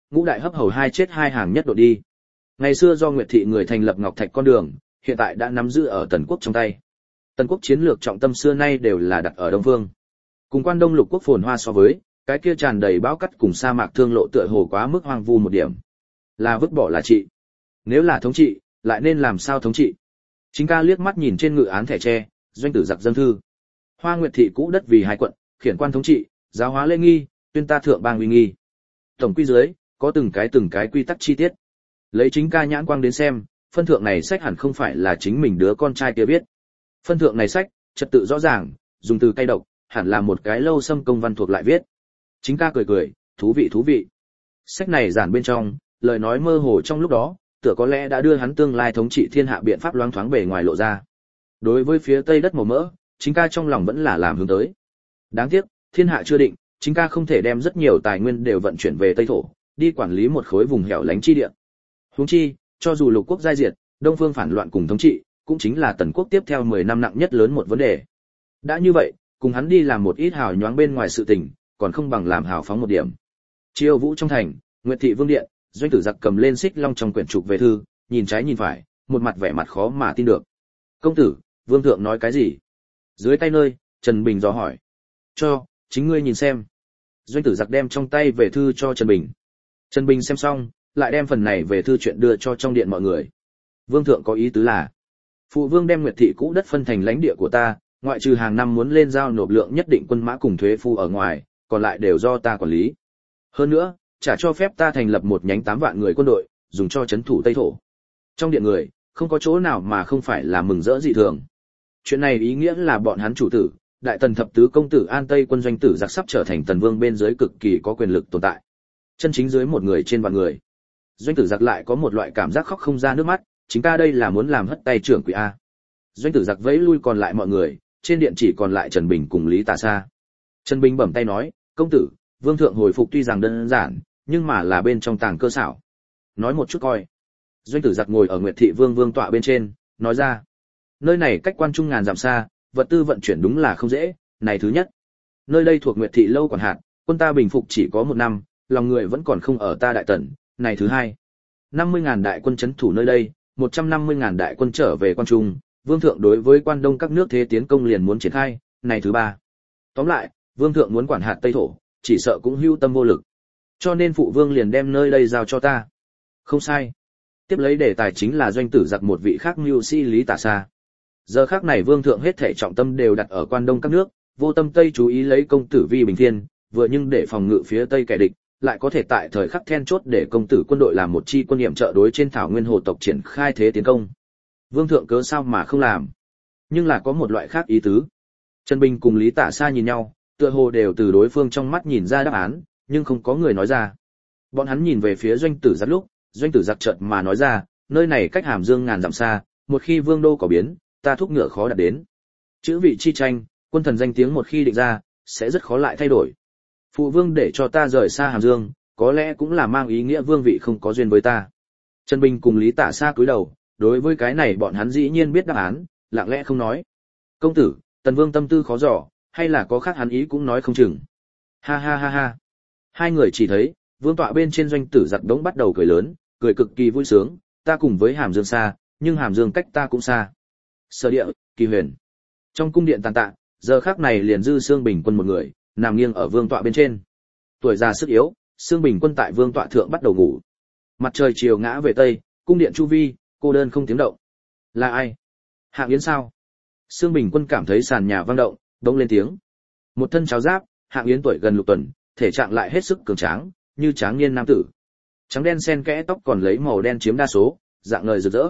ngũ đại hấp hầu hai chết hai hàng nhất độ đi. Ngày xưa do Nguyệt thị người thành lập Ngọc Thạch con đường, hiện tại đã nắm giữ ở Tần quốc trong tay. Tần quốc chiến lược trọng tâm xưa nay đều là đặt ở Đông Phương. Cùng Quan Đông lục quốc phồn hoa so với, cái kia tràn đầy bão cắt cùng sa mạc thương lộ tựa hồ quá mức hoang vu một điểm. Là vứt bỏ là trị. Nếu là thống trị, lại nên làm sao thống trị? Chính ca liếc mắt nhìn trên ngự án thẻ tre, doanh tử giặc dâng thư. Hoa Nguyệt thị cũ đất vì hai quận, khiển quan thống trị, giáo hóa lễ nghi, tuyên ta thượng bang uy nghi. Tổng quy dưới, có từng cái quy tắc chi tiết. Lấy chính ca nhãn quang đến xem, phân thượng này sách hẳn không phải là chính mình đứa con trai kia viết. Phân thượng này sách, trật tự rõ ràng, dùng từ cay độc, hẳn là một cái lâu xâm công văn thuộc lại viết. Chính ca cười, thú vị. Sách này giản bên trong, lời nói mơ hồ trong lúc đó, tựa có lẽ đã đưa hắn tương lai thống trị thiên hạ biện pháp loáng thoáng bề ngoài lộ ra. Đối với phía tây đất màu mỡ, chính ca trong lòng vẫn là làm hướng tới. Đáng tiếc, thiên hạ chưa định, chính ca không thể đem rất nhiều tài nguyên đều vận chuyển về Tây thổ, đi quản lý một khối vùng hẻo lánh chi địa. Huống chi, cho dù lục quốc giai diệt, Đông phương phản loạn cùng thống trị, cũng chính là Tần quốc tiếp theo 10 năm nặng nhất lớn một vấn đề. Đã như vậy, cùng hắn đi làm một ít hào nhoáng bên ngoài sự tình, còn không bằng làm hào phóng một điểm. Chiêu Vũ trong thành, Nguyệt thị vương điện, doanh tử giặc cầm lên xích long trong quyển trục về thư, nhìn trái nhìn phải, một mặt vẻ mặt khó mà tin được. Công tử, vương thượng nói cái gì? Dưới tay nơi, Trần Bình dò hỏi. Cho, chính ngươi nhìn xem. Doanh tử giặc đem trong tay về thư cho Trần Bình. Trần Bình xem xong, lại đem phần này về thư chuyện đưa cho trong điện mọi người. Vương thượng có ý tứ là, phụ vương đem Nguyệt thị cũ đất phân thành lãnh địa của ta, ngoại trừ hàng năm muốn lên giao nộp lượng nhất định quân mã cùng thuế phu ở ngoài, còn lại đều do ta quản lý. Hơn nữa, trả cho phép ta thành lập một nhánh 8 vạn người quân đội, dùng cho trấn thủ Tây thổ. Trong điện người, không có chỗ nào mà không phải là mừng rỡ dị thường. Chuyện này ý nghĩa là bọn hắn chủ tử, Đại Tần thập tứ công tử An Tây quân doanh tử giặc sắp trở thành Tần Vương bên dưới cực kỳ có quyền lực tồn tại. Chân chính dưới một người trên vạn người. Doanh tử giặc lại có một loại cảm giác khóc không ra nước mắt, chính ta đây là muốn làm hất tay trưởng quỷ a. Doanh tử giặc vẫy lui còn lại mọi người, trên điện chỉ còn lại Trần Bình cùng Lý Tả Sa. Trần Bình bẩm tay nói, công tử, vương thượng hồi phục tuy rằng đơn giản, nhưng mà là bên trong tàng cơ xảo. Nói một chút coi. Doanh tử giặc ngồi ở Nguyệt thị vương vương tọa bên trên, nói ra. Nơi này cách quan trung ngàn dặm xa, vật tư vận chuyển đúng là không dễ, này thứ nhất. Nơi đây thuộc Nguyệt thị lâu quản hạt, quân ta bình phục chỉ có 1 năm, lòng người vẫn còn không ở ta Đại Tần, này thứ hai. 50.000 đại quân trấn thủ nơi đây, 150.000 đại quân trở về quan trung, vương thượng đối với quan đông các nước thế tiến công liền muốn triển khai, này thứ ba. Tóm lại, vương thượng muốn quản hạt Tây thổ, chỉ sợ cũng hưu tâm vô lực. Cho nên phụ vương liền đem nơi đây giao cho ta. Không sai. Tiếp lấy đề tài chính là doanh tử giặc một vị khác mưu sĩ Lý Tả Sa. Giờ khác này vương thượng hết thảy trọng tâm đều đặt ở quan đông các nước, vô tâm Tây chú ý lấy công tử vi bình thiên, vừa nhưng để phòng ngự phía Tây kẻ địch, lại có thể tại thời khắc then chốt để công tử quân đội làm một chi quân nhiệm trợ đối trên thảo nguyên hồ tộc triển khai thế tiến công. Vương thượng cớ sao mà không làm? Nhưng là có một loại khác ý tứ. Trần Bình cùng Lý Tả Sa nhìn nhau, tựa hồ đều từ đối phương trong mắt nhìn ra đáp án, nhưng không có người nói ra. Bọn hắn nhìn về phía doanh tử giặc lúc, doanh tử giặc chợt mà nói ra, nơi này cách Hàm Dương ngàn dặm xa, một khi vương đô có biến, ta thúc ngựa khó đạt đến. Chữ vị chi tranh, quân thần danh tiếng một khi định ra, sẽ rất khó lại thay đổi. Phụ vương để cho ta rời xa Hàm Dương, có lẽ cũng là mang ý nghĩa vương vị không có duyên với ta. Trần Bình cùng Lý Tả Sa cúi đầu, đối với cái này bọn hắn dĩ nhiên biết đáp án, lặng lẽ không nói. Công tử, Tần Vương tâm tư khó dò, hay là có khác hắn ý cũng nói không chừng. Ha ha ha ha. Hai người chỉ thấy, vương tọa bên trên doanh tử giặc đống bắt đầu cười lớn, cười cực kỳ vui sướng, ta cùng với Hàm Dương xa, nhưng Hàm Dương cách ta cũng xa. Sở địa, Kỳ Huyền. Trong cung điện tàn tạ, giờ khắc này liền dư Xương Bình Quân một người, nằm nghiêng ở vương tọa bên trên. Tuổi già sức yếu, Xương Bình Quân tại vương tọa thượng bắt đầu ngủ. Mặt trời chiều ngã về tây, cung điện chu vi, cô đơn không tiếng động. Là ai? Hạng Yến sao? Xương Bình Quân cảm thấy sàn nhà vang động, bỗng lên tiếng. Một thân cháo giáp, Hạng Yến tuổi gần lục tuần, thể trạng lại hết sức cường tráng, như tráng niên nam tử. Trắng đen xen kẽ tóc còn lấy màu đen chiếm đa số, dạng ngời rực rỡ.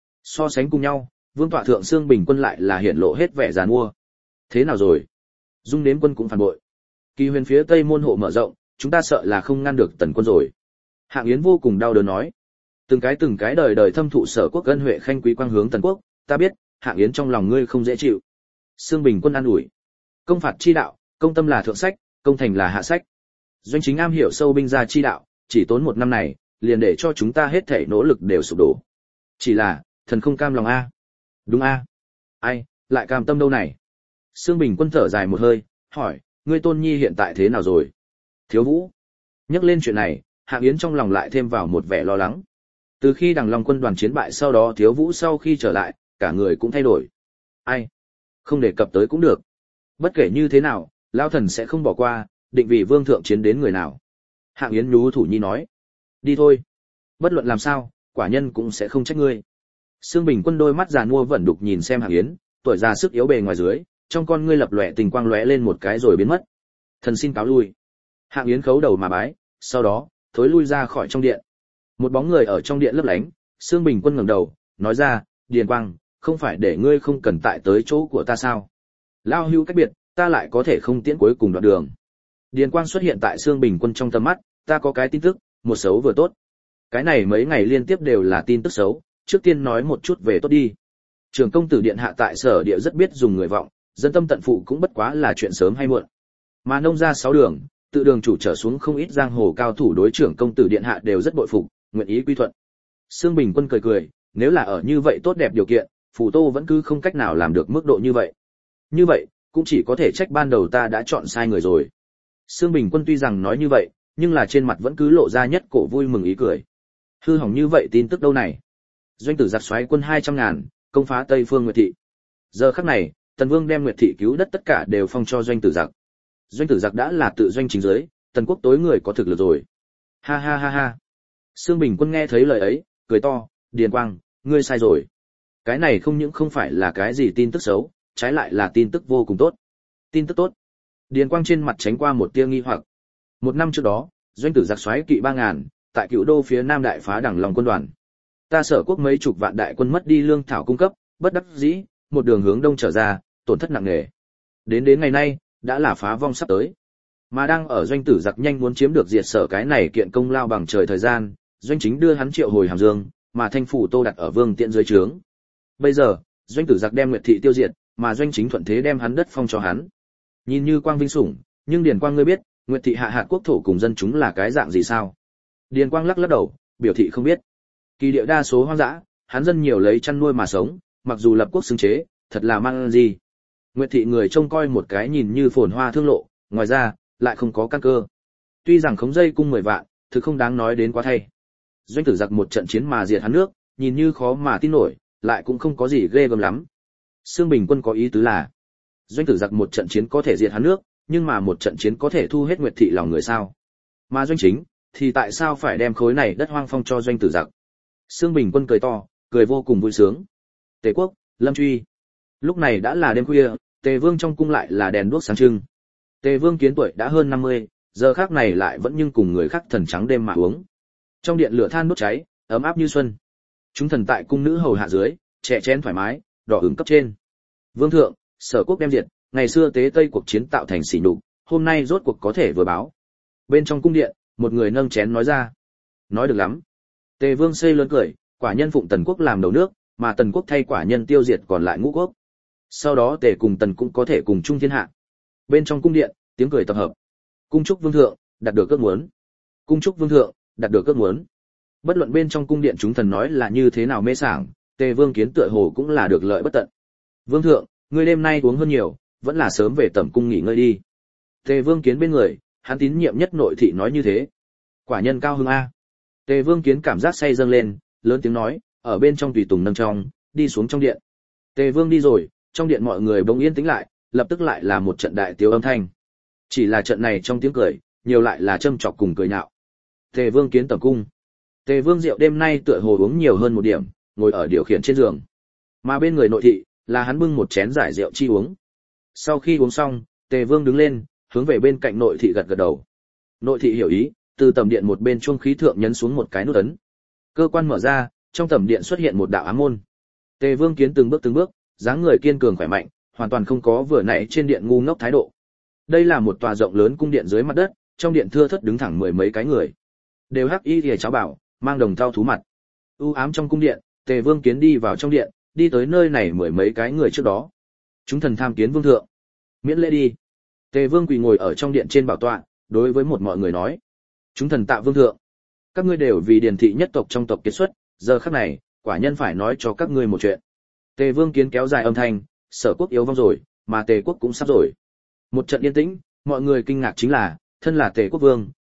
So sánh cùng nhau, vương tọa thượng Xương Bình Quân lại là hiển lộ hết vẻ giàn mua. Thế nào rồi? Dung Đến Quân cũng phản bội. Kỳ Huyền phía tây môn hộ mở rộng, chúng ta sợ là không ngăn được Tần quân rồi. Hạng Yến vô cùng đau đớn nói. Từng cái đời đời thâm thụ Sở quốc ân huệ khanh quý quang hướng Tần quốc, ta biết, Hạng Yến trong lòng ngươi không dễ chịu. Xương Bình Quân an ủi. Công phạt chi đạo, công tâm là thượng sách, công thành là hạ sách. Doanh chính am hiểu sâu binh gia chi đạo, chỉ tốn 1 năm này, liền để cho chúng ta hết thảy nỗ lực đều sụp đổ. Chỉ là, thần không cam lòng a. Đúng a. Ai, lại cam tâm đâu này? Xương Bình Quân thở dài một hơi, hỏi, ngươi tôn nhi hiện tại thế nào rồi? Thiếu Vũ. Nhắc lên chuyện này, Hạng Yến trong lòng lại thêm vào một vẻ lo lắng. Từ khi Đằng Long quân đoàn chiến bại sau đó Thiếu Vũ sau khi trở lại, cả người cũng thay đổi. Ai? Không đề cập tới cũng được. Bất kể như thế nào, Lao Thần sẽ không bỏ qua, định vì vương thượng chiến đến người nào. Hạng Yến nhú thủ nhi nói. Đi thôi. Bất luận làm sao, quả nhân cũng sẽ không trách ngươi. Sương Bình Quân đôi mắt già nua vẫn đục nhìn xem Hạng Yến, tuổi già sức yếu bề ngoài dưới, trong con ngươi lập lòe tình quang lóe lên một cái rồi biến mất. Thần xin cáo lui. Hạng Yến khấu đầu mà bái, sau đó thối lui ra khỏi trong điện. Một bóng người ở trong điện lấp lánh, Sương Bình Quân ngẩng đầu, nói ra, Điền Quang, không phải để ngươi không cần tại tới chỗ của ta sao? Lao hưu cách biệt, ta lại có thể không tiễn cuối cùng đoạn đường. Điền Quang xuất hiện tại Sương Bình Quân trong tầm mắt, ta có cái tin tức, một xấu vừa tốt. Cái này mấy ngày liên tiếp đều là tin tức xấu, trước tiên nói một chút về tốt đi. Trường công tử điện hạ tại Sở Địa rất biết dùng người vọng, dân tâm tận phụ cũng bất quá là chuyện sớm hay muộn. Mà nông gia 6 đường, tự đường chủ trở xuống không ít giang hồ cao thủ đối trưởng công tử điện hạ đều rất bội phục, nguyện ý quy thuận. Sương Bình Quân cười cười, nếu là ở như vậy tốt đẹp điều kiện, Phù Tô vẫn cứ không cách nào làm được mức độ như vậy. Như vậy, cũng chỉ có thể trách ban đầu ta đã chọn sai người rồi. Sương Bình Quân tuy rằng nói như vậy, nhưng là trên mặt vẫn cứ lộ ra nhất cổ vui mừng ý cười. Hư hỏng như vậy tin tức đâu này? Doanh tử giặc xoáy quân 200.000, công phá Tây Phương Nguyệt thị. Giờ khắc này, Tần Vương đem Nguyệt thị cứu đất tất cả đều phong cho Doanh tử giặc. Doanh tử giặc đã là tự doanh chính giới, Tần quốc tối người có thực lực rồi. Ha ha ha ha. Sương Bình Quân nghe thấy lời ấy, cười to, Điền Quang, ngươi sai rồi. Cái này không những không phải là cái gì tin tức xấu, trái lại là tin tức vô cùng tốt. Tin tức tốt. Điền Quang trên mặt tránh qua một tia nghi hoặc. Một năm trước đó, Doanh tử giặc xoáy kỵ 3.000, tại Cựu Đô phía Nam đại phá Đằng Long quân đoàn. Ta Sở quốc mấy chục vạn đại quân mất đi lương thảo cung cấp, bất đắc dĩ, một đường hướng đông trở ra, tổn thất nặng nề. Đến ngày nay, đã là phá vong sắp tới. Mà đang ở Doanh tử giặc nhanh muốn chiếm được diệt Sở cái này kiện công lao bằng trời thời gian, Doanh chính đưa hắn triệu hồi Hàm Dương, mà Thanh phủ Tô đặt ở Vương Tiện dưới trướng. Bây giờ, Doanh tử giặc đem Nguyệt thị tiêu diệt, mà Doanh chính thuận thế đem hắn đất phong cho hắn. Nhìn như quang vinh sủng, nhưng Điền Quang ngươi biết, Nguyệt thị hạ hạt quốc thổ cùng dân chúng là cái dạng gì sao? Điền Quang lắc lắc đầu, biểu thị không biết. Kỳ địa đa số hoang dã, hắn dân nhiều lấy chăn nuôi mà sống, mặc dù lập quốc xứng chế, thật là mang gì. Nguyệt thị người trông coi một cái nhìn như phồn hoa thương lộ, ngoài ra, lại không có căn cơ. Tuy rằng khống dây cung 10 vạn, thực không đáng nói đến quá thay. Doanh tử giặc một trận chiến mà diệt hắn nước, nhìn như khó mà tin nổi, lại cũng không có gì ghê gớm lắm. Sương Bình Quân có ý tứ là, Doanh tử giặc một trận chiến có thể diệt hắn nước, nhưng mà một trận chiến có thể thu hết Nguyệt thị lòng người sao? Mà Doanh chính, thì tại sao phải đem khối này đất hoang phong cho Doanh tử giặc? Sương Bình Quân cười to, cười vô cùng vui sướng. Tề quốc, Lâm Truy. Lúc này đã là đêm khuya, Tề Vương trong cung lại là đèn đuốc sáng trưng. Tề Vương kiến tuổi đã hơn 50, giờ khác này lại vẫn nhưng cùng người khác thần trắng đêm mà uống. Trong điện lửa than đốt cháy, ấm áp như xuân. Chúng thần tại cung nữ hầu hạ dưới, chè chén thoải mái, đỏ ửng cấp trên. Vương thượng, Sở quốc đem diệt, ngày xưa tế Tây cuộc chiến tạo thành sỉ nhục, hôm nay rốt cuộc có thể vừa báo. Bên trong cung điện, một người nâng chén nói ra. Nói được lắm. Tề Vương xây lớn cười, quả nhân phụng Tần quốc làm đầu nước, mà Tần quốc thay quả nhân tiêu diệt còn lại ngũ quốc. Sau đó Tề cùng Tần cũng có thể cùng chung thiên hạ. Bên trong cung điện, tiếng cười tập hợp. Cung chúc vương thượng, đạt được ước muốn. Cung chúc vương thượng, đạt được ước muốn. Bất luận bên trong cung điện chúng thần nói là như thế nào mê sảng, Tề Vương kiến tựa hồ cũng là được lợi bất tận. Vương thượng, ngươi đêm nay uống hơn nhiều, vẫn là sớm về tẩm cung nghỉ ngơi đi. Tề Vương kiến bên người, hắn tín nhiệm nhất nội thị nói như thế. Quả nhân cao hứng a. Tề Vương kiến cảm giác say dâng lên, lớn tiếng nói, ở bên trong tùy tùng nâng trong, đi xuống trong điện. Tề Vương đi rồi, trong điện mọi người bỗng yên tĩnh lại, lập tức lại là một trận đại tiếu âm thanh. Chỉ là trận này trong tiếng cười, nhiều lại là châm chọc cùng cười nhạo. Tề Vương kiến tẩm cung. Tề Vương rượu đêm nay tựa hồ uống nhiều hơn một điểm, ngồi ở điều khiển trên giường. Mà bên người nội thị, là hắn bưng một chén giải rượu chi uống. Sau khi uống xong, Tề Vương đứng lên, hướng về bên cạnh nội thị gật gật đầu. Nội thị hiểu ý, từ tầm điện một bên chuông khí thượng nhấn xuống một cái nút ấn. Cơ quan mở ra, trong tầm điện xuất hiện một đạo ám môn. Tề Vương kiến từng bước, dáng người kiên cường khỏe mạnh, hoàn toàn không có vừa nãy trên điện ngu ngốc thái độ. Đây là một tòa rộng lớn cung điện dưới mặt đất, trong điện thưa thớt đứng thẳng mười mấy cái người, đều hắc y lìa cháo bảo, mang đồng thau thú mặt. U ám trong cung điện, Tề Vương kiến đi vào trong điện, đi tới nơi này mười mấy cái người trước đó. Chúng thần tham kiến vương thượng. Miễn lễ đi. Tề Vương quỳ ngồi ở trong điện trên bảo tọa, đối với một mọi người nói: chúng thần tạ vương thượng. Các ngươi đều vì Điền thị nhất tộc trong tộc kết xuất, giờ khắc này, quả nhân phải nói cho các ngươi một chuyện. Tề Vương kiến kéo dài âm thanh: Sở quốc yếu vong rồi, mà Tề quốc cũng sắp rồi. Một trận yên tĩnh, mọi người kinh ngạc chính là, thân là Tề quốc vương,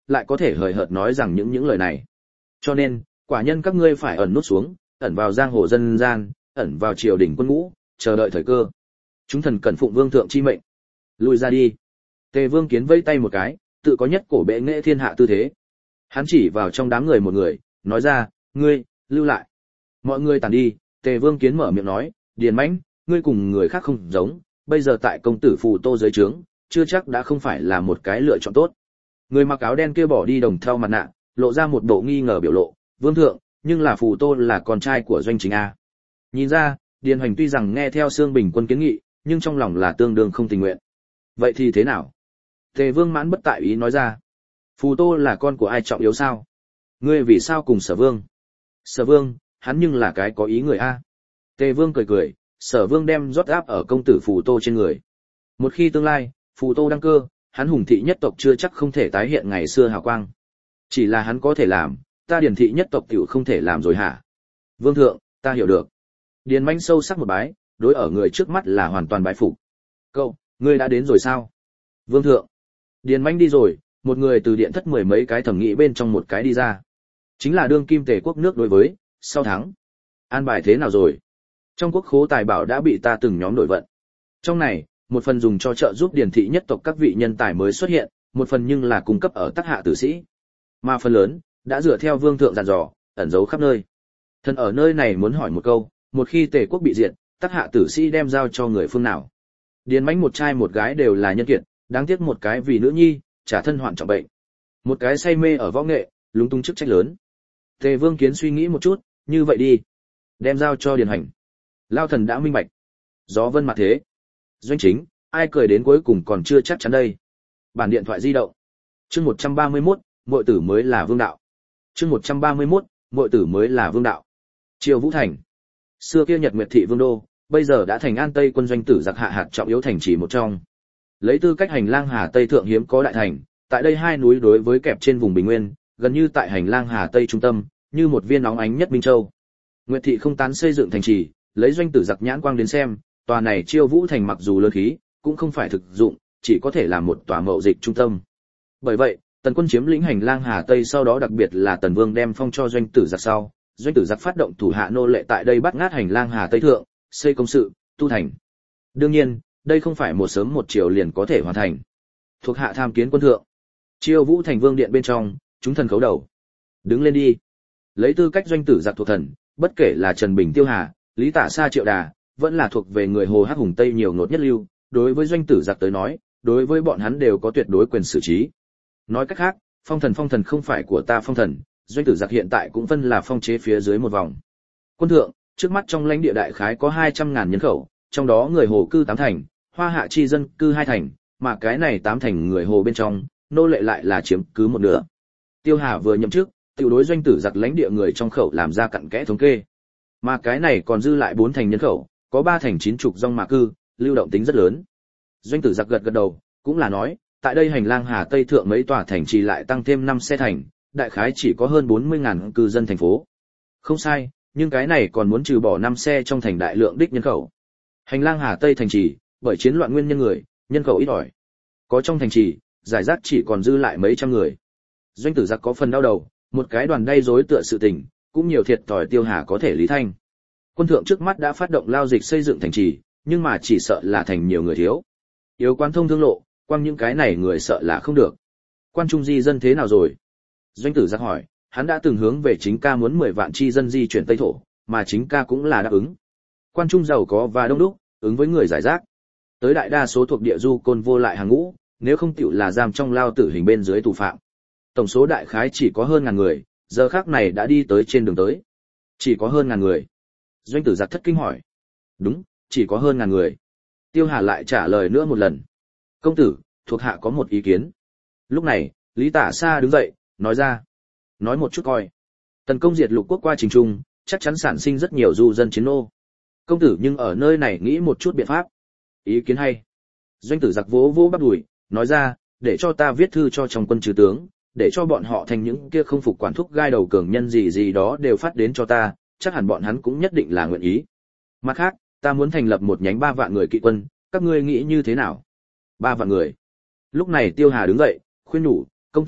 lại có thể hời hợt nói rằng những lời này. Cho nên, quả nhân các ngươi phải ẩn nút xuống, ẩn vào giang hồ dân gian, ẩn vào triều đình quân ngũ, chờ đợi thời cơ. Chúng thần cẩn phụng vương thượng chi mệnh. Lùi ra đi. Tề Vương Kiến vẫy tay một cái, tự có nhất cổ bệ nghệ thiên hạ tư thế. Hắn chỉ vào trong đám người một người, nói ra, ngươi, lưu lại. Mọi người tản đi, Tề Vương Kiến mở miệng nói, Điền Mãnh, ngươi cùng người khác không giống, bây giờ tại công tử Phù Tô dưới trướng, chưa chắc đã không phải là một cái lựa chọn tốt. Người mặc áo đen kia bỏ đi đồng thau mặt nạ, lộ ra một bộ nghi ngờ biểu lộ, Vương thượng, nhưng là Phù Tô là con trai của doanh chính a. Nhìn ra, Điền Hoành tuy rằng nghe theo Sương Bình Quân kiến nghị, nhưng trong lòng là tương đương không tình nguyện. Vậy thì thế nào? Tề Vương Mãn bất tại ý nói ra. Phù Tô là con của ai trọng yếu sao? Ngươi vì sao cùng Sở Vương? Sở Vương, hắn nhưng là cái có ý người a. Tề Vương cười cười, Sở Vương đem rót áp ở công tử Phù Tô trên người. Một khi tương lai, Phù Tô đăng cơ, hắn Hùng thị nhất tộc chưa chắc không thể tái hiện ngày xưa hào quang. Chỉ là hắn có thể làm, ta Điền thị nhất tộc tiểu không thể làm rồi hả? Vương thượng, ta hiểu được. Điền Mãnh sâu sắc một bái, đối ở người trước mắt là hoàn toàn bái phục. Cậu, ngươi đã đến rồi sao? Vương thượng. Điền Mãnh đi rồi, một người từ điện thất mười mấy cái thẩm nghĩ bên trong một cái đi ra. Chính là đương kim Tề quốc nước đối với, sau thắng. An bài thế nào rồi? Trong quốc khố tài bảo đã bị ta từng nhóm đổi vận. Trong này, một phần dùng cho trợ giúp Điền thị nhất tộc các vị nhân tài mới xuất hiện, một phần nhưng là cung cấp ở tác hạ tử sĩ. Mà phần lớn, đã dựa theo vương thượng dặn dò, ẩn giấu khắp nơi. Thần ở nơi này muốn hỏi một câu, một khi Tề quốc bị diệt, tác hạ tử sĩ đem giao cho người phương nào? Điền Mãnh một trai một gái đều là nhân kiệt, đáng tiếc một cái vì nữ nhi, trả thân hoạn trọng bệnh. Một cái say mê ở võ nghệ, lúng túng chức trách lớn. Tề Vương Kiến suy nghĩ một chút, như vậy đi, đem giao cho Điền Hành. Lao thần đã minh bạch. Gió vân mặt thế. Doanh chính, ai cười đến cuối cùng còn chưa chắc chắn đây. Bản điện thoại di động. Chương 131, muội tử mới là vương đạo. Chương 131, muội tử mới là vương đạo. Triều Vũ Thành. Xưa kia Nhật Nguyệt thị vương đô, bây giờ đã thành An Tây quân doanh tử giặc hạ hạt trọng yếu thành trì một trong. Lấy tư cách hành lang Hà Tây thượng hiếm có đại thành, tại đây hai núi đối với kẹp trên vùng bình nguyên, gần như tại hành lang Hà Tây trung tâm, như một viên óng ánh nhất Minh Châu. Nguyệt thị không tán xây dựng thành trì, lấy doanh tử giặc nhãn quang đến xem, tòa này Chiêu Vũ Thành mặc dù lớn khí, cũng không phải thực dụng, chỉ có thể là một tòa mậu dịch trung tâm. Bởi vậy, Tần quân chiếm lĩnh hành lang Hà Tây sau đó, đặc biệt là Tần Vương đem phong cho doanh tử giặc sau, doanh tử giặc phát động thủ hạ nô lệ tại đây bắt ngát hành lang Hà Tây thượng, xây công sự, tu thành. Đương nhiên, đây không phải một sớm một chiều liền có thể hoàn thành. Thuộc hạ tham kiến quân thượng. Chiêu Vũ Thành vương điện bên trong, chúng thần khấu đầu. Đứng lên đi. Lấy tư cách doanh tử giặc thuộc thần, bất kể là Trần Bình Tiêu Hà, Lý Tả Sa Triệu Đà, vẫn là thuộc về người Hồ Hắc Hùng Tây nhiều nốt nhất lưu, đối với doanh tử giặc tới nói, đối với bọn hắn đều có tuyệt đối quyền xử trí. Nói cách khác, phong thần không phải của ta phong thần, doanh tử giặc hiện tại cũng phân là phong chế phía dưới một vòng. Quân thượng, trước mắt trong lãnh địa đại khái có 200.000 nhân khẩu, trong đó người Hồ cư 8 thành, Hoa Hạ chi dân cư 2 thành, mà cái này 8 thành người Hồ bên trong, nô lệ lại là chiếm cứ một nửa. Tiêu Hà vừa nhậm chức, tiểu đối doanh tử giặc lãnh địa người trong khẩu làm ra cặn kẽ thống kê. Mà cái này còn dư lại 4 thành nhân khẩu, có 3 thành 90 dòng mã cư, lưu động tính rất lớn. Doanh tử giặc gật gật đầu, cũng là nói, tại đây hành lang Hà Tây thượng mấy tòa thành trì lại tăng thêm 5 xe thành, đại khái chỉ có hơn 40.000 cư dân thành phố. Không sai, nhưng cái này còn muốn trừ bỏ 5 xe trong thành đại lượng đích nhân khẩu. Hành lang Hà Tây thành trì, bởi chiến loạn nguyên nhân người, nhân khẩu ít ỏi. Có trong thành trì, giải rác chỉ còn dư lại mấy trăm người. Doanh tử giặc có phần đau đầu, một cái đoàn gây rối tựa sự tình, cũng nhiều thiệt thòi Tiêu Hà có thể lý thanh. Quân thượng trước mắt đã phát động lao dịch xây dựng thành trì, nhưng mà chỉ sợ là thành nhiều người thiếu. Yếu quan thông thương lộ, quang những cái này người sợ là không được. Quan trung di dân thế nào rồi? Doanh tử giặc hỏi, hắn đã từng hướng về chính ca muốn 10 vạn chi dân di chuyển Tây thổ, mà chính ca cũng là đáp ứng. Quan trung giàu có và đông đúc, ứng với người giải rác. Tới đại đa số thuộc địa du côn vô lại hàng ngũ, nếu không tiểu là giam trong lao tử hình bên dưới tù phạm. Tổng số đại khái chỉ có hơn ngàn người, giờ khắc này đã đi tới trên đường tới. Chỉ có hơn ngàn người. Doanh tử giặc thất kinh hỏi. Đúng, chỉ có hơn ngàn người. Tiêu Hà lại trả lời nữa một lần. Công tử, thuộc hạ có một ý kiến. Lúc này, Lý Tả Sa đứng dậy, nói ra. Nói một chút coi. Tần công diệt lục quốc qua trình trung, chắc chắn sản sinh rất nhiều du dân chiến nô. Công tử nhưng ở nơi này nghĩ một chút biện pháp. Ý kiến hay. Doanh tử giặc vỗ vỗ bắp đùi, nói ra, để cho ta viết thư cho trong quân trừ tướng, để cho bọn họ thành những kia không phục quản thúc gai đầu cường nhân gì gì đó đều phát đến cho ta, chắc hẳn bọn hắn cũng nhất định là nguyện ý. Mặt khác, ta muốn thành lập một nhánh 3 vạn người kỵ quân, các ngươi nghĩ như thế nào? 3 vạn người. Lúc này Tiêu Hà đứng dậy, khuyên nhủ, công tử,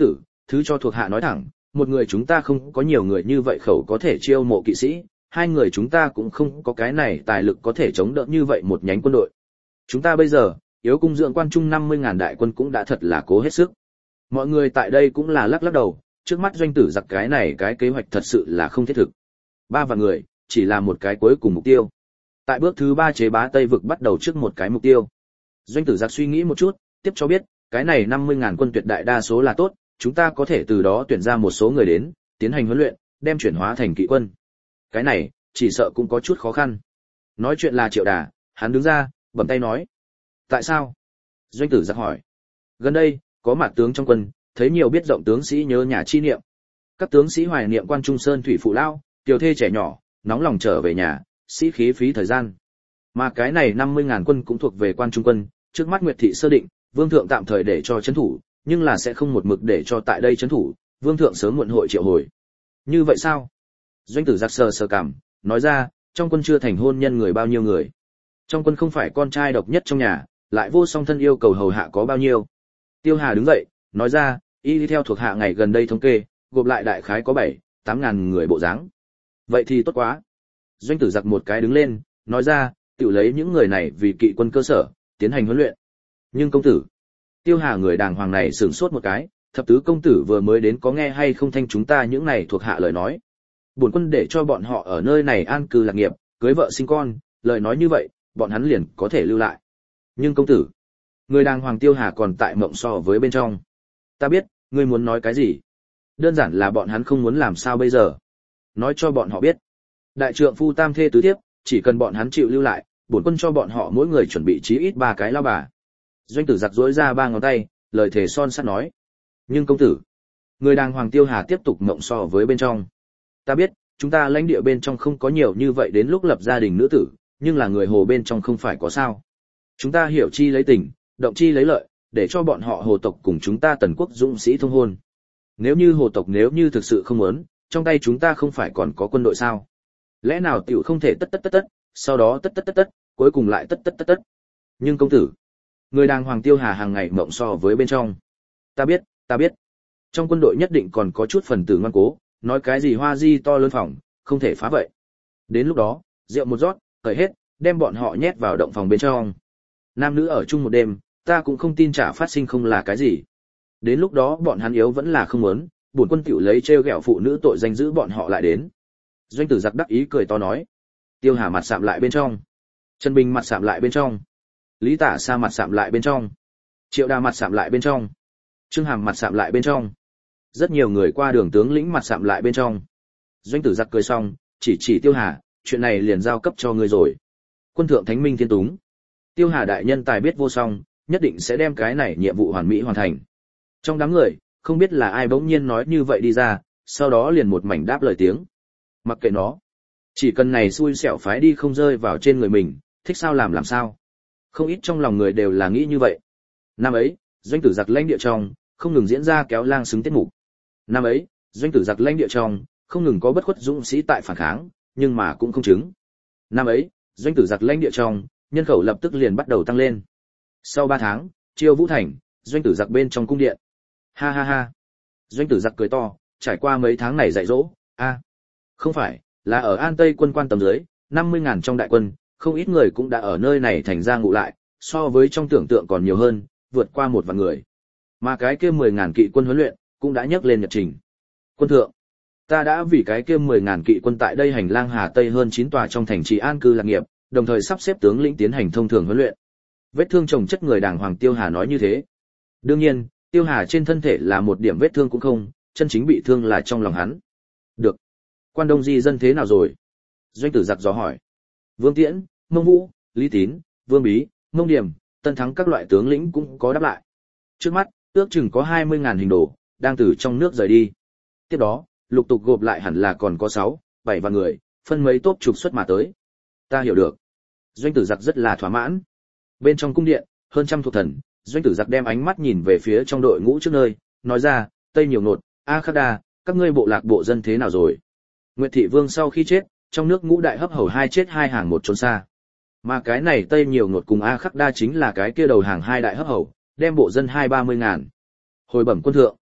thứ cho thuộc hạ nói thẳng, một người chúng ta không có nhiều người như vậy khẩu có thể chiêu mộ kỵ sĩ, hai người chúng ta cũng không có cái này tài lực có thể chống đỡ như vậy một nhánh quân đội. Chúng ta bây giờ, yếu cung dưỡng quan trung 50.000 đại quân cũng đã thật là cố hết sức. Mọi người tại đây cũng là lắc lắc đầu, trước mắt doanh tử giặc cái này cái kế hoạch thật sự là không thiết thực. 3 vạn người, chỉ là một cái cuối cùng mục tiêu. Tại bước thứ 3 chế bá Tây vực bắt đầu trước một cái mục tiêu. Doanh tử giặc suy nghĩ một chút, tiếp cho biết, cái này 50.000 quân tuyệt đại đa số là tốt, chúng ta có thể từ đó tuyển ra một số người đến, tiến hành huấn luyện, đem chuyển hóa thành kỵ quân. Cái này, chỉ sợ cũng có chút khó khăn. Nói chuyện là Triệu Đà, hắn đứng ra, bấm tay nói. Tại sao? Doanh tử giặc hỏi. Gần đây, có mặt tướng trong quân, thấy nhiều biết rộng tướng sĩ nhớ nhà chi niệm. Các tướng sĩ hoài niệm quan trung sơn thủy phụ lao, tiểu thê trẻ nhỏ, nóng lòng trở về nhà, sĩ khí phí thời gian. Mà cái này 50.000 quân cũng thuộc về quan trung quân, trước mắt Nguyệt thị sơ định, vương thượng tạm thời để cho trấn thủ, nhưng là sẽ không một mực để cho tại đây trấn thủ, vương thượng sớm muộn hội triệu hồi. Như vậy sao? Doanh tử giặc sờ cảm, nói ra, trong quân chưa thành hôn nhân người bao nhiêu người. Trong quân không phải con trai độc nhất trong nhà, lại vô song thân yêu cầu hầu hạ có bao nhiêu. Tiêu Hà đứng dậy, nói ra, y đi theo thuộc hạ ngày gần đây thống kê, gộp lại đại khái có 7-8 ngàn người bộ dáng. Vậy thì tốt quá. Doanh tử giặc một cái đứng lên, nói ra, tự lấy những người này vì kỵ quân cơ sở, tiến hành huấn luyện. Nhưng công tử, Tiêu Hà người đàng hoàng này sửng sốt một cái, thập tứ công tử vừa mới đến có nghe hay không thanh chúng ta những này thuộc hạ lời nói. Bổn quân để cho bọn họ ở nơi này an cư lạc nghiệp, cưới vợ sinh con, lời nói như vậy, bọn hắn liền có thể lưu lại. Nhưng công tử, người đàng hoàng Tiêu Hà còn tại mộng so với bên trong. Ta biết, ngươi muốn nói cái gì. Đơn giản là bọn hắn không muốn làm sao bây giờ. Nói cho bọn họ biết. Đại trượng phu tam thê tứ thiếp, chỉ cần bọn hắn chịu lưu lại, bổn quân cho bọn họ mỗi người chuẩn bị chí ít 3 cái lao bà. Doanh tử giặc rỗi ra 3 ngón tay, lời thề son sắt nói. Nhưng công tử, người đàng hoàng Tiêu Hà tiếp tục mộng so với bên trong. Ta biết, chúng ta lãnh địa bên trong không có nhiều như vậy đến lúc lập gia đình nữ tử, nhưng là người hồ bên trong không phải có sao. Chúng ta hiểu chi lấy tình, động chi lấy lợi, để cho bọn họ hồ tộc cùng chúng ta tần quốc dũng sĩ thông hôn. Nếu như hồ tộc nếu như thực sự không muốn, trong tay chúng ta không phải còn có quân đội sao? Lẽ nào tiểu không thể tất, sau đó tất, cuối cùng lại tất. Nhưng công tử, người đàng hoàng Tiêu Hà hàng ngày mộng so với bên trong. Ta biết. Trong quân đội nhất định còn có chút phần tử ngoan cố, nói cái gì hoa di to lớn phòng, không thể phá vậy. Đến lúc đó, rượu một rót, cởi hết, đem bọn họ nhét vào động phòng bên trong. Nam nữ ở chung một đêm, ta cũng không tin chả phát sinh không là cái gì. Đến lúc đó bọn hắn yếu vẫn là không muốn, bổn quân tiểu lấy trêu ghẹo phụ nữ tội danh giữ bọn họ lại đến. Doanh tử giặc đắc ý cười to nói. Tiêu Hà mặt sạm lại bên trong. Trần Bình mặt sạm lại bên trong. Lý Tả Sa mặt sạm lại bên trong. Triệu Đà mặt sạm lại bên trong. Trương Hàm mặt sạm lại bên trong. Rất nhiều người qua đường tướng lĩnh mặt sạm lại bên trong. Doanh tử giặc cười xong, chỉ Tiêu Hà, chuyện này liền giao cấp cho ngươi rồi. Quân thượng thánh minh thiên túng. Tiêu Hà đại nhân tài biết vô song, nhất định sẽ đem cái này nhiệm vụ hoàn mỹ hoàn thành. Trong đám người, không biết là ai bỗng nhiên nói như vậy đi ra, sau đó liền một mảnh đáp lời tiếng. Mặc kệ nó, chỉ cần này xui xẻo phái đi không rơi vào trên người mình, thích sao làm sao. Không ít trong lòng người đều là nghĩ như vậy. Năm ấy, doanh tử giặc lãnh địa trong, không ngừng diễn ra kéo lang xứng tiết mục. Năm ấy, doanh tử giặc lãnh địa trong, không ngừng có bất khuất dũng sĩ tại phản kháng, nhưng mà cũng không chứng. Năm ấy, doanh tử giặc lãnh địa trong, nhân khẩu lập tức liền bắt đầu tăng lên. Sau 3 tháng, Chiêu Vũ Thành, doanh tử giặc bên trong cung điện. Ha ha ha. Doanh tử giặc cười to, trải qua mấy tháng này dạy dỗ, không phải, là ở An Tây quân quan tầm dưới, 50.000 trong đại quân, không ít người cũng đã ở nơi này thành ra ngụ lại, so với trong tưởng tượng còn nhiều hơn, vượt qua 1 vạn người. Mà cái kia 10.000 kỵ quân huấn luyện, cũng đã nhấc lên nhật trình. Quân thượng, ta đã vì cái kia 10.000 kỵ quân tại đây hành lang Hà Tây hơn 9 tòa trong thành trì an cư lạc nghiệp, đồng thời sắp xếp tướng lĩnh tiến hành thông thường huấn luyện. Vết thương chồng chất người đàng hoàng Tiêu Hà nói như thế. Đương nhiên, Tiêu Hà trên thân thể là một điểm vết thương cũng không, chân chính bị thương là trong lòng hắn. Được. Quan Đông di dân thế nào rồi? Doanh tử giặc dò hỏi. Vương Tiễn, Mông Vũ, Lý Tín, Vương Bí, Mông Điểm, Tân Thắng các loại tướng lĩnh cũng có đáp lại. Trước mắt, ước chừng có 20.000 hình đồ, đang từ trong nước rời đi. Tiếp đó, lục tục gộp lại hẳn là còn có 6-7 vạn người, phân mấy tốp trục xuất mà tới. Ta hiểu được. Doanh tử giặc rất là thỏa mãn. Bên trong cung điện, hơn trăm thuộc thần, doanh tử giặc đem ánh mắt nhìn về phía trong đội ngũ trước nơi, nói ra, Tây Nhiều Nột, A Khắc Đa, các ngươi bộ lạc bộ dân thế nào rồi? Nguyệt Thị Vương sau khi chết, trong nước ngũ đại hấp hầu 2 chết 2 hàng 1 trốn xa. Mà cái này Tây Nhiều Nột cùng A Khắc Đa chính là cái kia đầu hàng 2 đại hấp hầu, đem bộ dân 20-30 ngàn. Hồi bẩm quân thượng,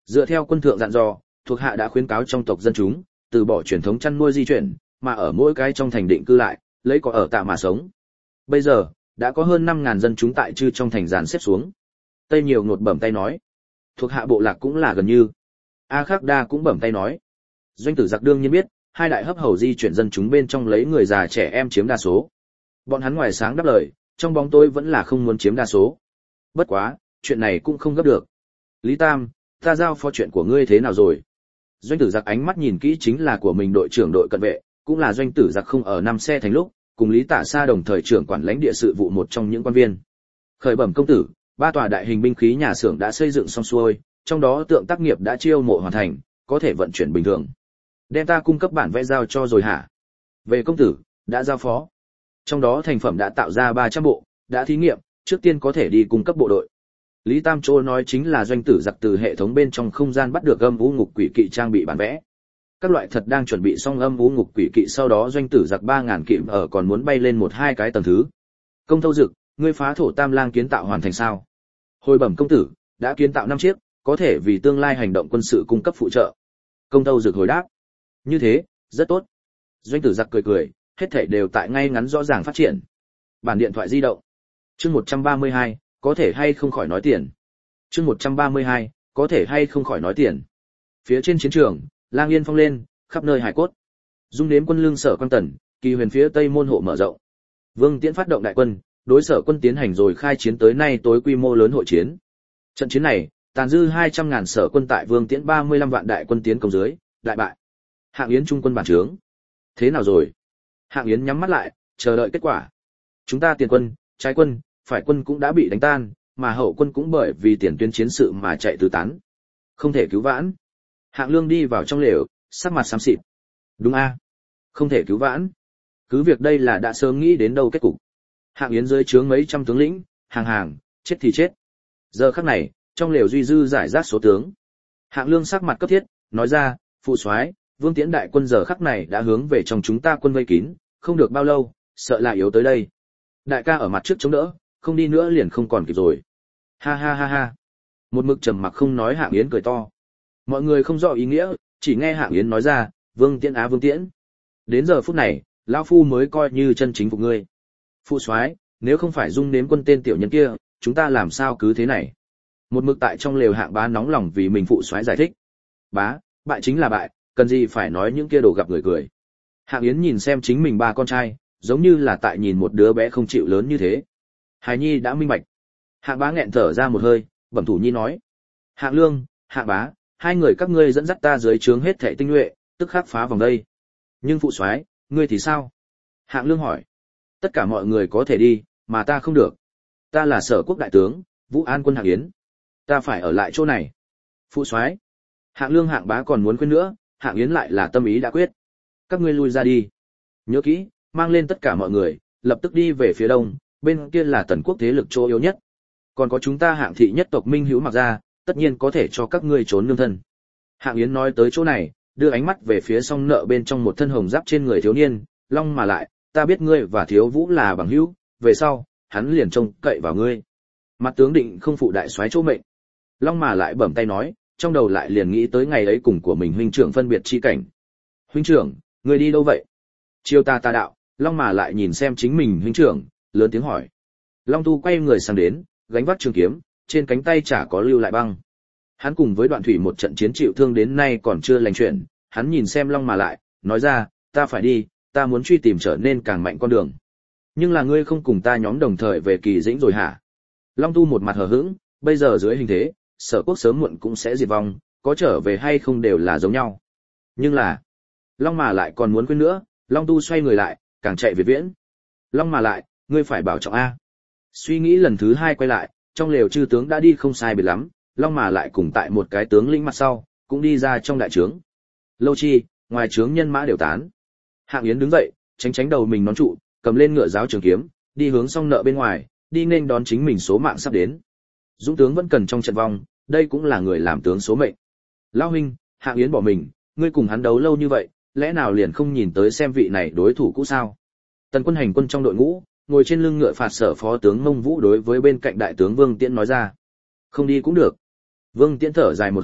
Dựa theo quân thượng dặn dò, thuộc hạ đã khuyến cáo trong tộc dân chúng, từ bỏ truyền thống chăn nuôi di chuyển, mà ở mỗi cái trong thành định cư lại, lấy có ở tạm mà sống. Bây giờ, đã có hơn 5.000 dân chúng tại Chư trong thành dàn xếp xuống. Tây Nhiều Ngột bẩm tay nói, thuộc hạ bộ lạc cũng là gần như. A Khắc Đa cũng bẩm tay nói, Doanh Tử Giặc đương nhiên biết, hai đại hấp hầu di chuyển dân chúng bên trong lấy người già trẻ em chiếm đa số. Bọn hắn ngoài sáng đáp lời, trong bóng tối vẫn là không muốn chiếm đa số. Bất quá, chuyện này cũng không gấp được. Lý Tam, ta giao phó chuyện của ngươi thế nào rồi? Doanh Tử Giặc ánh mắt nhìn kỹ chính là của mình đội trưởng đội cận vệ, cũng là Doanh Tử Giặc không ở năm xe thành lúc, cùng Lý Tả Sa đồng thời trưởng quản lãnh địa sự vụ một trong những quan viên. Khởi bẩm công tử, 3 tòa đại hình binh khí nhà xưởng đã xây dựng xong xuôi, trong đó tượng tác nghiệp đã chiêu mộ hoàn thành, có thể vận chuyển bình thường. Đem ta cung cấp bản vẽ giao cho rồi hả? Về công tử, đã giao phó. Trong đó thành phẩm đã tạo ra 300 bộ, đã thí nghiệm, trước tiên có thể đi cung cấp bộ đội. Lý Tam Trô nói chính là Doanh Tử Giặc từ hệ thống bên trong không gian bắt được âm vũ ngục quỷ kỵ trang bị bản vẽ. Các loại thật đang chuẩn bị xong âm vũ ngục quỷ kỵ, sau đó Doanh Tử Giặc 3.000 kỵ ở còn muốn bay lên 1-2 cái tầng thứ. Công Thâu Dực, ngươi phá thổ tam lang kiến tạo hoàn thành sao? Hồi bẩm công tử, đã kiến tạo 5 chiếc, có thể vì tương lai hành động quân sự cung cấp phụ trợ. Công Thâu Dực hồi đáp. Như thế, rất tốt. Doanh Tử Giặc cười cười, hết thảy đều tại ngay ngắn rõ ràng phát triển. Bản điện thoại di động. Chương 132, có thể hay không khỏi nói tiền. Chương 132, có thể hay không khỏi nói tiền. Phía trên chiến trường, lang yên phong lên, khắp nơi hải cốt. Dung Nếm quân lương Sở Quan Tần, Kỳ Huyền phía tây môn hộ mở rộng. Vương Tiễn phát động đại quân, đối Sở quân tiến hành rồi khai chiến tới nay tối quy mô lớn hội chiến. Trận chiến này, tàn dư 200.000 Sở quân tại Vương Tiễn 35 vạn đại quân tiến công dưới, đại bại. Hạng Yến trung quân bản trướng. Thế nào rồi? Hạng Yến nhắm mắt lại, chờ đợi kết quả. Chúng ta tiền quân, trái quân, phải quân cũng đã bị đánh tan, mà hậu quân cũng bởi vì tiền tuyến chiến sự mà chạy tứ tán. Không thể cứu vãn. Hạng Lương đi vào trong lều, sắc mặt xám xịt. Đúng a, không thể cứu vãn. Cứ việc đây là đã sớm nghĩ đến đâu kết cục. Hạng Yến dưới trướng mấy trăm tướng lĩnh, hàng, chết thì chết. Giờ khắc này, trong lều duy dư giải rác số tướng. Hạng Lương sắc mặt cấp thiết, nói ra, phụ soái, Vương Tiễn đại quân giờ khắc này đã hướng về trong chúng ta quân vây kín, không được bao lâu, sợ là yếu tới đây. Đại ca ở mặt trước chống đỡ, không đi nữa liền không còn kịp rồi. Ha ha ha ha. Một mực trầm mặc không nói Hạng Yến cười to. Mọi người không rõ ý nghĩa, chỉ nghe Hạng Yến nói ra, Vương Tiễn Vương Tiễn. Đến giờ phút này, lão phu mới coi như chân chính phục ngươi. Phụ soái, nếu không phải Dung Nếm quân tên tiểu nhân kia, chúng ta làm sao cứ thế này? Một mực tại trong lều Hạng Bá nóng lòng vì mình phụ soái giải thích. Bá, bại chính là bại, cần gì phải nói những kia đồ gặp người cười. Hạng Yến nhìn xem chính mình 3 con trai, giống như là tại nhìn một đứa bé không chịu lớn như thế. Hài Nhi đã minh bạch. Hạng Bá nghẹn thở ra một hơi, bẩm thủ nhi nói. Hạng Lương, Hạng Bá, 2 người các ngươi dẫn dắt ta dưới trướng hết thảy tinh nhuệ, tức khắc phá vòng đây. Nhưng phụ soái, ngươi thì sao? Hạng Lương hỏi. Tất cả mọi người có thể đi, mà ta không được. Ta là Sở quốc đại tướng, Vũ An quân Hạng Yến. Ta phải ở lại chỗ này. Phụ soái. Hạng Lương Hạng Bá còn muốn khuyên nữa, Hạng Yến lại là tâm ý đã quyết. Các ngươi lui ra đi. Nhớ kỹ, mang lên tất cả mọi người, lập tức đi về phía đông, bên kia là Tần quốc thế lực chỗ yếu nhất. Còn có chúng ta Hạng thị nhất tộc Minh Hữu mặc ra, tất nhiên có thể cho các ngươi trốn nương thân. Hạng Yến nói tới chỗ này, đưa ánh mắt về phía song nợ bên trong một thân hồng giáp trên người thiếu niên, long mà lại, ta biết ngươi và Thiếu Vũ là bằng hữu, về sau, hắn liền trông cậy vào ngươi. Mặt tướng định không phụ đại soái chỗ mệnh. Long mà lại bẩm tay nói, trong đầu lại liền nghĩ tới ngày ấy cùng của mình huynh trưởng phân biệt chi cảnh. Huynh trưởng, ngươi đi đâu vậy? Chiêu ta đạo, Long mà lại nhìn xem chính mình huynh trưởng, lớn tiếng hỏi. Long Tu quay người sang đến, gánh vác trường kiếm, trên cánh tay chả có lưu lại băng. Hắn cùng với Đoạn Thủy một trận chiến chịu thương đến nay còn chưa lành chuyển, hắn nhìn xem Long mà lại, nói ra, ta phải đi, ta muốn truy tìm trở nên càng mạnh con đường. Nhưng là ngươi không cùng ta nhóm đồng thời về Kỳ Dĩnh rồi hả? Long Tu một mặt hờ hững, bây giờ dưới hình thế, Sở quốc sớm muộn cũng sẽ diệt vong, có trở về hay không đều là giống nhau. Nhưng là, Long mà lại còn muốn quên nữa, Long Tu xoay người lại, càng chạy về viễn. Long mà lại, ngươi phải bảo trọng a. Suy nghĩ lần thứ 2 quay lại, trong lều chư tướng đã đi không sai biệt lắm, Long mà lại cùng tại một cái tướng lĩnh mặt sau, cũng đi ra trong đại trướng. Lâu chi, ngoài trướng nhân mã đều tán. Hạng Yến đứng dậy, tránh đầu mình nón trụ, cầm lên ngựa giáo trường kiếm, đi hướng song nợ bên ngoài, đi nên đón chính mình số mạng sắp đến. Dũng tướng vẫn cần trong trận vong, đây cũng là người làm tướng số mệnh. Lão huynh, Hạng Yến bỏ mình, ngươi cùng hắn đấu lâu như vậy, lẽ nào liền không nhìn tới xem vị này đối thủ cũ sao? Tần quân hành quân trong đội ngũ, ngồi trên lưng ngựa phạt Sở phó tướng Mông Vũ đối với bên cạnh đại tướng Vương Tiễn nói ra. Không đi cũng được. Vương Tiễn thở dài một hơi,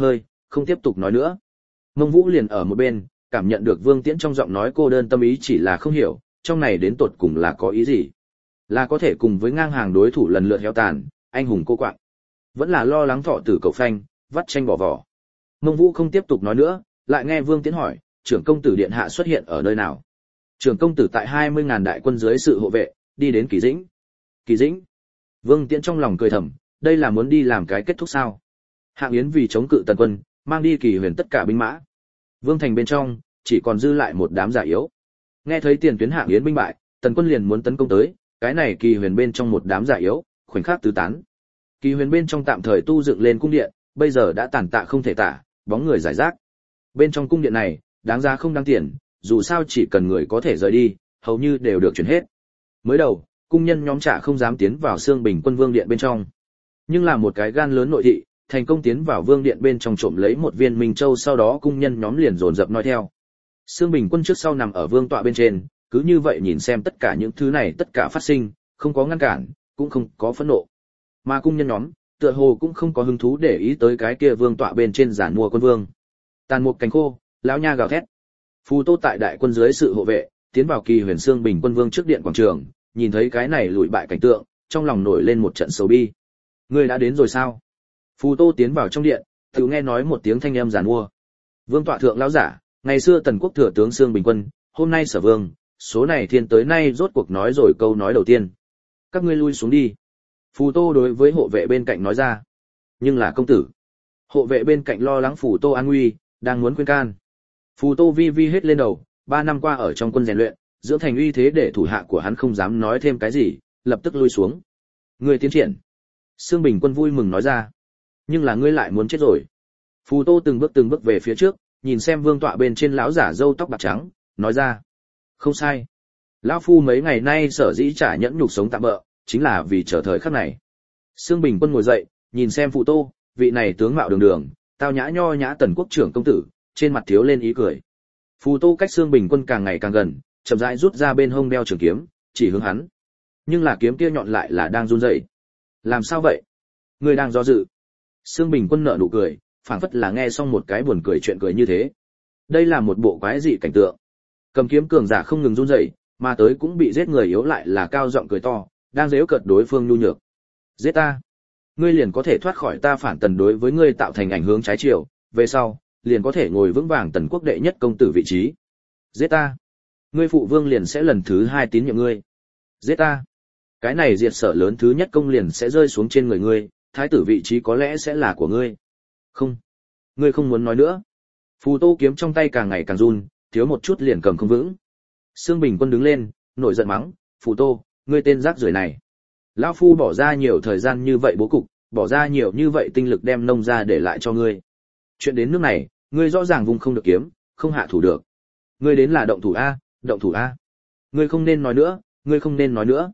không tiếp tục nói nữa. Mông Vũ liền ở một bên, cảm nhận được Vương Tiễn trong giọng nói cô đơn tâm ý, chỉ là không hiểu, trong này đến tột cùng là có ý gì? Là có thể cùng với ngang hàng đối thủ lần lượt heo tàn, anh hùng cô quạng, vẫn là lo lắng thọ tử cầu phanh, vắt tranh bỏ vỏ. Mông Vũ không tiếp tục nói nữa, lại nghe Vương Tiễn hỏi, trưởng công tử điện hạ xuất hiện ở nơi nào? Trưởng công tử tại 20.000 đại quân dưới sự hộ vệ, đi đến Kỳ Dĩnh. Kỳ Dĩnh? Vương Tiễn trong lòng cười thầm, đây là muốn đi làm cái kết thúc sao? Hạng Yến vì chống cự Tần quân, mang đi Kỳ Huyền tất cả binh mã. Vương thành bên trong chỉ còn dư lại một đám giả yếu. Nghe thấy tiền tuyến Hạng Yến binh bại, Tần quân liền muốn tấn công tới, cái này Kỳ Huyền bên trong một đám giả yếu, khoảnh khắc tứ tán. Kỳ Huyền bên trong tạm thời tu dựng lên cung điện, bây giờ đã tàn tạ không thể tả, bóng người rải rác. Bên trong cung điện này, đáng giá không đáng tiền, dù sao chỉ cần người có thể rời đi, hầu như đều được chuyển hết. Mới đầu, cung nhân nhóm trả không dám tiến vào Xương Bình Quân Vương điện bên trong. Nhưng là một cái gan lớn nội thị, thành công tiến vào Vương điện bên trong trộm lấy một viên Minh Châu, sau đó cung nhân nhóm liền dồn dập nói theo. Xương Bình Quân trước sau nằm ở vương tọa bên trên, cứ như vậy nhìn xem tất cả những thứ này tất cả phát sinh, không có ngăn cản, cũng không có phẫn nộ. Mà cung nhân nhóm, tựa hồ cũng không có hứng thú để ý tới cái kia vương tọa bên trên giản mua quân vương. Tàn một cánh khô, lão nha gào thét. Phù Tô tại đại quân dưới sự hộ vệ, tiến vào Kỳ Huyền Xương Bình Quân Vương trước điện quảng trường, nhìn thấy cái này lùi bại cảnh tượng, trong lòng nổi lên một trận sầu bi. Ngươi đã đến rồi sao? Phù Tô tiến vào trong điện, tự nghe nói một tiếng thanh âm giản mua. Vương tọa thượng lão giả, ngày xưa Tần quốc thừa tướng Xương Bình Quân, hôm nay Sở Vương, số này thiên tới nay rốt cuộc nói rồi câu nói đầu tiên. Các ngươi lui xuống đi. Phù Tô đối với hộ vệ bên cạnh nói ra. Nhưng là công tử. Hộ vệ bên cạnh lo lắng Phù Tô an nguy, đang muốn khuyên can. Phù Tô vi vi hết lên đầu, 3 năm qua ở trong quân rèn luyện, dưỡng thành uy thế để thủ hạ của hắn không dám nói thêm cái gì, lập tức lui xuống. Ngươi tiến triển. Xương Bình Quân vui mừng nói ra. Nhưng là ngươi lại muốn chết rồi. Phù Tô từng bước về phía trước, nhìn xem vương tọa bên trên lão giả râu tóc bạc trắng, nói ra. Không sai. Lão phu mấy ngày nay sở dĩ trả nhẫn nhục sống tạm bợ, chính là vì chờ thời khắc này. Xương Bình Quân ngồi dậy, nhìn xem Phù Tô, vị này tướng mạo đường đường, tao nhã nho nhã Tần quốc trưởng công tử, trên mặt thiếu lên ý cười. Phù Tô cách Xương Bình Quân càng ngày càng gần, chậm rãi rút ra bên hông đeo trường kiếm, chỉ hướng hắn. Nhưng là kiếm kia nhọn lại là đang run rẩy. Làm sao vậy? Ngươi đang do dự. Xương Bình Quân nở nụ cười, phảng phất là nghe xong một cái buồn cười chuyện cười như thế. Đây là một bộ quái dị cảnh tượng. Cầm kiếm cường giả không ngừng run rẩy, mà tới cũng bị giết người yếu lại là cao giọng cười to, đang giễu cợt đối phương nhu nhược. Giết ta, ngươi liền có thể thoát khỏi ta phản Tần đối với ngươi tạo thành ảnh hưởng trái chiều, về sau liền có thể ngồi vững vàng Tần quốc đệ nhất công tử vị trí. Giết ta, ngươi phụ vương liền sẽ lần thứ 2 tín nhiệm ngươi. Giết ta, cái này diệt sở lớn thứ nhất công liền sẽ rơi xuống trên người ngươi, thái tử vị trí có lẽ sẽ là của ngươi. Không, ngươi không muốn nói nữa. Phù Tô kiếm trong tay càng ngày càng run, thiếu một chút liền cầm không vững. Xương Bình Quân đứng lên, nổi giận mắng, Phù Tô, ngươi tên rác rưởi này. Lão phu bỏ ra nhiều thời gian như vậy bố cục, bỏ ra nhiều như vậy tinh lực đem nông ra để lại cho ngươi. Chuyện đến nước này, ngươi rõ ràng vùng không được kiếm, không hạ thủ được. Ngươi đến là động thủ A, động thủ A. Ngươi không nên nói nữa, ngươi không nên nói nữa.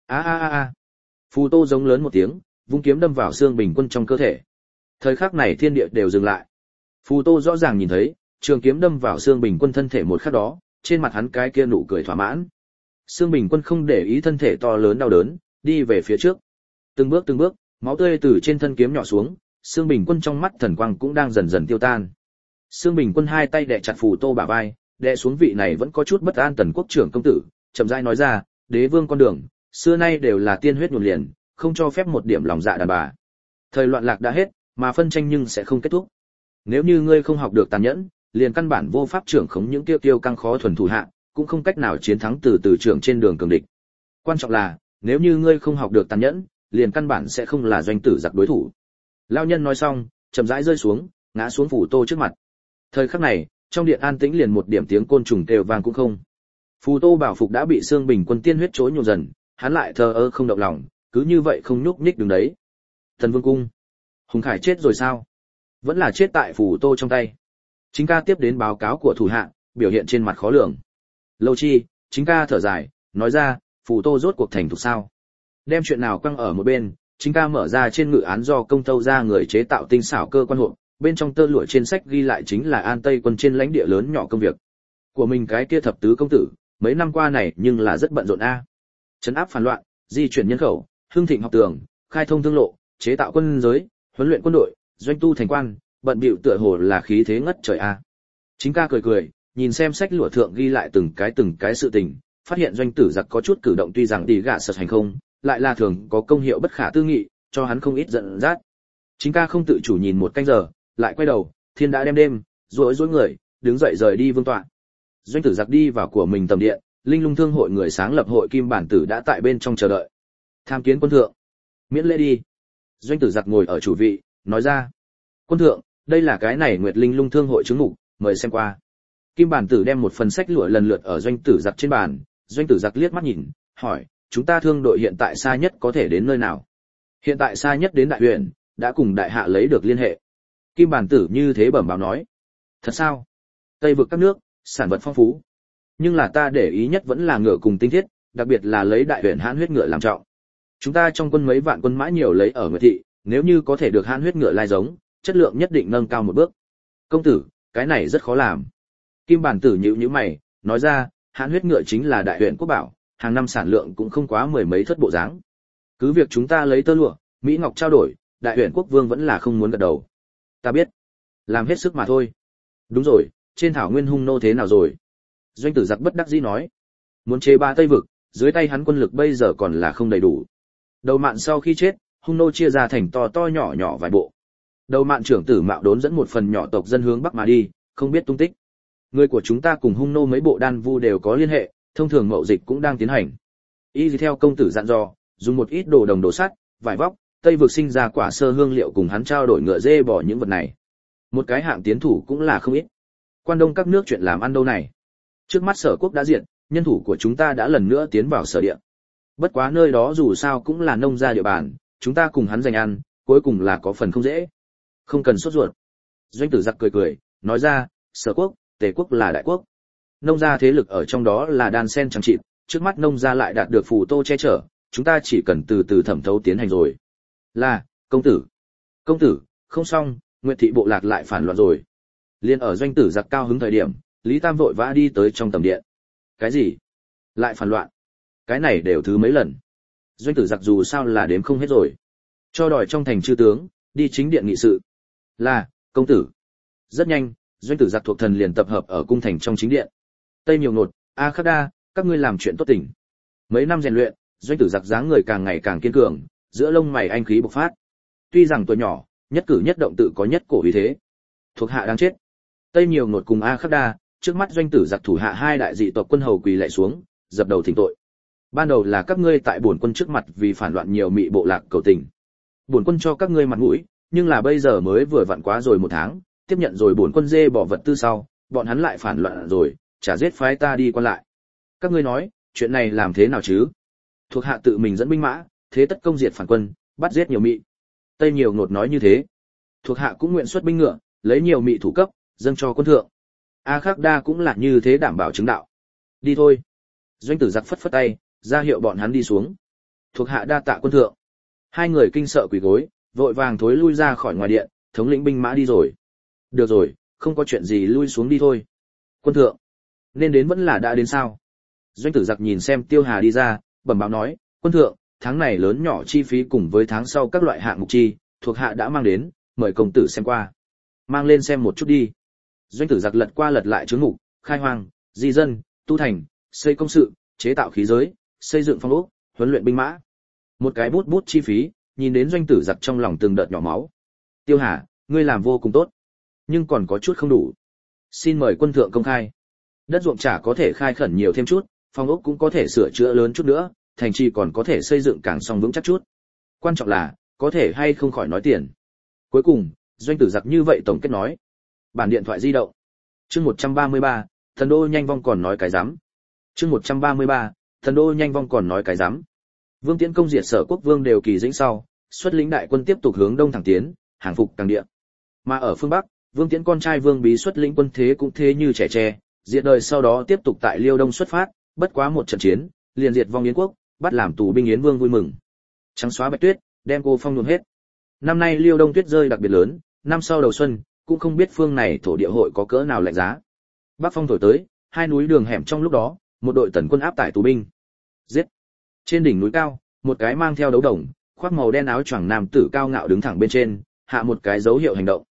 A. Phù Tô giống lớn một tiếng, vung kiếm đâm vào Xương Bình Quân trong cơ thể. Thời khắc này thiên địa đều dừng lại. Phù Tô rõ ràng nhìn thấy, trường kiếm đâm vào Xương Bình Quân thân thể một khắc đó, trên mặt hắn cái kia nụ cười thỏa mãn. Xương Bình Quân không để ý thân thể to lớn đau đớn, đi về phía trước. Từng bước, máu tươi từ trên thân kiếm nhỏ xuống, Xương Bình Quân trong mắt thần quang cũng đang dần dần tiêu tan. Xương Bình Quân hai tay đè chặt Phù Tô bả vai, đè xuống vị này vẫn có chút bất an Tần quốc trưởng công tử, chậm rãi nói ra, đế vương con đường, xưa nay đều là tiên huyết nhuộm liền, không cho phép một điểm lòng dạ đàn bà. Thời loạn lạc đã hết, mà phân tranh nhưng sẽ không kết thúc. Nếu như ngươi không học được tàn nhẫn, liền căn bản vô pháp trưởng khống những tiêu căng khó thuần thủ hạ, cũng không cách nào chiến thắng từ trưởng trên đường cường địch. Quan trọng là, nếu như ngươi không học được tàn nhẫn, liền căn bản sẽ không là doanh tử giặc đối thủ. Lão nhân nói xong, chậm rãi rơi xuống, ngã xuống Phù Tô trước mặt. Thời khắc này, trong điện an tĩnh liền một điểm tiếng côn trùng kêu vang cũng không. Phù Tô bảo phục đã bị Xương Bình Quân tiên huyết chối nhộn dần, hắn lại thờ ơ không động lòng, cứ như vậy không nhúc nhích đứng đấy. Thần Vương cung, Hùng Khải chết rồi sao? Vẫn là chết tại Phù Tô trong tay. Chính ca tiếp đến báo cáo của thủ hạ, biểu hiện trên mặt khó lường. Lâu Chi, chính ca thở dài, nói ra, Phù Tô rốt cuộc thành thục sao? Đem chuyện nào quăng ở một bên, chính ca mở ra trên ngự án do công tâu ra người chế tạo tinh xảo cơ quan hộp, bên trong tơ lụa trên sách ghi lại chính là An Tây quân trên lãnh địa lớn nhỏ công việc của mình. Cái kia thập tứ công tử, mấy năm qua này nhưng là rất bận rộn a. Trấn áp phản loạn, di chuyển nhân khẩu, hưng thịnh học tường, khai thông thương lộ, chế tạo quân giới, huấn luyện quân đội, doanh tu thành quan, bận bịu tựa hồ là khí thế ngất trời a. Chính ca cười cười, nhìn xem sách lụa thượng ghi lại từng cái sự tình, phát hiện doanh tử giặc có chút cử động tuy rằng đi gạ sật hành không, lại là thường có công hiệu bất khả tư nghị, cho hắn không ít giận dắt. Chính ca không tự chủ nhìn một canh giờ, lại quay đầu, thiên đã đêm, rối người, đứng dậy rời đi vương tọa. Doanh tử giặc đi vào của mình tầm điện, linh lung thương hội người sáng lập hội kim bản tử đã tại bên trong chờ đợi. Tham kiến quân thượng. Miễn lễ đi. Doanh tử giặc ngồi ở chủ vị, nói ra. Quân thượng, đây là cái này Nguyệt Linh Lung thương hội chứng mục, mời xem qua. Kim bản tử đem một phần sách lụa lần lượt ở doanh tử giặc trên bàn, doanh tử giặc liếc mắt nhìn, hỏi, chúng ta thương đội hiện tại xa nhất có thể đến nơi nào? Hiện tại xa nhất đến đại huyện, đã cùng đại hạ lấy được liên hệ. Kim bản tử như thế bẩm báo nói. Thật sao? Tây vực các nước, sản vật phong phú. Nhưng là ta để ý nhất vẫn là ngựa cùng tinh thiết, đặc biệt là lấy đại huyện hãn huyết ngựa làm trọng. Chúng ta trong quân mấy vạn quân mã nhiều lấy ở Nguyệt thị, nếu như có thể được hãn huyết ngựa lai giống, chất lượng nhất định nâng cao một bước. Công tử, cái này rất khó làm. Kim bản tử nhíu mày, nói ra, hãn huyết ngựa chính là đại huyện quốc bảo, hàng năm sản lượng cũng không quá mười mấy thất bộ dáng. Cứ việc chúng ta lấy tơ lụa, mỹ ngọc trao đổi, đại huyện quốc vương vẫn là không muốn gật đầu. Ta biết, làm hết sức mà thôi. Đúng rồi, trên thảo nguyên hung nô thế nào rồi? Doanh tử giặc bất đắc dĩ nói, muốn chế ba Tây vực, dưới tay hắn quân lực bây giờ còn là không đầy đủ. Đầu mạn sau khi chết, hung nô chia ra thành to nhỏ vài bộ. Đầu mạn trưởng tử Mạo Đốn dẫn một phần nhỏ tộc dân hướng bắc mà đi, không biết tung tích. Người của chúng ta cùng hung nô mấy bộ đan vu đều có liên hệ, thông thường mậu dịch cũng đang tiến hành. Y theo công tử dặn dò, dùng một ít đồ đồng đồ sắt, vải vóc, Tây vực sinh ra quả sơ hương liệu cùng hắn trao đổi ngựa dê bò những vật này. Một cái hạng tiến thủ cũng là không ít. Quan Đông các nước chuyện làm ăn đâu này. Trước mắt Sở quốc đã diện, nhân thủ của chúng ta đã lần nữa tiến vào Sở địa. Bất quá nơi đó dù sao cũng là nông gia địa bàn, chúng ta cùng hắn giành ăn, cuối cùng là có phần không dễ. Không cần sốt ruột. Doanh tử giặc cười, nói ra, Sở quốc, Tề quốc là đại quốc. Nông gia thế lực ở trong đó là đan sen chẳng chịt, trước mắt nông gia lại đạt được phù tô che chở, chúng ta chỉ cần từ từ thẩm thấu tiến hành rồi. Là, công tử. Công tử, không xong, Nguyệt thị bộ lạc lại phản loạn rồi. Liên ở doanh tử giặc cao hứng thời điểm, Lý Tam vội vã đi tới trong tầm điện. Cái gì? Lại phản loạn? Cái này đều thứ mấy lần? Doanh tử giặc dù sao là đếm không hết rồi. Cho đòi trong thành chư tướng, đi chính điện nghị sự. Là, công tử. Rất nhanh, doanh tử giặc thuộc thần liền tập hợp ở cung thành trong chính điện. Tây Nhiều Nột, A Khắc Đa, các ngươi làm chuyện tốt tình. Mấy năm rèn luyện, doanh tử giặc dáng người càng ngày càng kiên cường, giữa lông mày anh khí bộc phát. Tuy rằng tuổi nhỏ, nhất cử nhất động tự có nhất cổ uy thế. Thuộc hạ đáng chết. Tây Nhiều Nột cùng A Khắc Đa, trước mắt doanh tử giặc thủ hạ hai đại dị tộc quân hầu quỳ lạy xuống, dập đầu thỉnh tội. Ban đầu là các ngươi tại bổn quân trước mặt vì phản loạn nhiều mị bộ lạc cầu tình. Bổn quân cho các ngươi mặt mũi, nhưng là bây giờ mới vừa vặn quá rồi một tháng, tiếp nhận rồi bổn quân dê bỏ vật tư sau, bọn hắn lại phản loạn rồi, trả giết phái ta đi quan lại. Các ngươi nói, chuyện này làm thế nào chứ? Thuộc hạ tự mình dẫn binh mã, thế tất công diệt phản quân, bắt giết nhiều mị. Tây Nhiều Nột nói như thế. Thuộc hạ cũng nguyện xuất binh ngựa, lấy nhiều mị thủ cấp, dâng cho quân thượng. A Khắc Đa cũng là như thế đảm bảo chứng đạo. Đi thôi. Doanh tử giặc phất phất tay, ra hiệu bọn hắn đi xuống. Thuộc hạ đa tạ quân thượng. Hai người kinh sợ quỳ gối, vội vàng thối lui ra khỏi ngoài điện, thống lĩnh binh mã đi rồi. Được rồi, không có chuyện gì, lui xuống đi thôi. Quân thượng, nên đến vẫn là đã đến sao? Doanh tử giặc nhìn xem Tiêu Hà đi ra, bẩm báo nói, quân thượng, tháng này lớn nhỏ chi phí cùng với tháng sau các loại hạng mục chi, thuộc hạ đã mang đến, mời công tử xem qua. Mang lên xem một chút đi. Doanh tử giặc lật qua lật lại chướng mục, khai hoang, di dân, tu thành, xây công sự, chế tạo khí giới, xây dựng phong ốc, huấn luyện binh mã. Một cái bút bút chi phí, nhìn đến doanh tử giặc trong lòng từng đợt nhỏ máu. Tiêu Hà, ngươi làm vô cùng tốt, nhưng còn có chút không đủ. Xin mời quân thượng công khai. Đất ruộng chả có thể khai khẩn nhiều thêm chút, phong ốc cũng có thể sửa chữa lớn chút nữa, thành trì còn có thể xây dựng càng song vững chắc chút. Quan trọng là, có thể hay không khỏi nói tiền. Cuối cùng, doanh tử giặc như vậy tổng kết nói. Bản điện thoại di động. Chương 133, thần đô nhanh vong còn nói cái rắm. Chương 133, thần đô nhanh vong còn nói cái rắm. Vương Tiễn công diệt Sở quốc vương đều kỳ dĩnh sau, xuất lĩnh đại quân tiếp tục hướng đông thẳng tiến, hàng phục càng địa. Mà ở phương bắc, Vương Tiễn con trai Vương Bí xuất lĩnh quân thế cũng thế như trẻ tre, diệt đời sau đó tiếp tục tại Liêu Đông xuất phát, bất quá một trận chiến, liền diệt vong Yến quốc, bắt làm tù binh Yến Vương vui mừng. Trắng xóa bạch tuyết, đem cô phong nhuộm hết. Năm nay Liêu Đông tuyết rơi đặc biệt lớn, năm sau đầu xuân, cũng không biết phương này thổ địa hội có cỡ nào lạnh giá. Bắc phong thổi tới, hai núi đường hẻm trong lúc đó, một đội tần quân áp tải tù binh. Giết. Trên đỉnh núi cao, một cái mang theo đấu đồng, khoác màu đen áo choàng nam tử cao ngạo đứng thẳng bên trên, hạ một cái dấu hiệu hành động.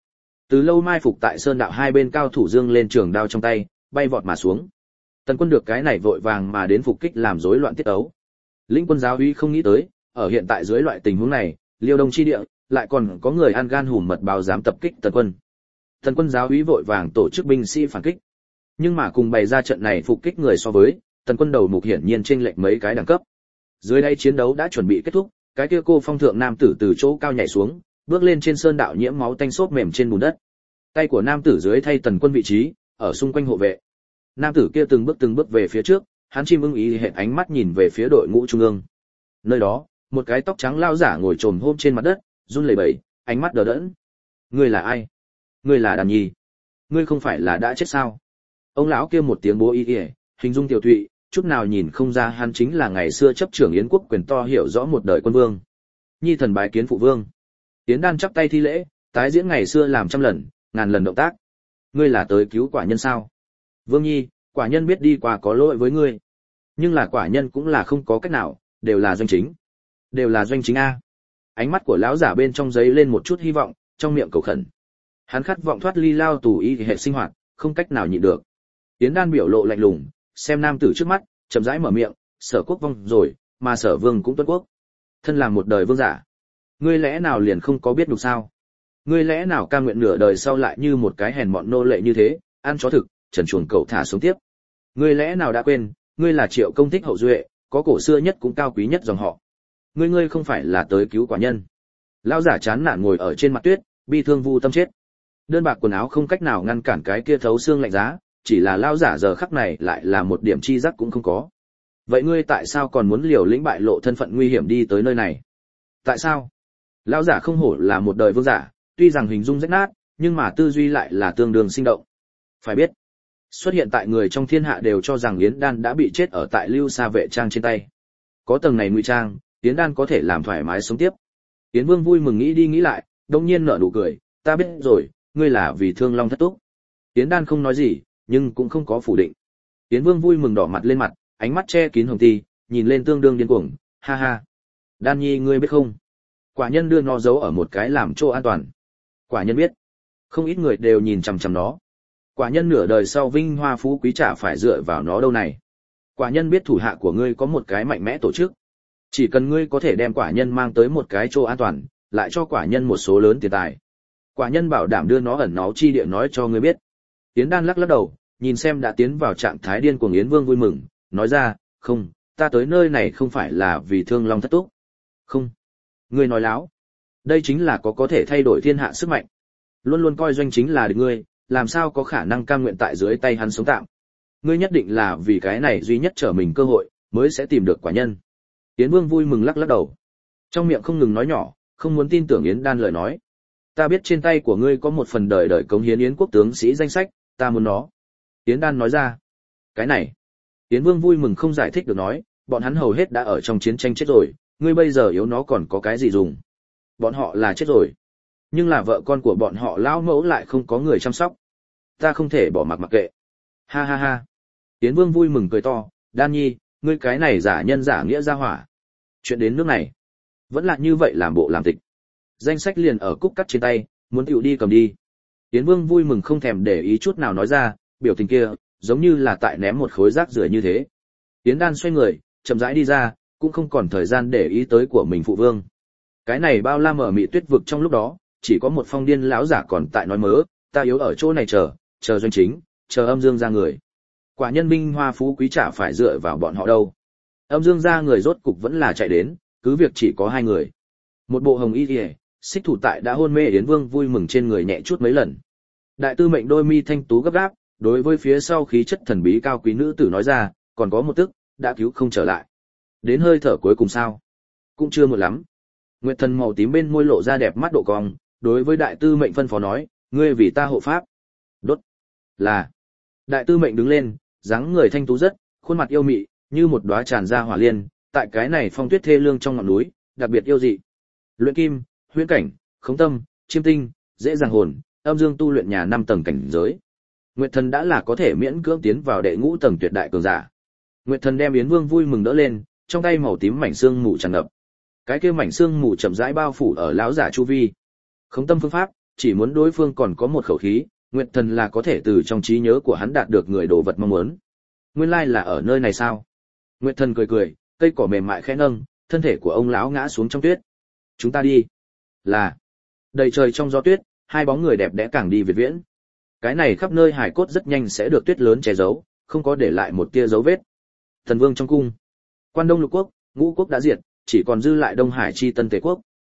Từ lâu mai phục tại sơn đạo hai bên cao thủ dương lên trường đao trong tay, bay vọt mà xuống. Tần Quân được cái này vội vàng mà đến phục kích làm rối loạn tiết ấu. Lĩnh Quân giáo úy không nghĩ tới, ở hiện tại dưới loại tình huống này, Liêu Đông chi địa lại còn có người ăn gan hùm mật báo dám tập kích Tần Quân. Tần Quân giáo úy vội vàng tổ chức binh sĩ phản kích. Nhưng mà cùng bày ra trận này phục kích người so với, Tần Quân đầu mục hiển nhiên chênh lệch mấy cái đẳng cấp. Dưới đây chiến đấu đã chuẩn bị kết thúc, cái kia cô phong thượng nam tử từ chỗ cao nhảy xuống, bước lên trên sơn đạo nhiễm máu tanh xốp mềm trên bùn đất. Tay của nam tử dưới thay Tần Quân vị trí, ở xung quanh hộ vệ. Nam tử kia từng bước về phía trước, hắn chim ưng ý hệt ánh mắt nhìn về phía đội ngũ trung ương. Nơi đó, một cái tóc trắng lao giả ngồi chồm hôm trên mặt đất, run lẩy bẩy, ánh mắt đờ đẫn. Ngươi là ai? Ngươi là Đàn Nhi? Ngươi không phải là đã chết sao? Ông lão kia một tiếng bố y y, hình dung tiểu thụy, chút nào nhìn không ra hắn chính là ngày xưa chấp trưởng Yến quốc quyền to hiểu rõ một đời quân vương. Nhi thần bái kiến phụ vương. Yến Đan chắp tay thi lễ, tái diễn ngày xưa làm trăm lần, ngàn lần động tác. Ngươi là tới cứu quả nhân sao? Vương Nhi, quả nhân biết đi qua có lỗi với ngươi, nhưng là quả nhân cũng là không có cách nào, đều là doanh chính. Đều là doanh chính a. Ánh mắt của lão giả bên trong giấy lên một chút hy vọng, trong miệng cầu khẩn. Hắn khát vọng thoát ly lao tù y hệ sinh hoạt, không cách nào nhịn được. Yến Đan biểu lộ lạnh lùng, xem nam tử trước mắt, chậm rãi mở miệng, Sở quốc vong rồi, mà Sở vương cũng tuân quốc. Thân làm một đời vương giả, ngươi lẽ nào liền không có biết được sao? Ngươi lẽ nào cam nguyện nửa đời sau lại như một cái hèn mọn nô lệ như thế, ăn chó thực, trần chuồng cậu thả sống tiếp? Ngươi lẽ nào đã quên, ngươi là Triệu công thích hậu duệ, có cổ xưa nhất cũng cao quý nhất dòng họ. Ngươi không phải là tới cứu quả nhân? Lão giả chán nản ngồi ở trên mặt tuyết, bi thương vu tâm chết. Đơn bạc quần áo không cách nào ngăn cản cái kia thấu xương lạnh giá, chỉ là lão giả giờ khắc này lại là một điểm chi giác cũng không có. Vậy ngươi tại sao còn muốn liều lĩnh bại lộ thân phận nguy hiểm đi tới nơi này? Tại sao? Lão giả không hổ là một đời vương giả, tuy rằng hình dung rách nát, nhưng mà tư duy lại là tương đương sinh động. Phải biết, xuất hiện tại người trong thiên hạ đều cho rằng Yến Đan đã bị chết ở tại Lưu Sa vệ trang trên tay. Có tầng này ngụy trang, Yến Đan có thể làm thoải mái sống tiếp. Yến Vương vui mừng nghĩ đi nghĩ lại, đông nhiên nở nụ cười, ta biết rồi, ngươi là vì thương long thất túc. Yến Đan không nói gì, nhưng cũng không có phủ định. Yến Vương vui mừng đỏ mặt lên mặt, ánh mắt che kín hồng ti, nhìn lên tương đương điên cuồng, ha ha. Đan Nhi ngươi biết không? Quả nhân đưa nó giấu ở một cái làm chỗ an toàn. Quả nhân biết. Không ít người đều nhìn chằm chằm nó. Quả nhân nửa đời sau vinh hoa phú quý chả phải dựa vào nó đâu này. Quả nhân biết thủ hạ của ngươi có một cái mạnh mẽ tổ chức. Chỉ cần ngươi có thể đem quả nhân mang tới một cái chỗ an toàn, lại cho quả nhân một số lớn tiền tài. Quả nhân bảo đảm đưa nó ẩn náu chi địa nói cho ngươi biết. Yến Đan lắc lắc đầu, nhìn xem đã tiến vào trạng thái điên cuồng Yến Vương vui mừng, nói ra, không, ta tới nơi này không phải là vì thương long thất túc. Không. Ngươi nói láo. Đây chính là có thể thay đổi thiên hạ sức mạnh. Luôn luôn coi doanh chính là địch ngươi, làm sao có khả năng cam nguyện tại dưới tay hắn sống tạm. Ngươi nhất định là vì cái này duy nhất trở mình cơ hội, mới sẽ tìm được quả nhân. Yến Vương vui mừng lắc lắc đầu. Trong miệng không ngừng nói nhỏ, không muốn tin tưởng Yến Đan lời nói. Ta biết trên tay của ngươi có một phần đời đời cống hiến Yến quốc tướng sĩ danh sách, ta muốn nó. Yến Đan nói ra. Cái này. Yến Vương vui mừng không giải thích được nói, bọn hắn hầu hết đã ở trong chiến tranh chết rồi, ngươi bây giờ yếu nó còn có cái gì dùng. Bọn họ là chết rồi. Nhưng là vợ con của bọn họ lão mẫu lại không có người chăm sóc. Ta không thể bỏ mặc kệ. Ha ha ha. Yến Vương vui mừng cười to, Đan Nhi, ngươi cái này giả nhân giả nghĩa ra hỏa. Chuyện đến nước này, vẫn là như vậy làm bộ làm tịch. Danh sách liền ở cúc cắt trên tay, muốn tiểu đi cầm đi. Yến Vương vui mừng không thèm để ý chút nào nói ra, biểu tình kia, giống như là tại ném một khối rác rưởi như thế. Yến Đan xoay người, chậm rãi đi ra, cũng không còn thời gian để ý tới của mình phụ vương. Cái này bao la mở mị tuyết vực trong lúc đó, chỉ có một phong điên lão giả còn tại nói mớ, ta yếu ở chỗ này chờ doanh chính, chờ Âm Dương ra người. Quả nhân binh hoa phú quý chả phải dựa vào bọn họ đâu. Âm Dương ra người rốt cục vẫn là chạy đến, cứ việc chỉ có hai người. Một bộ hồng y liễu, xích thủ tại đã hôn mê Yến Vương vui mừng trên người nhẹ chút mấy lần. Đại tư mệnh đôi mi thanh tú gấp gáp, đối với phía sau khí chất thần bí cao quý nữ tử nói ra, còn có một tức, đã cứu không trở lại. Đến hơi thở cuối cùng sao? Cũng chưa muộn lắm. Nguyệt Thần màu tím bên môi lộ ra đẹp mắt độ cong, đối với đại tư mệnh phân phó nói, ngươi vì ta hộ pháp. Đốt. Là. Đại tư mệnh đứng lên, dáng người thanh tú rất, khuôn mặt yêu mị, như một đóa tràn ra hỏa liên, tại cái này phong tuyết thê lương trong ngọn núi, đặc biệt yêu dị. Luyện kim, huyễn cảnh, khống tâm, chiêm tinh, dễ dàng hồn, âm dương tu luyện nhà 5 tầng cảnh giới. Nguyệt Thần đã là có thể miễn cưỡng tiến vào đệ ngũ tầng tuyệt đại cường giả. Nguyệt Thần đem Yến Vương vui mừng đỡ lên, trong tay màu tím mảnh xương mù tràn ngập. Cái kia mảnh xương mù chậm rãi bao phủ ở lão giả chu vi. Khống tâm phương pháp, chỉ muốn đối phương còn có một khẩu khí, Nguyệt Thần là có thể từ trong trí nhớ của hắn đạt được người đồ vật mong muốn. Nguyên lai là ở nơi này sao? Nguyệt Thần cười cười, cây cỏ mềm mại khẽ nâng, thân thể của ông lão ngã xuống trong tuyết. Chúng ta đi. Là. Đầy trời trong gió tuyết, hai bóng người đẹp đẽ càng đi việt viễn. Cái này khắp nơi hài cốt rất nhanh sẽ được tuyết lớn che giấu, không có để lại một tia dấu vết. Thần Vương trong cung. Quan Đông Lục Quốc, Ngũ Quốc đã diệt, chỉ còn dư lại Đông Hải chi Tân Tề Quốc.